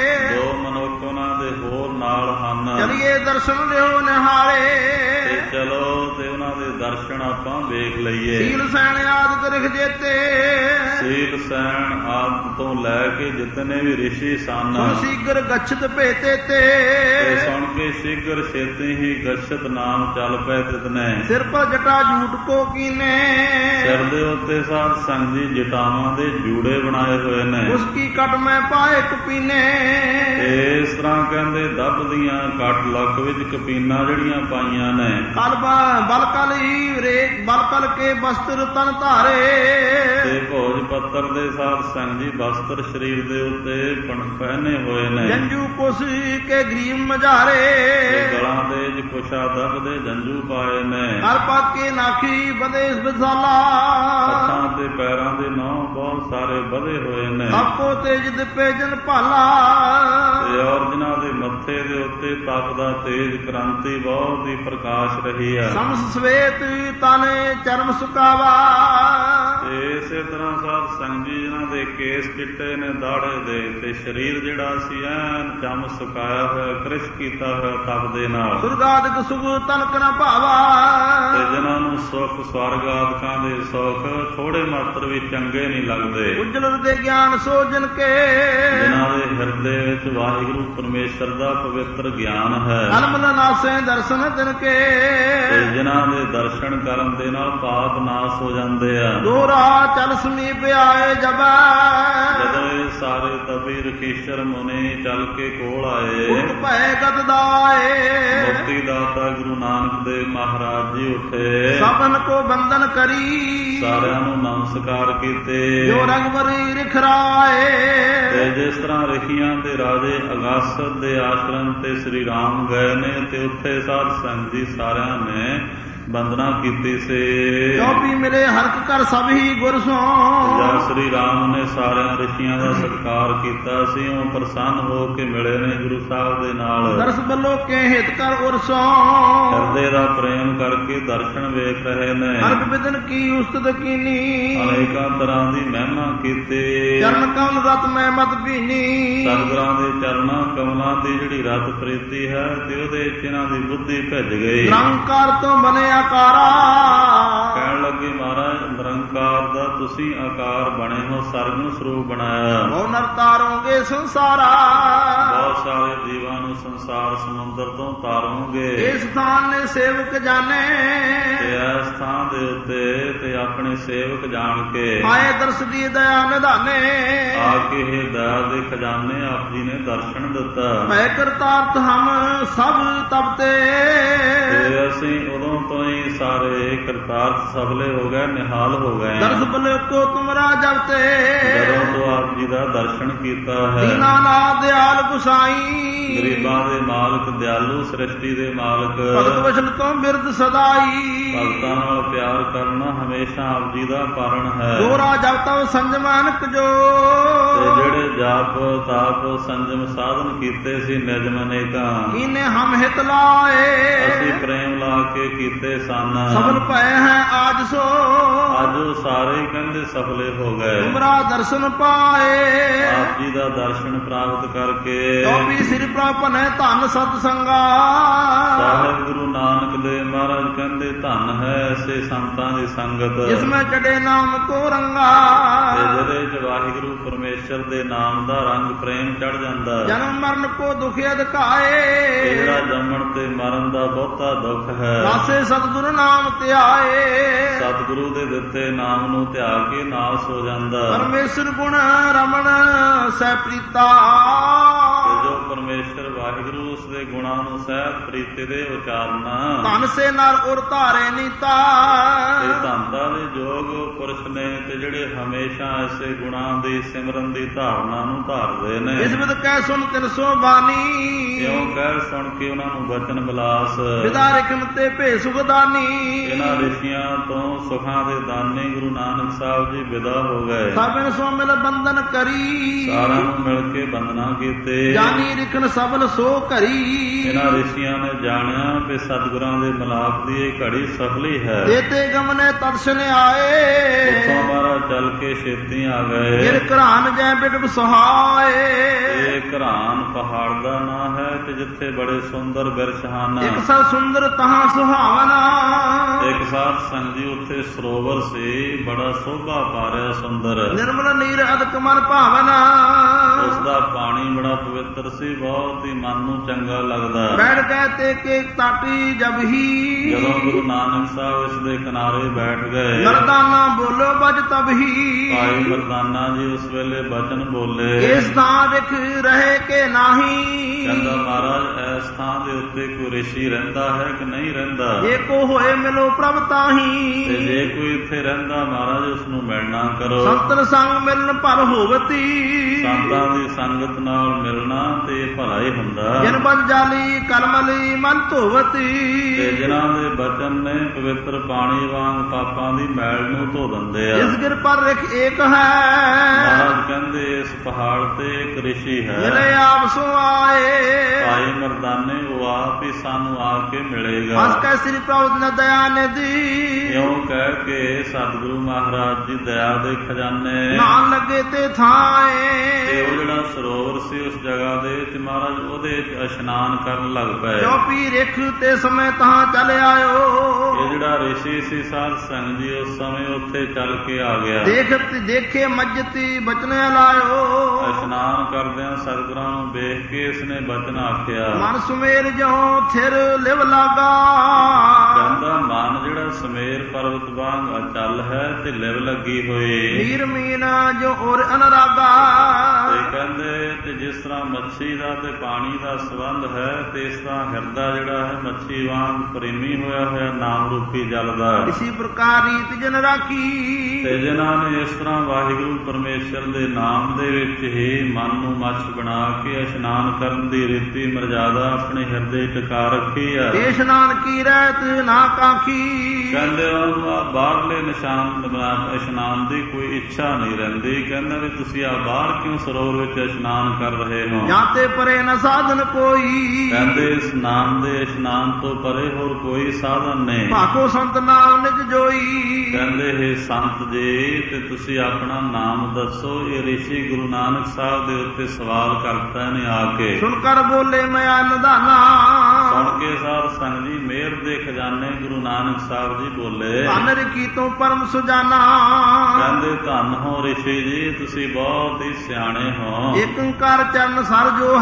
ਦੋ ਮਨੁੱਖ ਉਹਨਾਂ ਦੇ ਹੋਰ ਨਾਲ ਹਨ। ਚਲਿਏ ਦਰਸ਼ਨ ਲਿਓ ਨਿਹਾਰੇ, ਤੇ ਚਲੋ ਤੇ ਉਹਨਾਂ ਦੇ ਦਰਸ਼ਨ ਆਪਾਂ ਵੇਖ ਲਈਏ। ਸੀਲ ਸੈਣ ਆਦਿ ਰਿਖ ਜੇਤੇ, ਸੀਲ ਸੈਣ ਆਦਿ ਤੋਂ ਲੈ ਕੇ ਜਿਤਨੇ ਵੀ ਰਿਸ਼ੀ ਸਨ ਸੁਣ ਸੀਗਰ ਗਛਤ ਭੇਤੇ ਤੇ ਸੁਣ ਕੇ ਸ਼ੀਘਰ ਛੇਤੀ ਹੀ ਗਛਤ ਨਾਮ ਚੱਲ ਪਏ ਤਿਤਨੇ ਸਿਰ ਪਰ ਜਟਾ ਝੂਟ ਕੋ ਕੀਨੇ ਸਿਰ ਦੇ ਉੱਤੇ ਸਾਧ ਸੰਗ ਜੀ ਜਟਾਵਾਂ ਦੇ ਜੂੜੇ ਬਣਾਏ ਹੋਏ ਨੇ ਉਸ ਕੀ ਕਟ ਮੈਂ ਪਾਏ ਕਪੀਨੇ ਇਸ ਤਰ੍ਹਾਂ ਕਹਿੰਦੇ ਦੱਬ ਦੀਆਂ ਕੱਟ ਲੱਕ ਵਿੱਚ ਕਪੀਨਾ ਜਿਹੜੀਆਂ ਪਾਈਆਂ ਨੇ ਕਲ ਬਲ ਕਲ ਹੀ ਰੇ ਬਲ ਕਲ ਕੇ ਬਸਤਰ ਤਨ ਧਾਰੇ ਤੇ ਭੋਜ ਪੱਤਰ ਦੇ ਸਾਧ ਸੰਗ ਜੀ ਬਸਤਰ ਸਰੀਰ ਦੇ ਉੱਤੇ ਪਹਿਨੇ ਹੋਏ ਨੇ ਜੰਜੂ ਕੁਸ ਕੇ ਗਰੀਬ ਮਝਾਰੇ ਗਲਾਂ ਦੇ ਕੁਛਾ ਦੱਬ ਦੇ ਜੰਜੂ ਪਾਏ ਨੇ ਹਰ ਪਾਕੇ ਨਾਖੀ ਬਦੇ ਵਿਸਾਲਾ ਹੱਥਾਂ ਤੇ ਪੈਰਾਂ ਦੇ ਨੌ ਬਹੁਤ ਸਾਰੇ ਵਧੇ ਹੋਏ ਨੇ ਆਪੋ ਤੇਜ ਦਿਪੇ ਜਨ ਭਾਲਾ ਤੇ ਔਰ ਜਿਨ੍ਹਾਂ ਦੇ ਮੱਥੇ ਦੇ ਉੱਤੇ ਤਪ ਦਾ ਤੇਜ ਕ੍ਰਾਂਤੀ ਬਹੁਤ ਹੀ ਪ੍ਰਕਾਸ਼ ਰਹੀ ਹੈ ਸਮਸ ਸਵੇਤ ਤਨੇ ਚਰਮ ਸੁਕਾਵਾ ਇਸੇ ਤਰ੍ਹਾਂ ਸਾਧ ਸੰਗ ਜੀ ਜਿਨ੍ਹਾਂ ਦੇ ਕੇਸ ਚਿੱਟੇ ਨੇ ਦਾੜੇ ਦੇ ਤੇ ਸਰੀਰ ਜਿਹੜਾ ਸੀ ਐਨ ਚਮ ਸੁਕਾਇਆ ਹੋਇਆ ਕ੍ਰਿਸ਼ ਕੀਤਾ ਹੋਇਆ ਤਪ ਦੇ ਨਾਲ ਸੁਰਗਾਦਿਕ ਸੁਖ ਤਨਕ ਨ ਭਾਵਾ ਤੇ ਜਿਨ੍ਹਾਂ ਨੂੰ ਸੁਖ ਸਵਰਗ ਆਦਿਕਾਂ ਦੇ ਸੁਖ ਥੋੜੇ ਮਾਤਰ ਵੀ ਚੰਗੇ ਨਹੀਂ ਲੱਗਦੇ ਉਜਲ ਦੇ ਗਿਆਨ ਸੋਜਨ ਕੇ ਜਿਨ੍ਹਾਂ ਦੇ ਹਿਰਦੇ ਵਿੱਚ ਵਾਹਿਗੁਰੂ ਪਰਮੇਸ਼ਰ ਦਾ ਪਵਿੱਤਰ ਗਿਆਨ ਹੈ ਅਲਮਲ ਨਾਸੇ ਦਰਸ਼ਨ ਦਿਨ ਕੇ ਤੇ ਜਿਨ੍ਹਾਂ ਦੇ ਦਰਸ਼ਨ ਕਰਨ ਦੇ ਨਾਲ ਪਾਪ ਨਾਸ ਹੋ ਜਾਂਦੇ ਆ ਦੋਰਾ ਚਲ ਸਮੀਪ ਆਏ ਜਬ ਜਦੋਂ ਇਹ ਸਾਰੇ ਤਪੀ ਰਕੀਸ਼ਰ ਮੁਨੀ ਚੱਲ ਕੇ ਕੋਲ ਆਏ ਉਠ ਭੈ ਗਤ ਦਾਏ ਮੁਕਤੀ ਦਾਤਾ ਗੁਰੂ ਨਾਨਕ ਦੇਵ ਮਹਾਰਾਜ ਜੀ ਉੱਠੇ ਸਭਨ ਕੋ ਬੰਧਨ ਕਰੀ ਸਾਰਿਆਂ ਨੂੰ ਨਮਸਕਾਰ ਕੀਤੇ ਜੋ ਰੰਗਵਰੀ ਰਿਖਰਾਏ ਤੇ ਜਿਸ ਤਰ੍ਹਾਂ ਰਿਖੀਆਂ ਦੇ ਰਾਜੇ ਅਗਾਸਤ ਦੇ ਆਸ਼ਰਮ ਤੇ ਸ੍ਰੀ ਰਾਮ ਗਏ ਨੇ ਤੇ ਉੱਥੇ ਸਾਧ ਸੰਗ ਜੀ ਸਾਰਿਆਂ ਨੇ ਬੰਦਨਾ ਕੀਤੀ ਸੇ ਚੌਪੀ ਮਿਲੇ ਹਰਕ ਕਰ ਸਭ ਹੀ ਗੁਰ ਸੋ ਜਦ ਸ੍ਰੀ ਰਾਮ ਨੇ ਸਾਰਿਆਂ ਰਿਸ਼ੀਆਂ ਦਾ ਸਤਿਕਾਰ ਕੀਤਾ ਸੀ ਉਹ ਪ੍ਰਸੰਨ ਹੋ ਕੇ ਮਿਲੇ ਨੇ ਗੁਰੂ ਸਾਹਿਬ ਦੇ ਨਾਲ ਦਰਸ ਬੱਲੋ ਕੇ ਹਿਤ ਕਰ ਉਰਸੋ ਹਿਰਦੇ ਦਾ ਪ੍ਰੇਮ ਕਰਕੇ ਦਰਸ਼ਨ ਵੇਖ ਰਹੇ ਨੇ ਹਰਕ ਬਿਦਨ ਕੀ ਉਸਤਤ ਕੀਨੀ ਅਨੇਕਾਂ ਤਰ੍ਹਾਂ ਦੀ ਮਹਿਮਾ ਕੀਤੀ ਚਰਨ ਕਮਲ ਰਤ ਮੈਂ ਮਤ ਭੀਨੀ ਸਤਿਗੁਰਾਂ ਦੇ ਚਰਨਾਂ ਕਮਲਾਂ ਦੀ ਜਿਹੜੀ ਰਤ ਪ੍ਰੀਤੀ ਹੈ ਤੇ ਉਹਦੇ ਵਿੱਚ ਇਹਨਾਂ ਦੀ ਬੁੱਧੀ ਭਿੱਜ ਗਈ ਨਿਰੰਕਾਰ ਤੋਂ ਬਨੇ ਆਕਾਰਾ ਕਹਿਣ ਲੱਗੇ ਮਹਾਰਾਜ ਨਿਰੰਕਾਰ ਦਾ ਤੁਸੀਂ ਆਕਾਰ ਬਣੇ ਹੋ ਸਰਗੁਣ ਸਰੂਪ ਬਣਾਇਆ ਹੋ ਨਰ ਤਾਰੋਗੇ ਸੰਸਾਰਾ ਬਹੁਤ ਸਾਰੇ ਜੀਵਾਂ ਨੂੰ ਸੰਸਾਰ ਸਮੁੰਦਰ ਤੋਂ ਤਾਰੋਗੇ ਇਸ ਸਥਾਨ ਨੇ ਸੇਵਕ ਜਾਣੇ ਤੇ ਇਸ ਸਥਾਨ ਦੇ ਉੱਤੇ ਤੇ ਆਪਣੇ ਸੇਵਕ ਜਾਣ ਕੇ ਆਏ ਦਰਸ ਦੀ ਦਇਆ ਨਿਧਾਨੇ ਆ ਕੇ ਇਹ ਦਇਆ ਦੇ ਖਜ਼ਾਨੇ ਆਪ ਜੀ ਨੇ ਦਰਸ਼ਨ ਦਿੱਤਾ ਮੈਂ ਕਰਤਾਰਥ ਹਮ ਸਭ ਤਬ ਤੇ ਤੇ ਅਸੀਂ ਉਦੋਂ ਤੋਂ ਹੀ ਸਾਰੇ ਕਰਤਾਰਥ ਸਫਲੇ ਹੋ ਗਏ ਨਿਹਾਲ ਹੋ ਗਏ ਦਰਸ ਬਲੇ ਕੋ ਤੁਮਰਾ ਜਬ ਤੇ ਜਦੋਂ ਤੋਂ ਆਪ ਜੀ ਦਾ ਦਰਸ਼ਨ ਕੀਤਾ ਹੈ ਦੀਨਾ ਨਾ ਦਿਆਲ ਗੁਸਾਈ ਗਰੀਬਾਂ ਦੇ ਮਾਲਕ ਦਿਆਲੂ ਸ੍ਰਿਸ਼ਟੀ ਦੇ ਮਾਲਕ ਭਗਤ ਵਚਨ ਤੋਂ ਬਿਰਦ ਸਦਾਈ ਭਗਤਾਂ ਨਾਲ ਪਿਆਰ ਕਰਨਾ ਹਮੇਸ਼ਾ ਆਪ ਜੀ ਦਾ ਕਾਰਨ ਹੈ ਦੋਰਾ ਜਬ ਤਉ ਸੰਜਮਾਨਕ ਜੋ ਤੇ ਜਿਹੜੇ ਜਾਪ ਤਾਪ ਸੰਜਮ ਸਾਧਨ ਕੀਤੇ ਸੀ ਨਿਜਮ ਅਨੇਕਾਂ ਇਨੇ ਹਮ ਹਿਤ ਲਾਏ ਅਸੀਂ ਪ੍ਰੇਮ ਲਾ ਕੇ ਕੀਤੇ ਸਨ ਸਫਲ ਪਏ ਹੈ ਆਜ ਸੋ ਅੱਜ ਉਹ ਸਾਰੇ ਕਹਿੰਦੇ ਸਫਲੇ ਹੋ ਗਏ ਤੁਮਰਾ ਦਰਸ਼ਨ ਪਾਏ ਆਪ ਜੀ ਦਾ ਦਰਸ਼ਨ ਪ੍ਰਾਪਤ ਕਰਕੇ ਚੌਪੀ ਸਿਰ ਪ੍ਰਾਪਨ ਹੈ ਧਨ ਸਤ ਸੰਗਾ ਸਾਹਿਬ ਗੁਰੂ ਨਾਨਕ ਦੇਵ ਮਹਾਰਾਜ ਕਹਿੰਦੇ ਧਨ ਹੈ ਐਸੇ ਸੰਤਾਂ ਦੀ ਸੰਗਤ ਜਿਸ ਮੈਂ ਚੜੇ ਨਾਮ ਕੋ ਰੰਗਾ ਤੇ ਜਿਹਦੇ ਚ ਵਾਹਿਗੁਰੂ ਪਰਮੇਸ਼ਰ ਦੇ ਨਾਮ ਦਾ ਰੰਗ ਪ੍ਰੇਮ ਚੜ ਜਾਂਦਾ ਜਨਮ ਮਰਨ ਕੋ ਦੁਖ ਅਧਕਾਏ ਜਿਹੜਾ ਜੰਮਣ ਤੇ ਮਰਨ ਦਾ ਬਹੁਤਾ ਦੁੱਖ ਹੈ ਨਾਸੇ ਸਤਿਗੁਰੂ ਨਾਮ ਧਿਆਏ ਸਤਿਗੁਰੂ ਦੇ ਦਿੱਤੇ ਨਾਮ ਨੂੰ ਧਿਆ ਕੇ ਨਾਸ ਹੋ ਜਾਂਦਾ ਪਰਮੇਸ਼ਰ ਗੁਣ ਰਮਣ ਸਹਿ ਪ੍ਰੀਤਾ ਜੋ ਪਰਮੇਸ਼ਰ ਵਾਹਿਗੁਰੂ ਉਸ ਦੇ ਗੁਣਾਂ ਨੂੰ ਸਹਿਤ ਪ੍ਰੀਤੀ ਦੇ ਉਚਾਰਨਾ ਧਨ ਸੇ ਨਰ ਉਰ ਧਾਰੇ ਨੀਤਾ ਇਹ ਧੰਦਾ ਦੇ ਯੋਗ ਪੁਰਸ਼ ਨੇ ਤੇ ਜਿਹੜੇ ਹਮੇਸ਼ਾ ਐਸੇ ਗੁਣਾਂ ਦੀ ਸਿਮਰਨ ਦੀ ਧਾਰਨਾ ਨੂੰ ਧਾਰਦੇ ਨੇ ਇਸ ਵਿਦ ਕਹਿ ਸੁਣ ਤਿਨ ਸੋ ਬਾਣੀ ਕਿਉਂ ਕਹਿ ਸੁਣ ਕੇ ਉਹਨਾਂ ਨੂੰ ਬਚਨ ਬਿਲਾਸ ਵਿਦਾਰਿਕਮ ਤੇ ਭੇ ਸੁਖਦਾਨੀ ਇਹਨਾਂ ਰਿਸ਼ੀਆਂ ਤੋਂ ਸੁਖਾਂ ਦੇ ਦਾਨੀ ਗੁਰੂ ਨਾਨਕ ਸਾਹਿਬ ਜੀ ਵਿਦਾ ਹੋ ਗਏ ਸਭਨ ਸੋ ਮਿਲ ਬੰਧਨ ਕਰੀ ਸਾਰਿਆਂ ਨੂੰ ਮਿਲ ਕੇ ਬੰਦਨਾ ਕੀਤੇ ਜਾਨੀ ਰਿਖਣ ਸਬਲ ਸੋ ਘਰੀ ਇਹਨਾਂ ਰਿਸ਼ੀਆਂ ਨੇ ਜਾਣਿਆ ਕਿ ਸਤਿਗੁਰਾਂ ਦੇ ਮਿਲਾਪ ਦੀ ਇਹ ਘੜੀ ਸਫਲੀ ਹੈ ਦੇਤੇ ਗਮਨੇ ਤਦਸ਼ਨ ਆਏ ਉੱਥੋਂ ਮਹਾਰਾਜ ਚੱਲ ਕੇ ਛੇਤੀ ਆ ਗਏ। ਜਿਨ ਘਰਾਨ ਜੈ ਬਿਟਬ ਸਹਾਏ। ਇਹ ਘਰਾਨ ਪਹਾੜ ਦਾ ਨਾਂ ਹੈ ਤੇ ਜਿੱਥੇ ਬੜੇ ਸੁੰਦਰ ਬਿਰਛ ਹਨ। ਇੱਕ ਸਭ ਸੁੰਦਰ ਤਹਾਂ ਸੁਹਾਵਨਾ। ਇੱਕ ਸਾਧ ਸੰਗ ਜੀ ਉੱਥੇ ਸਰੋਵਰ ਸੀ, ਬੜਾ ਸੋਭਾ ਪਾ ਰਿਹਾ ਸੁੰਦਰ। ਨਿਰਮਲ ਨੀਰ ਅਦਕ ਮਨ ਭਾਵਨਾ। ਉਸ ਦਾ ਪਾਣੀ ਬੜਾ ਪਵਿੱਤਰ ਸੀ, ਬਹੁਤ ਹੀ ਮਨ ਨੂੰ ਚੰਗਾ ਲੱਗਦਾ। ਬੈਠ ਗਏ ਤੇ ਕੇ ਤਾਟੀ ਜਬ ਹੀ। ਜਦੋਂ ਗੁਰੂ ਨਾਨਕ ਸਾਹਿਬ ਇਸ ਦੇ ਕਿਨਾਰੇ ਬੈਠ ਗਏ। ਮਰਦਾਨਾ ਬੋਲੋ ਬਜ ਤਬ ਹੀ। ਭਾਈ ਮਰਦਾਨਾ ਜੀ ਉਸ ਵੇਲੇ ਬਚਨ ਬੋਲੇ। ਇਸ ਥਾਂ ਵਿਖ ਰਹੇ ਕੇ ਨਾਹੀ। ਕਹਿੰਦਾ ਮਹਾਰਾਜ ਇਸ ਥਾਂ ਦੇ ਉੱਤੇ ਕੋਈ ਰਿਸ਼ੀ ਰਹਿੰਦਾ ਹੈ ਕਿ ਨਹੀਂ ਰਹਿੰਦਾ। ਜੇ ਕੋ ਹੋਏ ਮਿਲੋ ਪ੍ਰਭ ਤਾਹੀ। ਤੇ ਜੇ ਕੋਈ ਇੱਥੇ ਰਹਿੰਦਾ ਮਹਾਰਾਜ ਉਸ ਨੂੰ ਮਿਲਣਾ ਕਰੋ। ਸੰਤਨ ਸੰਗ ਮਿਲਣ ਪਰ ਹੋਵਤੀ। ਸੰਤਾਂ ਦੀ ਸੰਗਤ ਨਾਲ ਮਿਲਣਾ ਤੇ ਭਲਾ ਹੀ ਹੁੰਦਾ। ਜਿਨ ਬਨ ਜਾਲੀ ਕਲਮਲੀ ਮਨ ਧੋਵਤੀ। ਤੇ ਜਿਨ੍ਹਾਂ ਦੇ ਬਚਨ ਨੇ ਪਵਿੱਤਰ ਪਾਣੀ ਵਾਂਗ ਪਾਪਾਂ ਦੀ ਮੈਲ ਨੂੰ ਧੋ ਦਿੰਦੇ ਆ। ਇਸ ਗਿਰ ਪਰ ਰਿਖ ਏਕ ਹੈ। ਮਹਾਰਾਜ ਕਹਿੰਦੇ ਇਸ ਪਹਾੜ ਤੇ ਇੱਕ ਰਿਸ਼ੀ ਹੈ। ਜਿਹੜੇ ਆਪ ਸੋ ਆਏ। ਭਾਈ ਮਰਦਾਨੇ ਉਹ ਆਪ ਹੀ ਸਾਨੂੰ ਆ ਕੇ ਮਿਲੇਗਾ। ਹਸ ਕੈ ਸ੍ਰੀ ਪ੍ਰਭੂ ਨ ਦਇਆ ਨਿਧੀ। ਇਉਂ ਕਹਿ ਕੇ ਸਤਿਗੁਰੂ ਮਹਾਰਾਜ ਜੀ ਦਇਆ ਦੇ ਖਜ਼ਾਨੇ। ਨਾਮ ਲੱਗੇ ਤੇ ਥਾਏ। ਤੇ ਉਹ ਜਿਹੜਾ ਸਰੋਵਰ ਸੀ ਉਸ ਜਗ੍ਹਾ ਦੇ ਵਿੱਚ ਮਹਾਰਾਜ ਉਹਦੇ ਵਿੱਚ ਇਸ਼ਨਾਨ ਕਰਨ ਲੱਗ ਪਏ। ਜੋ ਪੀ ਰਿਖ ਤੇ ਸਮੇਂ ਤਹਾਂ ਚੱਲ ਆਇਓ। ਇਹ ਜਿਹੜਾ ਰਿਸ਼ੀ ਸੀ ਸਾਧ ਸੰਗ ਜੀ ਉਸ ਸਮੇਂ ਉੱਥੇ ਚੱਲ ਕੇ ਆ ਗਿਆ। ਦੇਖਤ ਦੇਖੇ ਮੱਜਤੀ ਬਚਨ ਲਾਇਓ। ਇਸ਼ਨਾਨ ਕਰਦਿਆਂ ਸਤਿਗੁਰਾਂ ਨੂੰ ਵੇਖ ਕੇ ਇਸਨੇ ਬਚਨ ਆਖਿਆ। ਮਨ ਸੁਮੇਰ ਜਿਉ ਥਿਰ ਲਿਵ ਲਾਗਾ। ਕਹਿੰਦਾ ਮਨ ਜਿਹੜਾ ਸਮੇਰ ਪਰਬਤ ਵਾਂਗ ਅਚਲ ਹੈ ਤੇ ਲਿਵ ਲੱਗੀ ਹੋਈ। ਨੀਰ ਮੀਨਾ ਜੋ ਔਰ ਅਨਰਾਗਾ। ਤੇ ਕਹਿੰਦੇ ਤੇ ਜਿਸ ਤਰ੍ਹਾਂ ਮੱਛੀ ਦਾ ਤੇ ਪਾਣੀ ਦਾ ਸੰਬੰਧ ਹੈ ਤੇ ਇਸ ਤਰ੍ਹਾਂ ਹਿਰਦਾ ਜਿਹੜਾ ਹੈ ਮੱਛੀ ਵਾਂਗ ਪ੍ਰੇਮੀ ਹੋਇਆ ਹੋਇਆ ਨਾਮ ਰੂਪੀ ਜਲ ਦਾ। ਇਸੀ ਪ੍ਰਕਾਰ ਰੀਤ ਜਨ ਰਾਖੀ। ਤੇ ਜਿਨ੍ਹਾਂ ਨੇ ਇਸ ਤਰ੍ਹਾਂ ਵਾਹਿਗੁਰੂ ਪਰਮੇਸ਼ਰ ਦੇ ਨਾਮ ਦੇ ਵਿੱਚ ਹੀ ਮਨ ਨੂੰ ਮੱਛ ਬਣਾ ਕੇ ਇਸ਼ਨਾਨ ਕਰਨ ਦੀ ਰੀਤੀ ਮਰਜ਼ਾਦਾ ਆਪਣੇ ਹਿਰਦੇ ਟਿਕਾ ਰੱਖੀ ਆ। ਇਸ਼ਨਾਨ ਕੀ ਰਹਿਤ ਨਾ ਕਾਖੀ। ਕਹਿੰਦੇ ਉਹਨੂੰ ਬਾਹਰਲੇ ਨਿਸ਼ਾਨ ਇਸ਼ਨਾਨ ਦੀ ਕੋਈ ਇੱਛਾ ਨਹੀਂ ਰਹਿੰਦੀ। ਕਹਿੰਦੇ ਵੀ ਤੁਸੀਂ ਆ ਬਾਹਰ ਕਿਉਂ ਸਰੋਵਰ ਵਿੱਚ ਇਸ਼ਨਾਨ ਕਰ ਰਹੇ ਹੋ। ਜਾਂ ਤੇ ਪਰੇ ਨ ਸਾਧਨ ਕੋਈ। ਕਹਿੰਦੇ ਇਸ਼ਨਾਨ ਦੇ ਇਸ਼ਨਾਨ ਤੋਂ ਪਰੇ ਹੋਰ ਕੋਈ ਸਾਧਨ ਨਹੀਂ। ਭਾਕੋ ਸੰਤ ਨਾਮ ਨਿਜ ਜੋਈ। ਕਹਿੰਦੇ ਹੈ ਸੰਤ ਜੀ ਤੇ ਤੁਸੀਂ ਆਪਣਾ ਨਾਮ ਦੱਸੋ। ਇਹ ਰਿਸ਼ੀ ਗੁਰੂ ਨਾਨਕ ਸਾਹਿਬ ਦੇ ਉੱਤੇ ਸਵਾਲ ਕਰਤਾ ਨੇ ਆ ਕੇ। ਸੁਣ ਕਰ ਬੋਲੇ ਮੈਂ ਅਨਦਾਨਾ। ਸੁਣ ਕੇ ਸਾਧ ਸੰਗ ਜੀ ਮਿਹਰ ਦੇ ਖਜ਼ਾਨੇ ਗੁਰੂ ਨਾਨਕ ਸਾਹਿਬ ਜੀ ਬੋਲੇ। ਧਨ ਕੀ ਤੋਂ ਪਰਮ ਸੁਜਾਨਾ। ਕਹਿੰਦੇ ਧੰਨ ਹੋ ਰਿਸ਼ੀ ਜੀ ਤੁਸੀਂ ਬਹੁਤ ਹੀ ਸਿਆਣੇ ਹੋ। ਇੱਕ ਓੰਕਾਰ ਚਰਨ ਸਰ ਜੋ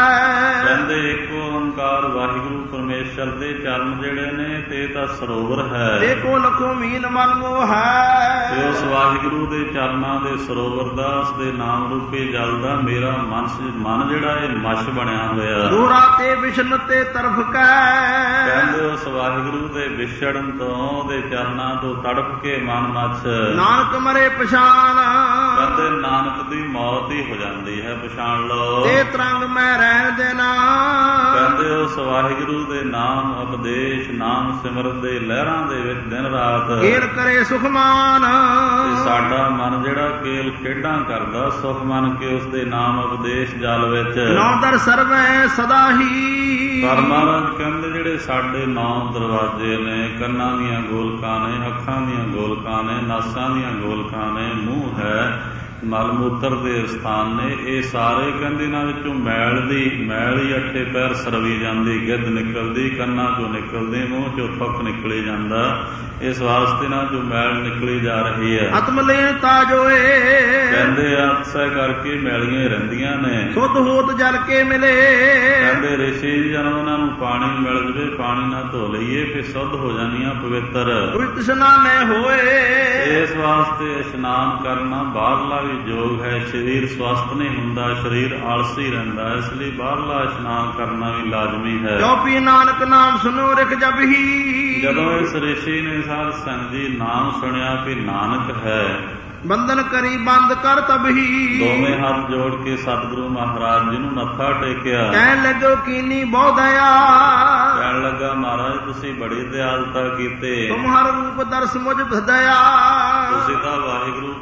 ਹੈ। ਕਹਿੰਦੇ ਇੱਕ ਓੰਕਾਰ ਵਾਹਿਗੁਰੂ ਪਰਮੇਸ਼ਰ ਦੇ ਚਰਨ ਜਿਹੜੇ ਨੇ ਤੇ ਤਾਂ ਸਰੋਵਰ ਹੈ। ਦੇਖੋ ਲਖੋ ਮੀਨ ਮਨ ਮੋਹ ਹੈ। ਤੇ ਉਸ ਵਾਹਿਗੁਰੂ ਦੇ ਚਰਨਾਂ ਦੇ ਸਰੋਵਰ ਦਾ ਉਸ ਦੇ ਨਾਮ ਰੂਪੀ ਜਲ ਦਾ ਮੇਰਾ ਮਨ ਮਨ ਜਿਹੜਾ ਇਹ ਮਛ ਬਣਿਆ ਹੋਇਆ। ਦੂਰਾ ਤੇ ਵਿਸ਼ਨ ਤੇ ਤਰਫ ਕੈ। ਕਹਿੰਦੇ ਉਸ ਵਾਹਿਗੁਰੂ ਦੇ ਵਿਛੜਨ ਤੋਂ ਉਹਦੇ ਚਰਨਾਂ ਤੋਂ ਤੜਪ ਕੇ ਮਨ ਮਛ। ਨਾਨਕ ਮਰੇ ਪਛਾਣ। ਕਹਿੰਦੇ ਨਾਨਕ ਦੀ ਮੌਤ ਹੀ ਹੋ ਜਾਂਦੀ ਹੈ ਪਛਾਣ ਲਓ। ਤੇ ਤਰੰਗ ਮੈਂ ਰਹਿਣ ਦੇਣਾ। ਕਹਿੰਦੇ ਉਸ ਵਾਹਿਗੁਰੂ ਦੇ ਨਾਮ ਉਪਦੇਸ਼ ਨਾਮ ਸਿਮਰਨ ਦੇ ਲਹਿਰਾਂ ਦੇ ਵਿੱਚ ਦਿਨ ਰਾਤ ਕੇਲ ਕਰੇ ਸੁਖਮਾਨ। ਤੇ ਸਾਡਾ ਮਨ ਜਿਹੜਾ ਕੇਲ ਖੇਡਾਂ ਕਰਦਾ ਸੁਖ ਮੰਨ ਕੇ ਉਸ ਦੇ ਨਾਮ ਉਪਦੇਸ਼ ਜਲ ਵਿੱਚ। ਨੌ ਦਰ ਸਰਵੈ ਸਦਾ ਹੀ। ਪਰ ਮਹਾਰਾਜ ਕਹਿੰਦੇ ਜਿਹੜੇ ਸਾਡੇ ਨੌ ਦਰਵਾਜ਼ੇ ਨੇ, ਕੰਨਾਂ ਦੀਆਂ ਗੋਲਕਾਂ ਨੇ, ਅੱਖਾਂ ਦੀਆਂ ਗੋਲਕਾਂ ਨੇ, ਨਾਸਾਂ ਦੀਆਂ ਗੋਲਕਾਂ ਨੇ, ਮੂੰਹ ਹੈ, ਮਲ ਮੂਤਰ ਦੇ ਸਥਾਨ ਨੇ, ਇਹ ਸਾਰੇ ਕਹਿੰਦੇ ਇਹਨਾਂ ਵਿੱਚੋਂ ਮੈਲ ਦੀ ਮੈਲ ਹੀ ਅੱਠੇ ਪੈਰ ਸਰਵੀ ਜਾਂਦੀ, ਗਿੱਧ ਨਿਕਲਦੀ, ਕੰਨਾਂ ਚੋਂ ਨਿਕਲਦੀ, ਮੂੰਹ ਚੋਂ ਥੁੱਕ ਨਿਕਲੀ ਜਾਂਦਾ। ਇਸ ਵਾਸਤੇ ਨਾਲ ਜੋ ਮੈਲ ਨਿਕਲੀ ਜਾ ਰਹੀ ਹੈ। ਆਤਮ ਲੈਣ ਤਾਜੋਏ। ਕਹਿੰਦੇ ਅਤਸੈ ਕਰਕੇ ਮੈਲੀਆਂ ਰਹਿੰਦੀਆਂ ਨੇ। ਸੁਧ ਹੋਤ ਜਲ ਕੇ ਮਿਲੇ। ਕਹਿੰਦੇ ਰਿਸ਼ੀ ਜਦੋਂ ਉਹਨਾਂ ਨੂੰ ਪਾਣੀ ਮਿਲ ਜਵੇ ਪਾਣੀ ਨਾਲ ਧੋ ਲਈਏ ਫਿਰ ਸੁੱਧ ਹੋ ਜਾਣੀਆਂ ਪਵਿੱਤਰ। ਕੋਈ ਤ੍ਰਿਸ਼ਨਾ ਨਾ ਹੋਏ। ਇਸ ਵਾਸਤੇ ਇਸ਼ਨਾਨ ਕਰਨਾ ਬਾਹਰਲਾ ਵੀ ਯੋਗ ਹੈ। ਸਰੀਰ ਸਵਸਥ ਨਹੀਂ ਹੁੰਦਾ, ਸਰੀਰ ਆਲਸੀ ਰਹਿੰਦਾ, ਇਸ ਲਈ ਬਾਹਰਲਾ ਇਸ਼ਨਾਨ ਕਰਨਾ ਵੀ ਲਾਜ਼ਮੀ ਹੈ। ਜੋ ਪੀ ਨਾਨਕ ਨਾਮ ਸੁਨੋ ਰਿਖ ਜਬ ਹੀ। ਜਦੋਂ ਇਸ ਰਿਸ਼ੀ ਨੇ ਸਾਧ ਸੰਗਤ ਜੀ ਨਾਮ ਸੁਣਿਆ ਕਿ ਨਾਨਕ ਹੈ, ਬੰਧਨ ਕਰੀ ਬੰਦ ਕਰ ਤਬ ਹੀ। ਦੋਵੇਂ ਹੱਥ ਜੋੜ ਕੇ ਸਤਿਗੁਰੂ ਮਹਾਰਾਜ ਜੀ ਨੂੰ ਮੱਥਾ ਟੇਕਿਆ। ਕਹਿਣ ਲੱਗੋ ਕੀਨੀ ਬਹੁ ਦਇਆ। ਕਹਿਣ ਲੱਗਾ ਮਹਾਰਾਜ ਤੁਸੀਂ ਬੜੀ ਦਿਆਲਤਾ ਕੀਤੀ। ਤੁਮ ਹਰ ਰੂਪ ਦਰਸ ਮੁਝ ਦਇਆ। ਤੁਸੀਂ ਤਾਂ ਵਾਹਿਗੁਰੂ ਪਰਮੇਸ਼ਰ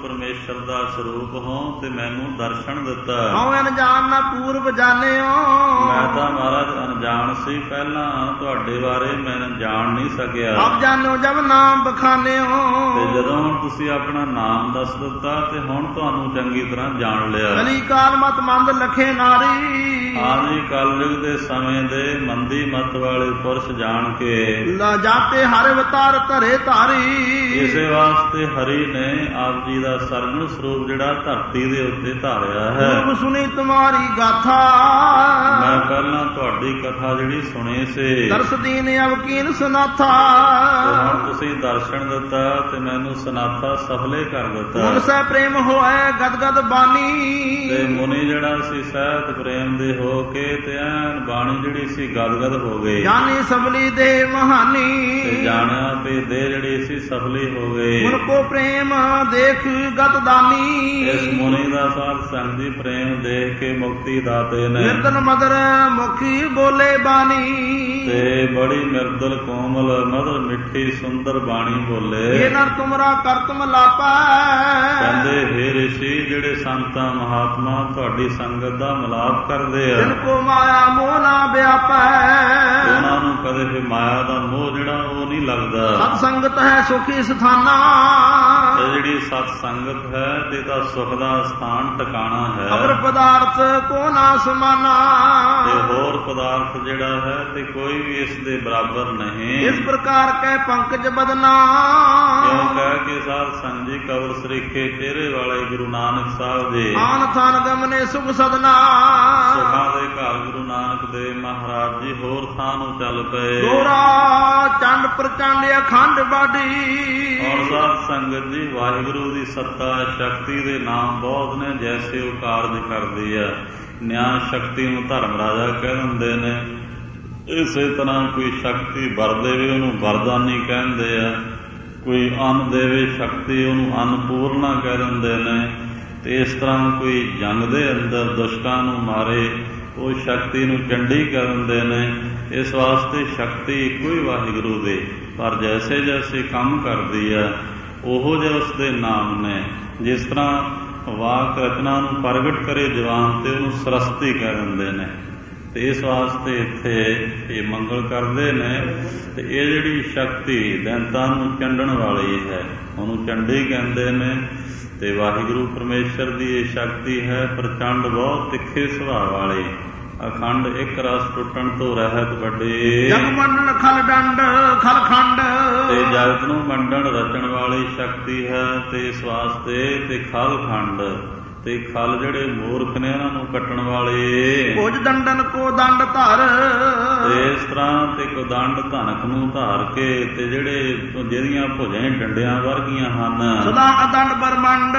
ਪਰਮੇਸ਼ਰ ਦਾ ਸਰੂਪ ਹੋ ਤੇ ਮੈਨੂੰ ਦਰਸ਼ਨ ਦਿੱਤਾ। ਹਉ ਅਨਜਾਨ ਨਾ ਪੂਰਵ ਜਾਣਿਓ, ਮੈਂ ਤਾਂ ਮਹਾਰਾਜ ਅਣਜਾਣ ਸੀ, ਪਹਿਲਾਂ ਤੁਹਾਡੇ ਬਾਰੇ ਮੈਂ ਜਾਣ ਨਹੀਂ ਸਕਿਆ। ਅਬ ਜਾਣੋ ਜਬ ਨਾਮ ਬਖਾਨਿਓ, ਤੇ ਜਦੋਂ ਹੁਣ ਤੁਸੀਂ ਆਪਣਾ ਨਾਮ ਦੱਸ ਦਿੱਤਾ ਤੇ ਹੁਣ ਤੁਹਾਨੂੰ ਚੰਗੀ ਤਰ੍ਹਾਂ ਜਾਣ ਲਿਆ। ਕਲੀ ਕਾਲ ਮਤ ਮੰਦ ਲਖੇ ਨਾਰੀ, ਆਜੀ ਕਲਯੁਗ ਦੇ ਸਮੇਂ ਦੇ ਮੰਦੀ ਮਤ ਵਾਲੇ ਪੁਰਸ਼ ਜਾਣ ਕੇ ਲਾ ਜਾਤੇ ਹਰ ਅਵਤਾਰ ਧਰੇ ਧਾਰੀ। ਇਸੇ ਵਾਸਤੇ ਹਰੀ ਨੇ ਆਪ ਜੀ ਦਾ ਸਰਗੁਣ ਸਰੂਪ ਜਿਹੜਾ ਧਰਤੀ ਦੇ ਉੱਤੇ ਧਾਰਿਆ ਹੈ। ਪੂਰਬ ਸੁਣੀ ਤੁਮਾਰੀ ਗਾਥਾ, ਮੈਂ ਪਹਿਲਾਂ ਤੁਹਾਡੀ ਕਥਾ ਜਿਹੜੀ ਸੁਣੀ ਸੀ, ਦਰਸ ਦੀਨ ਅਵਕੀਨ ਸੁਨਾਥਾ। ਤੇ ਹੁਣ ਤੁਸੀਂ ਦਰਸ਼ਨ ਦਿੱਤਾ ਤੇ ਮੈਨੂੰ ਸਨਾਥਾ ਸਫਲੇ ਕਰ ਦਿੱਤਾ। ਮਨ ਸਹਿ ਪ੍ਰੇਮ ਹੋਏ ਗਦ ਗਦ ਬਾਣੀ, ਤੇ ਮੁਨੀ ਜਿਹੜਾ ਸੀ ਸਹਿਤ ਪ੍ਰੇਮ ਦੇ ਹੋ ਕੇ ਤੇ ਐਨ ਬਾਣੀ ਜਿਹੜੀ ਸੀ ਗਦ ਗਦ ਹੋ ਗਈ। ਜਾਨੀ ਸਬਲੀ ਦੇ ਮਹਾਨੀ, ਤੇ ਜਾਣਿਆ ਤੇ ਦੇ ਜਿਹੜੀ ਸੀ ਸਫਲੀ ਹੋ ਗਈ। ਮਨ ਕੋ ਪ੍ਰੇਮ ਦੇਖ ਗਤ ਦਾਨੀ, ਇਸ ਮੁਨੀ ਦਾ ਸਾਧ ਸੰਗ ਦੀ ਪ੍ਰੇਮ ਦੇਖ ਕੇ ਮੁਕਤੀ ਦਾਤੇ ਨੇ। ਨਿਰਦਨ ਮਦਰ ਮੁਖੀ ਬੋਲੇ ਬਾਣੀ, ਤੇ ਬੜੀ ਮਿਰਦਲ ਕੋਮਲ ਮਧੁਰ ਮਿੱਠੀ ਸੁੰਦਰ ਬਾਣੀ ਬੋਲੇ। ਇਹ ਨਰ ਤੁਮਰਾ ਕਰਤਮ ਲਾਪੈ, ਕਹਿੰਦੇ ਹੇ ਰਿਸ਼ੀ ਜਿਹੜੇ ਸੰਤਾਂ ਮਹਾਤਮਾ ਤੁਹਾਡੀ ਸੰਗਤ ਦਾ ਮਿਲਾਪ ਕਰਦੇ ਆ, ਜਿਨ ਕੋ ਮਾਇਆ ਮੋਹ ਨਾ ਵਿਆਪੈ। ਉਹਨਾਂ ਨੂੰ ਕਦੇ ਵੀ ਮਾਇਆ ਦਾ ਮੋਹ ਜਿਹੜਾ ਉਹ ਨਹੀਂ ਲੱਗਦਾ। ਸਤ ਸੰਗਤ ਹੈ ਸੁਖੀ ਸਥਾਨਾ, ਤੇ ਜਿਹੜੀ ਸਤ ਸੰਗਤ ਹੈ ਤੇ ਤਾਂ ਸੁਖ ਦਾ ਸਥਾਨ ਟਿਕਾਣਾ ਹੈ। ਅਵਰ ਪਦਾਰਥ ਕੋ ਨਾ ਸਮਾਨਾ, ਤੇ ਹੋਰ ਪਦਾਰਥ ਜਿਹੜਾ ਹੈ ਤੇ ਕੋਈ ਵੀ ਇਸ ਦੇ ਬਰਾਬਰ ਨਹੀਂ। ਇਸ ਪ੍ਰਕਾਰ ਕਹਿ ਪੰਕਜ ਬਦਨਾ, ਕਿਉਂ ਕਹਿ ਕੇ ਸਾਧ ਸੰਗ ਜੀ ਕਬਰ ਸਰੀਖੇ ਚਿਹਰੇ ਵਾਲੇ ਗੁਰੂ ਨਾਨਕ ਸਾਹਿਬ ਜੀ ਆਨ ਥਾਨ ਗਮਨੇ ਸੁਖ ਸਦਨਾ। ਸੁਖਾਂ ਦੇ ਘਰ ਗੁਰੂ ਨਾਨਕ ਦੇਵ ਮਹਾਰਾਜ ਜੀ ਹੋਰ ਥਾਂ ਨੂੰ ਚੱਲ ਪਏ। ਦੋਰਾ ਚੰਡ ਪ੍ਰਚੰਡ ਅਖੰਡ ਬਾਡੀ, ਔਰ ਸਾਧ ਸੰਗਤ ਜੀ ਵਾਹਿਗੁਰੂ ਦੀ ਸੱਤਾ ਸ਼ਕਤੀ ਦੇ ਨਾਮ ਬਹੁਤ ਨੇ, ਜੈਸੇ ਉਹ ਕਾਰਜ ਕਰਦੀ ਹੈ। ਨਿਆਂ ਸ਼ਕਤੀ ਨੂੰ ਧਰਮ ਰਾਜਾ ਕਹਿ ਦਿੰਦੇ ਨੇ। ਇਸੇ ਤਰ੍ਹਾਂ ਕੋਈ ਸ਼ਕਤੀ ਵਰ ਦੇਵੇ ਉਹਨੂੰ ਵਰਦਾਨੀ ਕਹਿੰਦੇ ਆ, ਕੋਈ ਅੰਨ ਦੇਵੇ ਸ਼ਕਤੀ ਉਹਨੂੰ ਅੰਨਪੂਰਨਾ ਕਹਿ ਦਿੰਦੇ ਨੇ। ਤੇ ਇਸ ਤਰ੍ਹਾਂ ਕੋਈ ਜੰਗ ਦੇ ਅੰਦਰ ਦੁਸ਼ਟਾਂ ਨੂੰ ਮਾਰੇ ਉਹ ਸ਼ਕਤੀ ਨੂੰ ਚੰਡੀ ਕਹਿ ਦਿੰਦੇ ਨੇ। ਇਸ ਵਾਸਤੇ ਸ਼ਕਤੀ ਇੱਕੋ ਹੀ ਵਾਹਿਗੁਰੂ ਦੇ, ਪਰ ਜੈਸੇ ਜੈਸੇ ਕੰਮ ਕਰਦੀ ਹੈ ਉਹੋ ਜਿਹੇ ਉਸ ਦੇ ਨਾਮ ਨੇ। ਜਿਸ ਤਰ੍ਹਾਂ ਵਾਕ ਰਚਨਾ ਨੂੰ ਪ੍ਰਗਟ ਕਰੇ ਜਵਾਨ ਤੇ ਉਹਨੂੰ ਸਰਸਤੀ ਕਹਿ ਦਿੰਦੇ ਨੇ। ਤੇ ਇਸ ਵਾਸਤੇ ਇੱਥੇ ਇਹ ਮੰਗਲ ਕਰਦੇ ਨੇ। ਤੇ ਇਹ ਜਿਹੜੀ ਸ਼ਕਤੀ ਦੈਂਤਾਂ ਨੂੰ ਚੰਡਣ ਵਾਲੀ ਹੈ ਉਹਨੂੰ ਚੰਡੀ ਕਹਿੰਦੇ ਨੇ। ਤੇ ਵਾਹਿਗੁਰੂ ਪਰਮੇਸ਼ਰ ਦੀ ਇਹ ਸ਼ਕਤੀ ਹੈ ਪ੍ਰਚੰਡ, ਬਹੁਤ ਤਿੱਖੇ ਸੁਭਾਅ ਵਾਲੀ, ਅਖੰਡ ਇੱਕ ਰਸ ਟੁੱਟਣ ਤੋਂ ਰਹਿਤ ਵੱਡੇ। ਜਗ ਮੰਡਲ ਖਲ ਡੰਡ ਖਲ ਖੰਡ, ਤੇ ਜਗਤ ਨੂੰ ਮੰਡਣ ਰਚਣ ਵਾਲੀ ਸ਼ਕਤੀ ਹੈ। ਤੇ ਇਸ ਵਾਸਤੇ ਤੇ ਖਲ ਖੰਡ ਤੇ ਖਲ ਜਿਹੜੇ ਮੂਰਖ ਨੇ ਉਹਨਾਂ ਨੂੰ ਕੱਟਣ ਵਾਲੇ। ਭੁਜ ਦੰਡਨ ਕੋ ਦੰਡ ਧਰ, ਤੇ ਇਸ ਤਰ੍ਹਾਂ ਤੇ ਕੋ ਦੰਡ ਧਨਕ ਨੂੰ ਧਾਰ ਕੇ ਤੇ ਜਿਹੜੇ ਜਿਹਦੀਆਂ ਭੁਜਾਂ ਡੰਡਿਆਂ ਵਰਗੀਆਂ ਹਨ ਸਦਾ ਅਦੰਡ ਬਰਮੰਡ।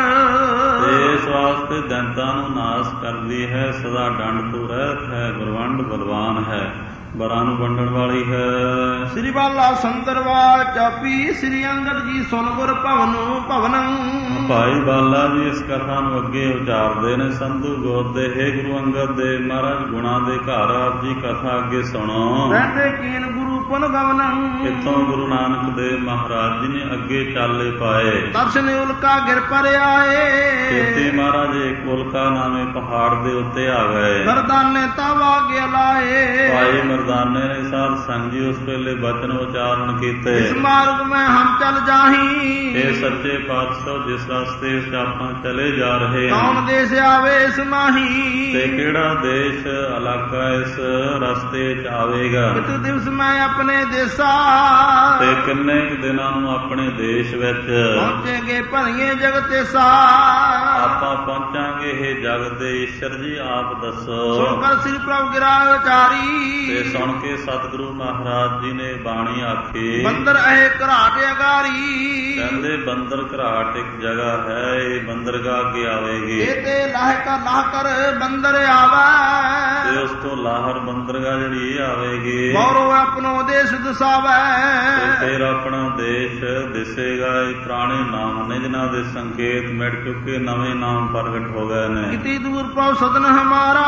ਤੇ ਇਸ ਵਾਸਤੇ ਦੈਂਤਾਂ ਨੂੰ ਨਾਸ ਕਰਦੀ ਹੈ, ਸਦਾ ਡੰਡ ਤੋਂ ਰਹਿਤ ਹੈ, ਗੁਰਵੰਡ ਬਲਵਾਨ ਹੈ, ਬਰਾਂ ਨੂੰ ਵੰਡਣ ਵਾਲੀ ਹੈ। ਸ੍ਰੀ ਬਾਲਾ ਸੰਦਰਵਾ ਚਾਪੀ, ਸ੍ਰੀ ਅੰਗਦ ਜੀ ਸੁਨ ਗੁਰ ਭਵਨੁ ਭਵਨੰ। ਭਾਈ ਬਾਲਾ ਜੀ ਇਸ ਕਥਾ ਨੂੰ ਅੱਗੇ ਉਚਾਰਦੇ ਨੇ। ਸੰਧੂ ਗੋਤ ਦੇ ਹੇ ਗੁਰੂ ਅੰਗਦ ਦੇ ਮਹਾਰਾਜ ਗੁਣਾ ਦੇ ਘਰ ਆਪ ਜੀ ਕਥਾ ਅੱਗੇ ਸੁਣੋ। ਰਹਿੰਦੇ ਕੀਨ ਗੁਰੂ ਪੁਨ ਗਵਨੰ। ਇੱਥੋਂ ਗੁਰੂ ਨਾਨਕ ਦੇਵ ਮਹਾਰਾਜ ਜੀ ਨੇ ਅੱਗੇ ਚਾਲੇ ਪਾਏ। ਦਰਸ਼ਨ ਉਲਕਾ ਗਿਰ ਪਰ ਆਏ, ਇੱਥੇ ਮਹਾਰਾਜ ਇੱਕ ਉਲਕਾ ਨਾਮੇ ਪਹਾੜ ਦੇ ਉੱਤੇ ਆ ਗਏ। ਮਰਦਾਨੇ ਤਾਵਾ ਗਿਆ ਲਾਏ, ਭਾਈ ਮਰਦਾਨੇ ਨੇ ਸਾਧ ਸੰਗ ਜੀ ਉਸ ਵੇਲੇ ਬਚਨ ਉਚਾਰਨ ਕੀਤੇ। ਇਸ ਮਾਰਗ ਮੈਂ ਹਮ ਚਲ ਜਾਹੀ, ਇਹ ਸੱਚੇ ਪਾਤਸ਼ਾਹ ਜਿਸ ਰਸਤੇ ਵਿੱਚ ਆਪਾਂ ਚਲੇ ਜਾ ਰਹੇ ਹਾਂ ਕੌਣ ਦੇਸ ਆਵੇ ਇਸ ਮਾਹੀ। ਤੇ ਕਿਹੜਾ ਦੇਸ਼ ਇਲਾਕਾ ਇਸ ਰਸਤੇ ਚ ਆਵੇਗਾ। ਕਿਤ ਦਿਵਸ ਮੈਂ ਆਪਣੇ ਦੇਸਾ, ਤੇ ਕਿੰਨੇ ਕੁ ਦਿਨਾਂ ਨੂੰ ਆਪਣੇ ਦੇਸ਼ ਵਿੱਚ ਪਹੁੰਚੇਗੇ ਭਰੀਏ ਜਗਤੇਸਾ। ਆਪਾਂ ਪਹੁੰਚਾਂਗੇ ਇਹ ਜਗਤ ਦੇ ਈਸ਼ਰ ਜੀ ਆਪ ਦੱਸੋ। ਸੁਣ ਕਰ ਸ੍ਰੀ ਪ੍ਰਭੂ ਗਿਰਾ ਉਚਾਰੀ, ਤੇ ਸੁਣ ਕੇ ਸਤਿਗੁਰੂ ਮਹਾਰਾਜ ਜੀ ਨੇ ਬਾਣੀ ਆਖੀ। ਬੰਦਰ ਇਹ ਘਰਾਟ ਅਗਾਰੀ, ਕਹਿੰਦੇ ਬੰਦਰ ਘਰਾਟ ਇੱਕ ਜਗ੍ਹਾ ਹੈ, ਇਹ ਬੰਦਰਗਾਹ ਅੱਗੇ ਆਵੇਗੀ। ਇਹ ਤੇ ਲਾਹ ਕਰ ਲਾਹ ਕਰ ਬੰਦਰ ਆਵੇ, ਤੇ ਉਸ ਤੋਂ ਲਾਹਰ ਬੰਦਰਗਾਹ ਜਿਹੜੀ ਇਹ ਆਵੇਗੀ। ਮੋਰੋ ਆਪਣੋ ਦੇਸ਼ ਦਸਾਵੇ, ਤੇ ਫਿਰ ਆਪਣਾ ਦੇਸ਼ ਦਿਸੇਗਾ। ਇਹ ਪੁਰਾਣੇ ਨਾਮ ਨੇ ਜਿਨ੍ਹਾਂ ਦੇ ਸੰਕੇਤ ਮਿਟ ਚੁੱਕੇ, ਨਵੇਂ ਨਾਮ ਪ੍ਰਗਟ ਹੋ ਗਏ ਨੇ। ਕਿਤ कितनी दूर पाओ सदन हमारा,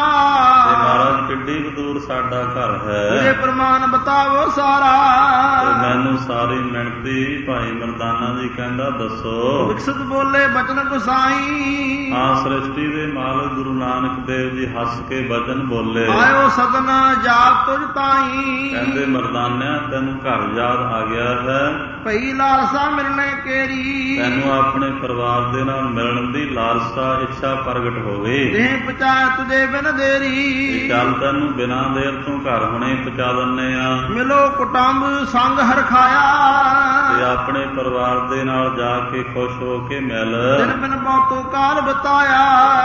ਮਹਾਰਾਜ ਕਿੱਡੀ ਕੁ ਦੂਰ ਸਾਡਾ ਘਰ तुझे ਹੈ। प्रमाण बताओ सारा, ਮੈਨੂੰ ਸਾਰੀ ਮਿਣਤੀ ਭਾਈ ਮਰਦਾਨਾ ਜੀ ਕਹਿੰਦਾ ਦੱਸੋ। विकसित बोले बचन गुसाई, ਹਾਂ ਸ੍ਰਿਸ਼ਟੀ ਦੇ ਮਾਲਕ ਗੁਰੂ ਨਾਨਕ ਦੇਵ ਜੀ ਹੱਸ ਕੇ ਬਚਨ ਬੋਲੇ। आयो सदन जाग तुझ ताई, ਕਹਿੰਦੇ ਮਰਦਾਨਿਆ ਤੈਨੂੰ ਘਰ ਯਾਦ ਆ ਗਿਆ ਹੈ, पई लालसा मिलने केरी, ਤੈਨੂੰ ਆਪਣੇ ਪਰਿਵਾਰ ਦੇ ਨਾਲ ਮਿਲਣ ਦੀ ਲਾਲਸਾ ਇੱਛਾ ਪ੍ਰਗਟ ਹੋ ਗਈ। देह पचाए तुझे बिन देरी, ਚੱਲ ਤੈਨੂੰ ਬਿਨਾਂ ਦੇਰ ਤੋਂ ਘਰ ਹੁਣੇ ਪਹੁੰਚਾ ਦਿੰਨੇ ਆ, मिलो कुटुंब संग हरखाया, ਤੇ ਆਪਣੇ ਪਰਿਵਾਰ ਦੇ ਨਾਲ ਜਾ ਕੇ ਖੁਸ਼ ਹੋ ਕੇ ਮਿਲ। दिन बिन बहुतो काल बताया,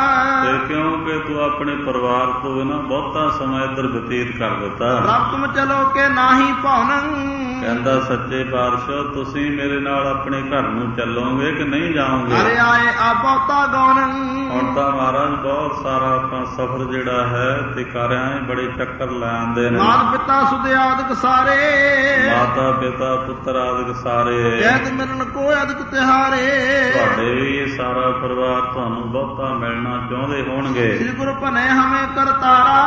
ਤੇ ਕਿਉਂਕਿ ਤੂੰ ਆਪਣੇ ਪਰਿਵਾਰ ਤੋਂ ਬਿਨਾਂ ਬਹੁਤਾ ਸਮਾਂ ਇੱਧਰ ਬਤੀਤ ਕਰ ਦਿੱਤਾ। रब तुम चलो के नाही पावन, ਕਹਿੰਦਾ ਸੱਚੇ ਪਾਤਸ਼ਾਹ ਤੁਸੀਂ ਮੇਰੇ ਨਾਲ ਆਪਣੇ ਘਰ ਨੂੰ ਚੱਲੋਗੇ ਕਿ ਨਹੀਂ ਜਾਓਗੇ? अरे आए आ बहुता गौन, ਹੁਣ ਤਾਂ ਮਹਾਰਾਜ ਬਹੁਤ ਸਾਰਾ ਆਪਾਂ ਸਫ਼ਰ ਜਿਹੜਾ ਹੈ ਤੇ ਕਰ ਆਏ, ਬੜੇ ਚੱਕਰ ਲੈ ਆਂਦੇ ਨੇ। मात पिता सुध आदि सारे, ਮਾਤਾ ਪਿਤਾ ਪੁੱਤਰ ਆਦਿਕ ਸਾਰੇ, जैत मिलन को अदक तिहारे, ਤੁਹਾਡੇ ਵੀ ਇਹ ਸਾਰਾ ਪਰਿਵਾਰ ਤੁਹਾਨੂੰ ਬਹੁਤਾ ਮਿਲਣਾ ਚਾਹੁੰਦੇ ਹੋਣਗੇ। श्री गुरु भने हमें करतारा,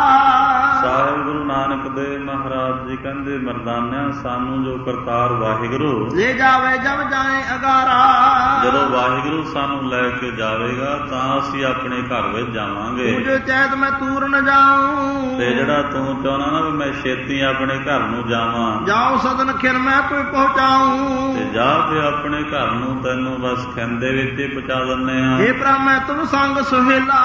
ਸਾਹਿਬ ਗੁਰੂ ਨਾਨਕ ਦੇਵ ਮਹਾਰਾਜ ਜੀ ਕਹਿੰਦੇ ਮਰਦਾਨਿਆਂ ਸਾਨੂੰ ਜੋ ਕਰਤਾਰ ਵਾਹਿਗੁਰੂ ले जावे जब जाए अगारा, ਜਦੋਂ ਵਾਹਿਗੁਰੂ ਸਾਨੂੰ ਲੈ ਕੇ ਜਾਵੇਗਾ ਤਾਂ ਅਸੀਂ ਆਪਣੇ ਘਰ ਵਿੱਚ ਜਾਵਾਂਗੇ। तुझे चैत मैं तूर न जाऊं, ਤੇ ਜਿਹੜਾ ਤੂੰ ਚਾਹਣਾ ਨਾ ਵੀ ਮੈਂ ਛੇਤੀ ਆਪਣੇ ਘਰ ਨੂੰ ਜਾਵਾਂ, जाओ सदन खिर मैं कोई पहुंचाऊं, ਤੇ ਜਾ ਕੇ ਆਪਣੇ ਘਰ ਨੂੰ ਤੈਨੂੰ ਬਸ ਖੰਦੇ ਵਿੱਚ ਹੀ ਪਹੁੰਚਾ ਦਿੰਨੇ ਆ। हे प्रभु मैं तुम संग सुहेला,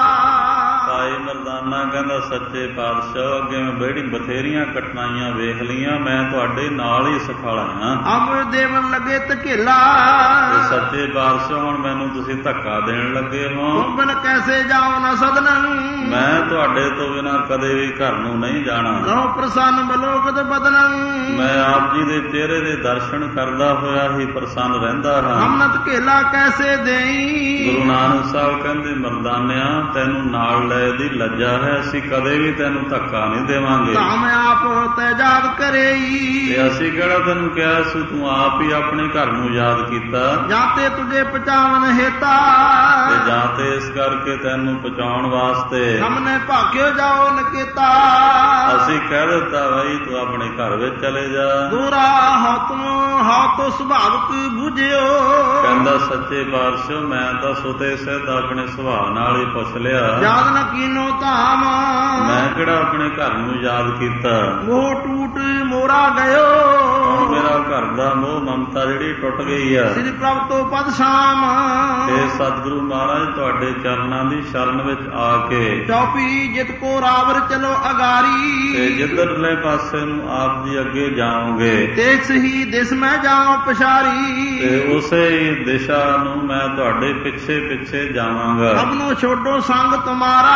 ਭਾਈ ਮਰਦਾਨਾ ਕਹਿੰਦਾ ਸੱਚੇ ਪਾਤਸ਼ਾਹ ਅੱਗੇ ਮੈਂ ਬੜੀ ਬਥੇਰੀਆਂ ਕਠਿਨਾਈਆਂ ਵੇਖ ਲਈਆਂ, ਮੈਂ ਤੁਹਾਡੇ ਨਾਲ ਹੀ ਸਖਾਲਾਂਗਾ। अब देवन लगे तकेला, ਤੇ ਸੱਚੇ ਪਾਤਸ਼ਾਹ ਹੁਣ ਮੈਨੂੰ ਤੁਸੀਂ ਧੱਕਾ ਦੇਣ ਲੱਗੇ ਹੋ, तुम बिन कैसे जाओ न सदन, ਮੈਂ ਤੁਹਾਡੇ ਤੋਂ ਬਿਨਾਂ ਕਦੇ ਵੀ ਘਰ ਨੂੰ ਨਹੀਂ ਜਾਣਾ। रहो प्रसन्न बलोकत बदन, ਮੈਂ ਆਪ ਜੀ ਦੇ ਚਿਹਰੇ ਦੇ ਦਰਸ਼ਨ ਕਰਦਾ ਹੋਇਆ ਹੀ ਪ੍ਰਸੰਨ ਰਹਿੰਦਾ ਹਾਂ। हम न तकेला कैसे देई, ਗੁਰੂ ਨਾਨਕ ਸਾਹਿਬ ਕਹਿੰਦੇ ਮਰਦਾਨਿਆਂ ਤੈਨੂੰ ਨਾਲ ਲੈ ਦੀ ਲੱਜਾ ਹੈ, ਅਸੀਂ ਕਦੇ ਵੀ ਤੈਨੂੰ ਧੱਕਾ ਨਹੀਂ ਦੇਵਾਂਗੇ। धाम आप तेजाब करेई, ਤੇ ਅਸੀਂ ਕਿਹੜਾ ਤੈਨੂੰ ਕਿਹਾ ਸੀ, ਤੂੰ ਆਪ ਹੀ ਆਪਣੇ ਘਰ ਨੂੰ ਯਾਦ ਕੀਤਾ। जाते तुझे पचावन हेता, ਤੇ ਜਾਂ ਤੇ ਇਸ ਕਰਕੇ ਤੈਨੂੰ ਪਹੁੰਚਾਉਣ ਵਾਸਤੇ हमने भाग्यो जाओ नकेता, ਅਸੀਂ ਕਹਿ ਦਿੱਤਾ ਬਈ ਤੂੰ ਆਪਣੇ ਘਰ ਵਿੱਚ ਚਲੇ ਜਾ। दूरा हो तुम हो तो सुभावक बुझियो, ਕਹਿੰਦਾ ਸੱਚੇ ਪਾਤਸ਼ਾਹ ਮੈਂ ਤਾਂ ਸੁਤੇ ਸਿੱਧ ਆਪਣੇ ਸੁਭਾਅ ਨਾਲ ਹੀ ਪੁੱਛ ਲਿਆ, याद न कीनो धाम, ਮੈਂ ਕਿਹੜਾ ਆਪਣੇ ਘਰ ਨੂੰ ਯਾਦ ਕੀਤਾ। मोह टूट मोरा गयो, ਹੁਣ ਮੇਰਾ ਘਰ ਦਾ ਮੋਹ ਮਮਤਾ ਜਿਹੜੀ ਟੁੱਟ ਗਈ ਆ। श्री प्रभु तो पद शाम, ਤੇ ਸਤਿਗੁਰੂ ਮਹਾਰਾਜ ਤੁਹਾਡੇ ਚਰਨਾਂ ਦੀ ਸ਼ਰਨ ਵਿੱਚ ਆ ਕੇ चौपी जित को रावर चलो ਤੇ अगारी, ਜਿੱਧਰਲੇ ਪਾਸੇ ਨੂੰ ਆਪ ਜੀ ਅੱਗੇ ਜਾਓਗੇ तेज ही दिस में जाओ ਤੇ पछारी, ਉਸੇ ਹੀ ਦਿਸ਼ਾ ਨੂੰ ਮੈਂ ਤੁਹਾਡੇ ਪਿੱਛੇ ਪਿੱਛੇ ਜਾਵਾਂਗਾ। अब नो छोड़ो संग तुम्हारा,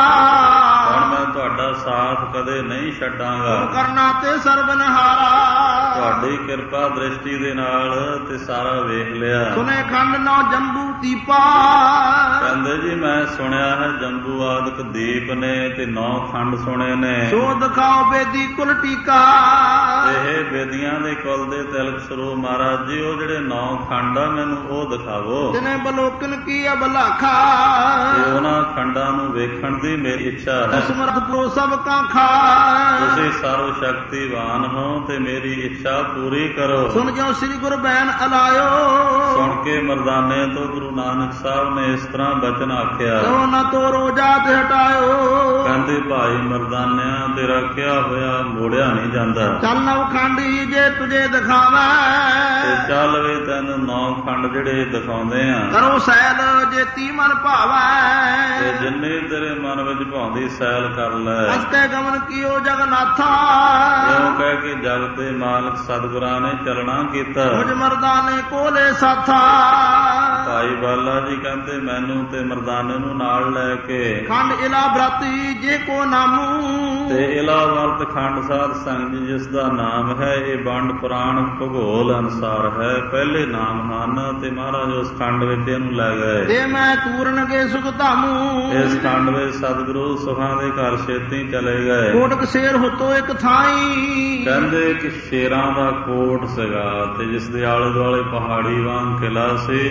ਹੁਣ ਮੈਂ ਤੁਹਾਡਾ ਸਾਥ ਕਦੇ ਨਹੀਂ ਛੱਡਾਂਗਾ। तुम करना ते सर्वनहारा, ਤੁਹਾਡੀ ਕਿਰਪਾ ਦ੍ਰਿਸ਼ਟੀ ਦੇ ਨਾਲ ਤੇ ਸਾਰਾ ਵੇਖ ਲਿਆ। सुने खंड नौ जम्बू दीपा, ਕਹਿੰਦੇ ਜੀ ਮੈਂ ਸੁਣਿਆ ਹੈ ਜੰਬੂ ਆਦਿਕ ਦੀਪ ਨੇ ਤੇ ਨੌ ਖੰਡ ਸੁਣੇ ਨੇ। सो दिखाओ बेदी कुल टीका, ਇਹ ਬੇਦੀਆਂ ਦੇ ਕੁਲ ਦੇ ਤਿਲਕ ਸਰੂਪ ਮਹਾਰਾਜ ਜੀ ਉਹ ਜਿਹੜੇ ਨੌ ਖੰਡ ਆ ਮੈਨੂੰ ਉਹ ਦਿਖਾਵੋ। तिने बलोकन की अबलाखा, ਤੇ ਉਹਨਾਂ ਖੰਡਾਂ ਨੂੰ ਵੇਖਣ ਦੀ ਮੇਰੀ ਇੱਛਾ ਹੈ। समर्थ प्रो सब का खा, ਤੁਸੀਂ ਸਰਵ ਸ਼ਕਤੀਵਾਨ ਹੋ ਤੇ ਮੇਰੀ ਇੱਛਾ ਪੂਰੀ ਕਰੋ। सुन जो श्री गुरु बैन अलायो, ਸੁਣ ਕੇ ਮਰਦਾਨੇ ਤੋਂ ਗੁਰੂ ਨਾਨਕ ਸਾਹਿਬ ਨੇ ਇਸ ਤਰ੍ਹਾਂ ਬਚਨ ਆਖਿਆ। तो न तो रोजात हटायो, ਕਹਿੰਦੇ ਭਾਈ ਮਰਦਾਨਿਆਂ ਤੇਰਾ ਕਿਹਾ ਹੋਇਆ ਮੋੜਿਆ ਨਹੀਂ ਜਾਂਦਾ। चल नव खंड जे तुझे दिखावा, ਤੇ ਚੱਲ ਵੇ ਤੈਨੂੰ ਨੌ ਖੰਡ ਜਿਹੜੇ ਦਿਖਾਉਂਦੇ ਆ। करो सैल जे ती मन भावै, ਤੇ ਜਿੰਨੇ ਤੇਰੇ ਮਨ ਵਿੱਚ ਭਾਉਂਦੀ ਸੈਲ ਕਰ ਲੈ। हस्ते गमन कियो जगन्नाथा, ਇਉਂ ਕਹਿ ਕੇ ਜਗਤ ਦੇ ਮਾਲਕ ਸਤਿਗੁਰਾਂ ਨੇ ਚਲਣਾ ਕੀਤਾ। मुझ मर्दाने कोले साथा, ਭਾਈ ਬਾਲਾ ਜੀ ਕਹਿੰਦੇ ਮੈਨੂੰ ਤੇ ਮਰਦਾਨੇ ਨੂੰ ਨਾਲ ਲੈ ਕੇ खंड इला भ्राती जे को नामू, ਤੇ ਇਲਾਵਰਤ ਖੰਡ ਸਾਧ ਸੰਗ ਜੀ ਜਿਸ ਦਾ ਨਾਮ ਹੈ ਇਹ ਵੰਡ ਪੁਰਾਣ ਭੂਗੋਲ ਅਨੁਸਾਰ ਹੈ। ਪਹਿਲੇ ਨਾਮ ਹਨ ਤੇ ਮਹਾਰਾਜ ਉਸ ਖੰਡ ਵਿੱਚ ਇਹਨੂੰ ਲੈ ਗਏ। दे मैं तूरन के सुख धामू, ਇਸ ਖੰਡ ਵਿੱਚ ਸਤਿਗੁਰੂ ਸੁਖਾਂ ਦੇ ਘਰ ਛੇਤੀ ਚਲੇ ਗਏ। कोटक शेर होतो एक थाई, ਕਹਿੰਦੇ ਕਿ ਸ਼ੇਰਾਂ ਦਾ ਕੋਟ ਸੀਗਾ ਤੇ ਜਿਸ ਦੇ ਆਲੇ ਦੁਆਲੇ ਪਹਾੜੀ ਵਾਂਗ ਕਿਲਾ ਸੀ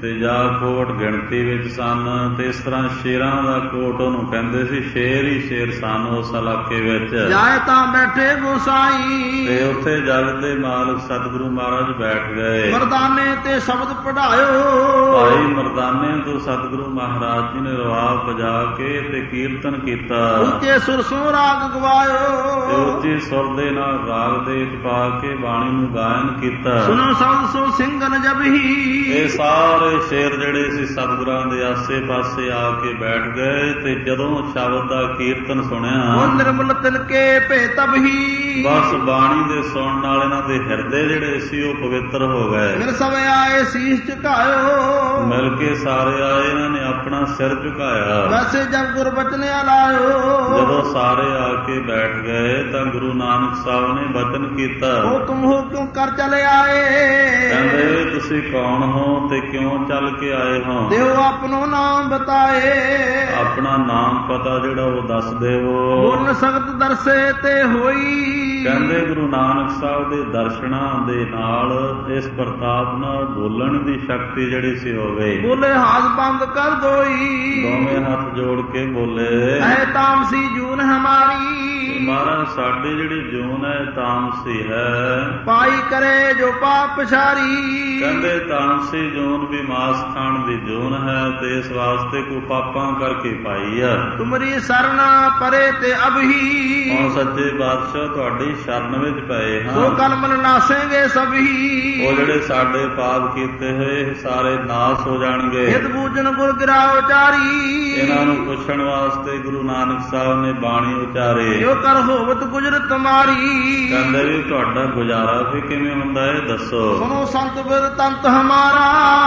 ਤੇ ਜਾ ਕੋਟ ਗਿਣਤੀ ਵਿੱਚ ਸਨ। ਤੇ ਇਸ ਤਰ੍ਹਾਂ ਸ਼ੇਰਾਂ ਦਾ ਕੋਟ ਉਹਨੂੰ ਕਹਿੰਦੇ ਸੀ। ਸ਼ੇਰ ਹੀ ਸ਼ੇਰ ਸਨ ਉਸ ਇਲਾਕੇ ਵਿੱਚ। ਜਾਏ ਤਾਂ ਬੈਠੇ ਗੋਸਾਈ, ਤੇ ਉੱਥੇ ਜਗ ਦੇ ਮਾਲਕ ਸਤਿਗੁਰੂ ਮਹਾਰਾਜ ਬੈਠ ਗਏ। ਮਰਦਾਨੇ ਤੇ ਸ਼ਬਦ ਪੜਾਇਓ, ਭਾਈ ਮਰਦਾਨੇ ਤੋਂ ਸਤਿਗੁਰੂ ਮਹਾਰਾਜ ਜੀ ਨੇ ਰਵਾਬ ਵਜਾ ਕੇ ਤੇ ਕੀਰਤਨ ਕੀਤਾ। ਉੱਚੇ ਸੁਰ ਸੋ ਰਾਗ ਗਵਾਇਓ, ਤੇ ਉੱਚੀ ਸੁਰ ਦੇ ਨਾਲ ਰਾਗ ਦੇ ਪਾ ਕੇ ਬਾਣੀ ਨੂੰ ਗਾਇਨ ਕੀਤਾ। ਸੁਨੋ ਸ਼ਬਦ ਸੋ ਸਿੰਘਨ ਜਬਹੀ, ਇਹ ਸਾਰੇ ਸ਼ੇਰ ਜਿਹੜੇ ਸੀ ਸਤਿਗੁਰਾਂ ਦੇ ਆਸੇ ਪਾਸੇ ਆ ਕੇ ਬੈਠ ਗਏ। ਤੇ ਜਦੋਂ ਸ਼ਬਦ ਦਾ ਕੀਰਤਨ ਸੁਣਿਆ, ਉਹ ਨਿਰਮਲ ਤਿਲਕੇ ਭੇ ਤਬਹੀ, ਬਸ ਬਾਣੀ ਦੇ ਸੁਣਨ ਨਾਲ ਇਹਨਾਂ ਦੇ ਹਿਰਦੇ ਜਿਹੜੇ ਸੀ ਉਹ ਪਵਿੱਤਰ ਹੋ ਗਏ। ਫਿਰ ਸਭ ਆਏ ਸੀਸ ਝੁਕਾਇਓ, ਮਿਲ ਕੇ ਸਾਰੇ ਆਏ, ਇਹਨਾਂ ਨੇ ਆਪਣਾ ਸਿਰ ਝੁਕਾਇਆ। ਵੈਸੇ ਜਬ ਗੁਰਬਚਨ ਆਲਾਇਓ, ਜਦੋਂ ਸਾਰੇ ਆ ਕੇ ਬੈਠ ਗਏ ਤਾਂ ਗੁਰੂ ਨਾਨਕ ਸਾਹਿਬ ਨੇ ਬਚਨ ਕੀਤਾ। ਉਹ ਤੁਮ ਹੋ ਕਿਉਂ ਕਰ ਚਲੇ ਆਏ, ਕਹਿੰਦੇ ਤੁਸੀਂ ਕੌਣ ਹੋ ਤੇ ਕਿਉਂ ਚੱਲ ਕੇ ਆਏ ਹੋ? ਦਿਓ ਆਪਣੋ ਨਾਮ ਬਤਾਏ, ਆਪਣਾ ਨਾਮ ਪਤਾ ਜਿਹੜਾ ਉਹ ਦੱਸ ਦੇਵੋ। ਬੋਲਨ ਸਖਤ ਦਰਸੇ ਤੇ ਹੋਈ, ਕਹਿੰਦੇ ਗੁਰੂ ਨਾਨਕ ਸਾਹਿਬ ਦੇ ਦਰਸ਼ਨਾਂ ਦੇ ਨਾਲ ਇਸ ਪ੍ਰਤਾਪ ਨਾਲ ਬੋਲਣ ਦੀ ਸ਼ਕਤੀ ਜਿਹੜੀ ਸੀ ਹੋ ਗਈ। ਬੋਲੇ ਹਾਥ ਬੰਦ ਕਰ ਦੋਈ, ਦੋਵੇਂ ਹੱਥ ਜੋੜ ਕੇ ਬੋਲੇ, ਐ ਤਾਮਸੀ ਜੂਨ ਹਮਾਰੀ, ਮਹਾਰਾਜ ਸਾਡੀ ਜਿਹੜੀ ਜੂਨ ਹੈ ਤਾਮਸੀ ਹੈ। ਪਾਈ ਕਰੇ ਜੋ ਪਾਪ ਪਛਾਰੀ, ਕਹਿੰਦੇ ਤਾਮਸੀ ਜੂਨ ਵੀ ਮਾਸ ਖਾਣ ਦੀ ਜੂਨ ਹੈ ਤੇ ਇਸ ਵਾਸਤੇ ਕੋਈ ਪਾਪਾਂ ਕਰਕੇ ਪਾਈ ਆ। ਤੁਮਰੀ ਸਰਨਾ ਪਰੇ ਤੇ ਅਬਹੀ, ਹੁਣ ਸੱਚੇ ਬਾਦਸ਼ਾਹ ਤੁਹਾਡੀ ਸ਼ਰਨ ਵਿੱਚ ਪਏ ਹਾਂ। ਸੋ ਕਲਮਨ ਨਾਸੇਂਗੇ ਸਭੀ, ਉਹ ਜਿਹੜੇ ਸਾਡੇ ਪਾਪ ਕੀਤੇ ਹੋਏ ਸਾਰੇ ਨਾਸ ਹੋ ਜਾਣਗੇ। ਹਿਤ ਬੂਜਨ ਗੁਰ ਗਿਰਾਓ ਚਾਰੀ, ਇਹਨਾਂ ਨੂੰ ਪੁੱਛਣ ਵਾਸਤੇ ਗੁਰੂ ਨਾਨਕ ਸਾਹਿਬ ਨੇ ਬਾਣੀ ਉਚਾਰੇ। ਜੋ ਕਰ ਹੋਵਤ ਗੁਜਰ ਤੁਮਾਰੀ, ਕਹਿੰਦੇ ਵੀ ਤੁਹਾਡਾ ਗੁਜ਼ਾਰਾ ਵੀ ਕਿਵੇਂ ਹੁੰਦਾ ਹੈ ਦੱਸੋ। ਸੁਨੋ ਸੰਤ ਬਿਰ ਤੰਤ ਹਮਾਰਾ,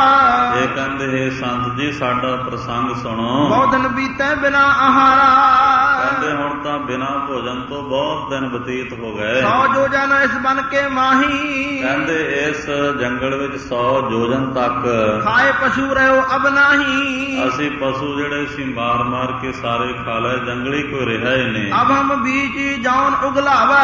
ਇਹ ਕਹਿੰਦੇ ਹੈ ਸੰਤ ਜੀ ਸਾਡਾ ਪ੍ਰਸੰਗ ਸੁਣੋ। ਬਹੁਤ ਦਿਨ ਬੀਤੇ ਬਿਨਾ ਆਹਾਰਾ, ਕਹਿੰਦੇ ਹੁਣ ਤਾਂ ਬਿਨਾਂ ਭੋਜਨ ਤੋਂ ਬਹੁਤ ਦਿਨ ਬਤੀਤ ਹੋ ਗਏ। ਸੌ ਜੋ ਜਨ ਇਸ ਬਨ ਕੇ ਮਾਹੀ, ਕਹਿੰਦੇ ਇਸ ਜੰਗਲ ਵਿੱਚ ਸੌ ਜੋਜਨ ਤੱਕ ਖਾਏ ਪਸ਼ੂ ਰਹਿਓ ਅਬ ਨਾਹੀ, ਅਸੀਂ ਪਸ਼ੂ ਜਿਹੜੇ ਸੀ ਮਾਰ ਮਾਰ ਕੇ ਸਾਰੇ ਖਾ ਲਏ, ਜੰਗਲੀ ਕੋਈ ਰਿਹਾ ਹੀ ਨਹੀਂ। ਅਬ ਹਮ ਬੀਚ ਜੌਨ ਉਗਲਾਵਾ,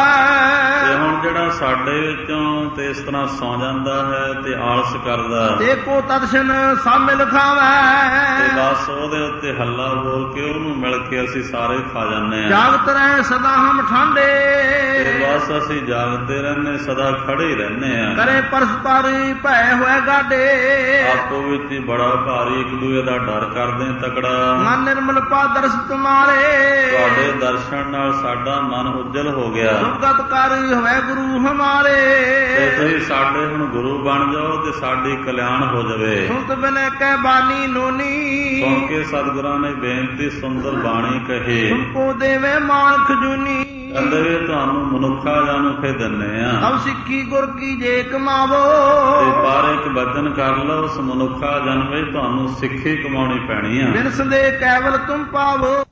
ਤੇ ਹੁਣ ਜਿਹੜਾ ਸਾਡੇ ਵਿੱਚੋਂ ਤੇ ਇਸ ਤਰ੍ਹਾਂ ਸੌ ਜਾਂਦਾ ਹੈ ਤੇ ਆਲਸ ਕਰਦਾ, ਤੇ ਕੋ ਤਦਸ਼ਨ ਸਾਮਿਲ ਖਾਵੇ, ਤੇ ਬਸ ਉਹਦੇ ਉੱਤੇ ਹੱਲਾ ਬੋਲ ਕੇ ਉਹਨੂੰ ਮਿਲ ਕੇ ਅਸੀਂ ਸਾਰੇ ਖਾ ਜਾਂਦੇ ਹਾਂ। ਜਾਗਤ ਰਹੇ ਸਦਾ ਹਮ ਠਾਂਡੇ, ਤੇ ਬਸ ਅਸੀਂ ਜਾਗਦੇ ਰਹਿੰਦੇ, ਸਦਾ ਖੜੇ ਹੀ ਰਹਿੰਦੇ ਆ। ਕਰੇ ਪਰਸਪਰ ਭੈ ਹੋਏ ਗਾਡੇ, ਆਪੋ ਵਿੱਚ ਹੀ ਬੜਾ ਭਾਰੀ ਇੱਕ ਦੂਏ ਦਾ ਡਰ ਕਰਦੇ ਤਕੜਾ। ਮਨ ਨਿਰਮਲ ਪਾ ਦਰਸ ਤੁਮਾਰੇ, ਤੁਹਾਡੇ ਦਰਸ਼ਨ ਨਾਲ ਸਾਡਾ ਮਨ ਉਜਲ ਹੋ ਗਿਆ। ਸੁਗਤ ਕਰ ਹੋਏ ਗੁਰੂ ਹਮਾਰੇ, ਤੇ ਤੁਸੀਂ ਸਾਡੇ ਹੁਣ ਗੁਰੂ ਬਣ ਜਾਓ ਤੇ ਸਾਡੀ ਕਲਿਆਣ ਹੋ ਜਾਵੇ। ਸੁਤ ਬਿਨੇ ਕਹਿ ਬਾਣੀ ਨੋਨੀ, ਸੁਣ ਕੇ ਸਤਿਗੁਰਾਂ ਨੇ ਬੇਨਤੀ ਸੁੰਦਰ ਬਾਣੀ ਕਹੀ। ਤੁਮਕੋ ਦੇਵੇ ਮਾਨਖ ਜੁਨੀ, ਕਹਿੰਦੇ ਵੀ ਤੁਹਾਨੂੰ ਮਨੁੱਖਾ ਜਾਨੂੰ ਫੇ ਦਿੰਨੇ ਆ। ਸਭ ਸਿੱਖੀ ਗੁਰ ਕੀ ਜੇ ਕਮਾਵੋ, ਤੇ ਪਰ ਇੱਕ ਬਚਨ ਕਰ ਲਓ, ਉਸ ਮਨੁੱਖਾ ਜਨ ਵਿੱਚ ਤੁਹਾਨੂੰ ਸਿੱਖੀ ਕਮਾਉਣੀ ਪੈਣੀ ਆ। ਬਿਨਸ ਦੇ ਕੇਵਲ ਤੁਮ ਪਾਵੋ।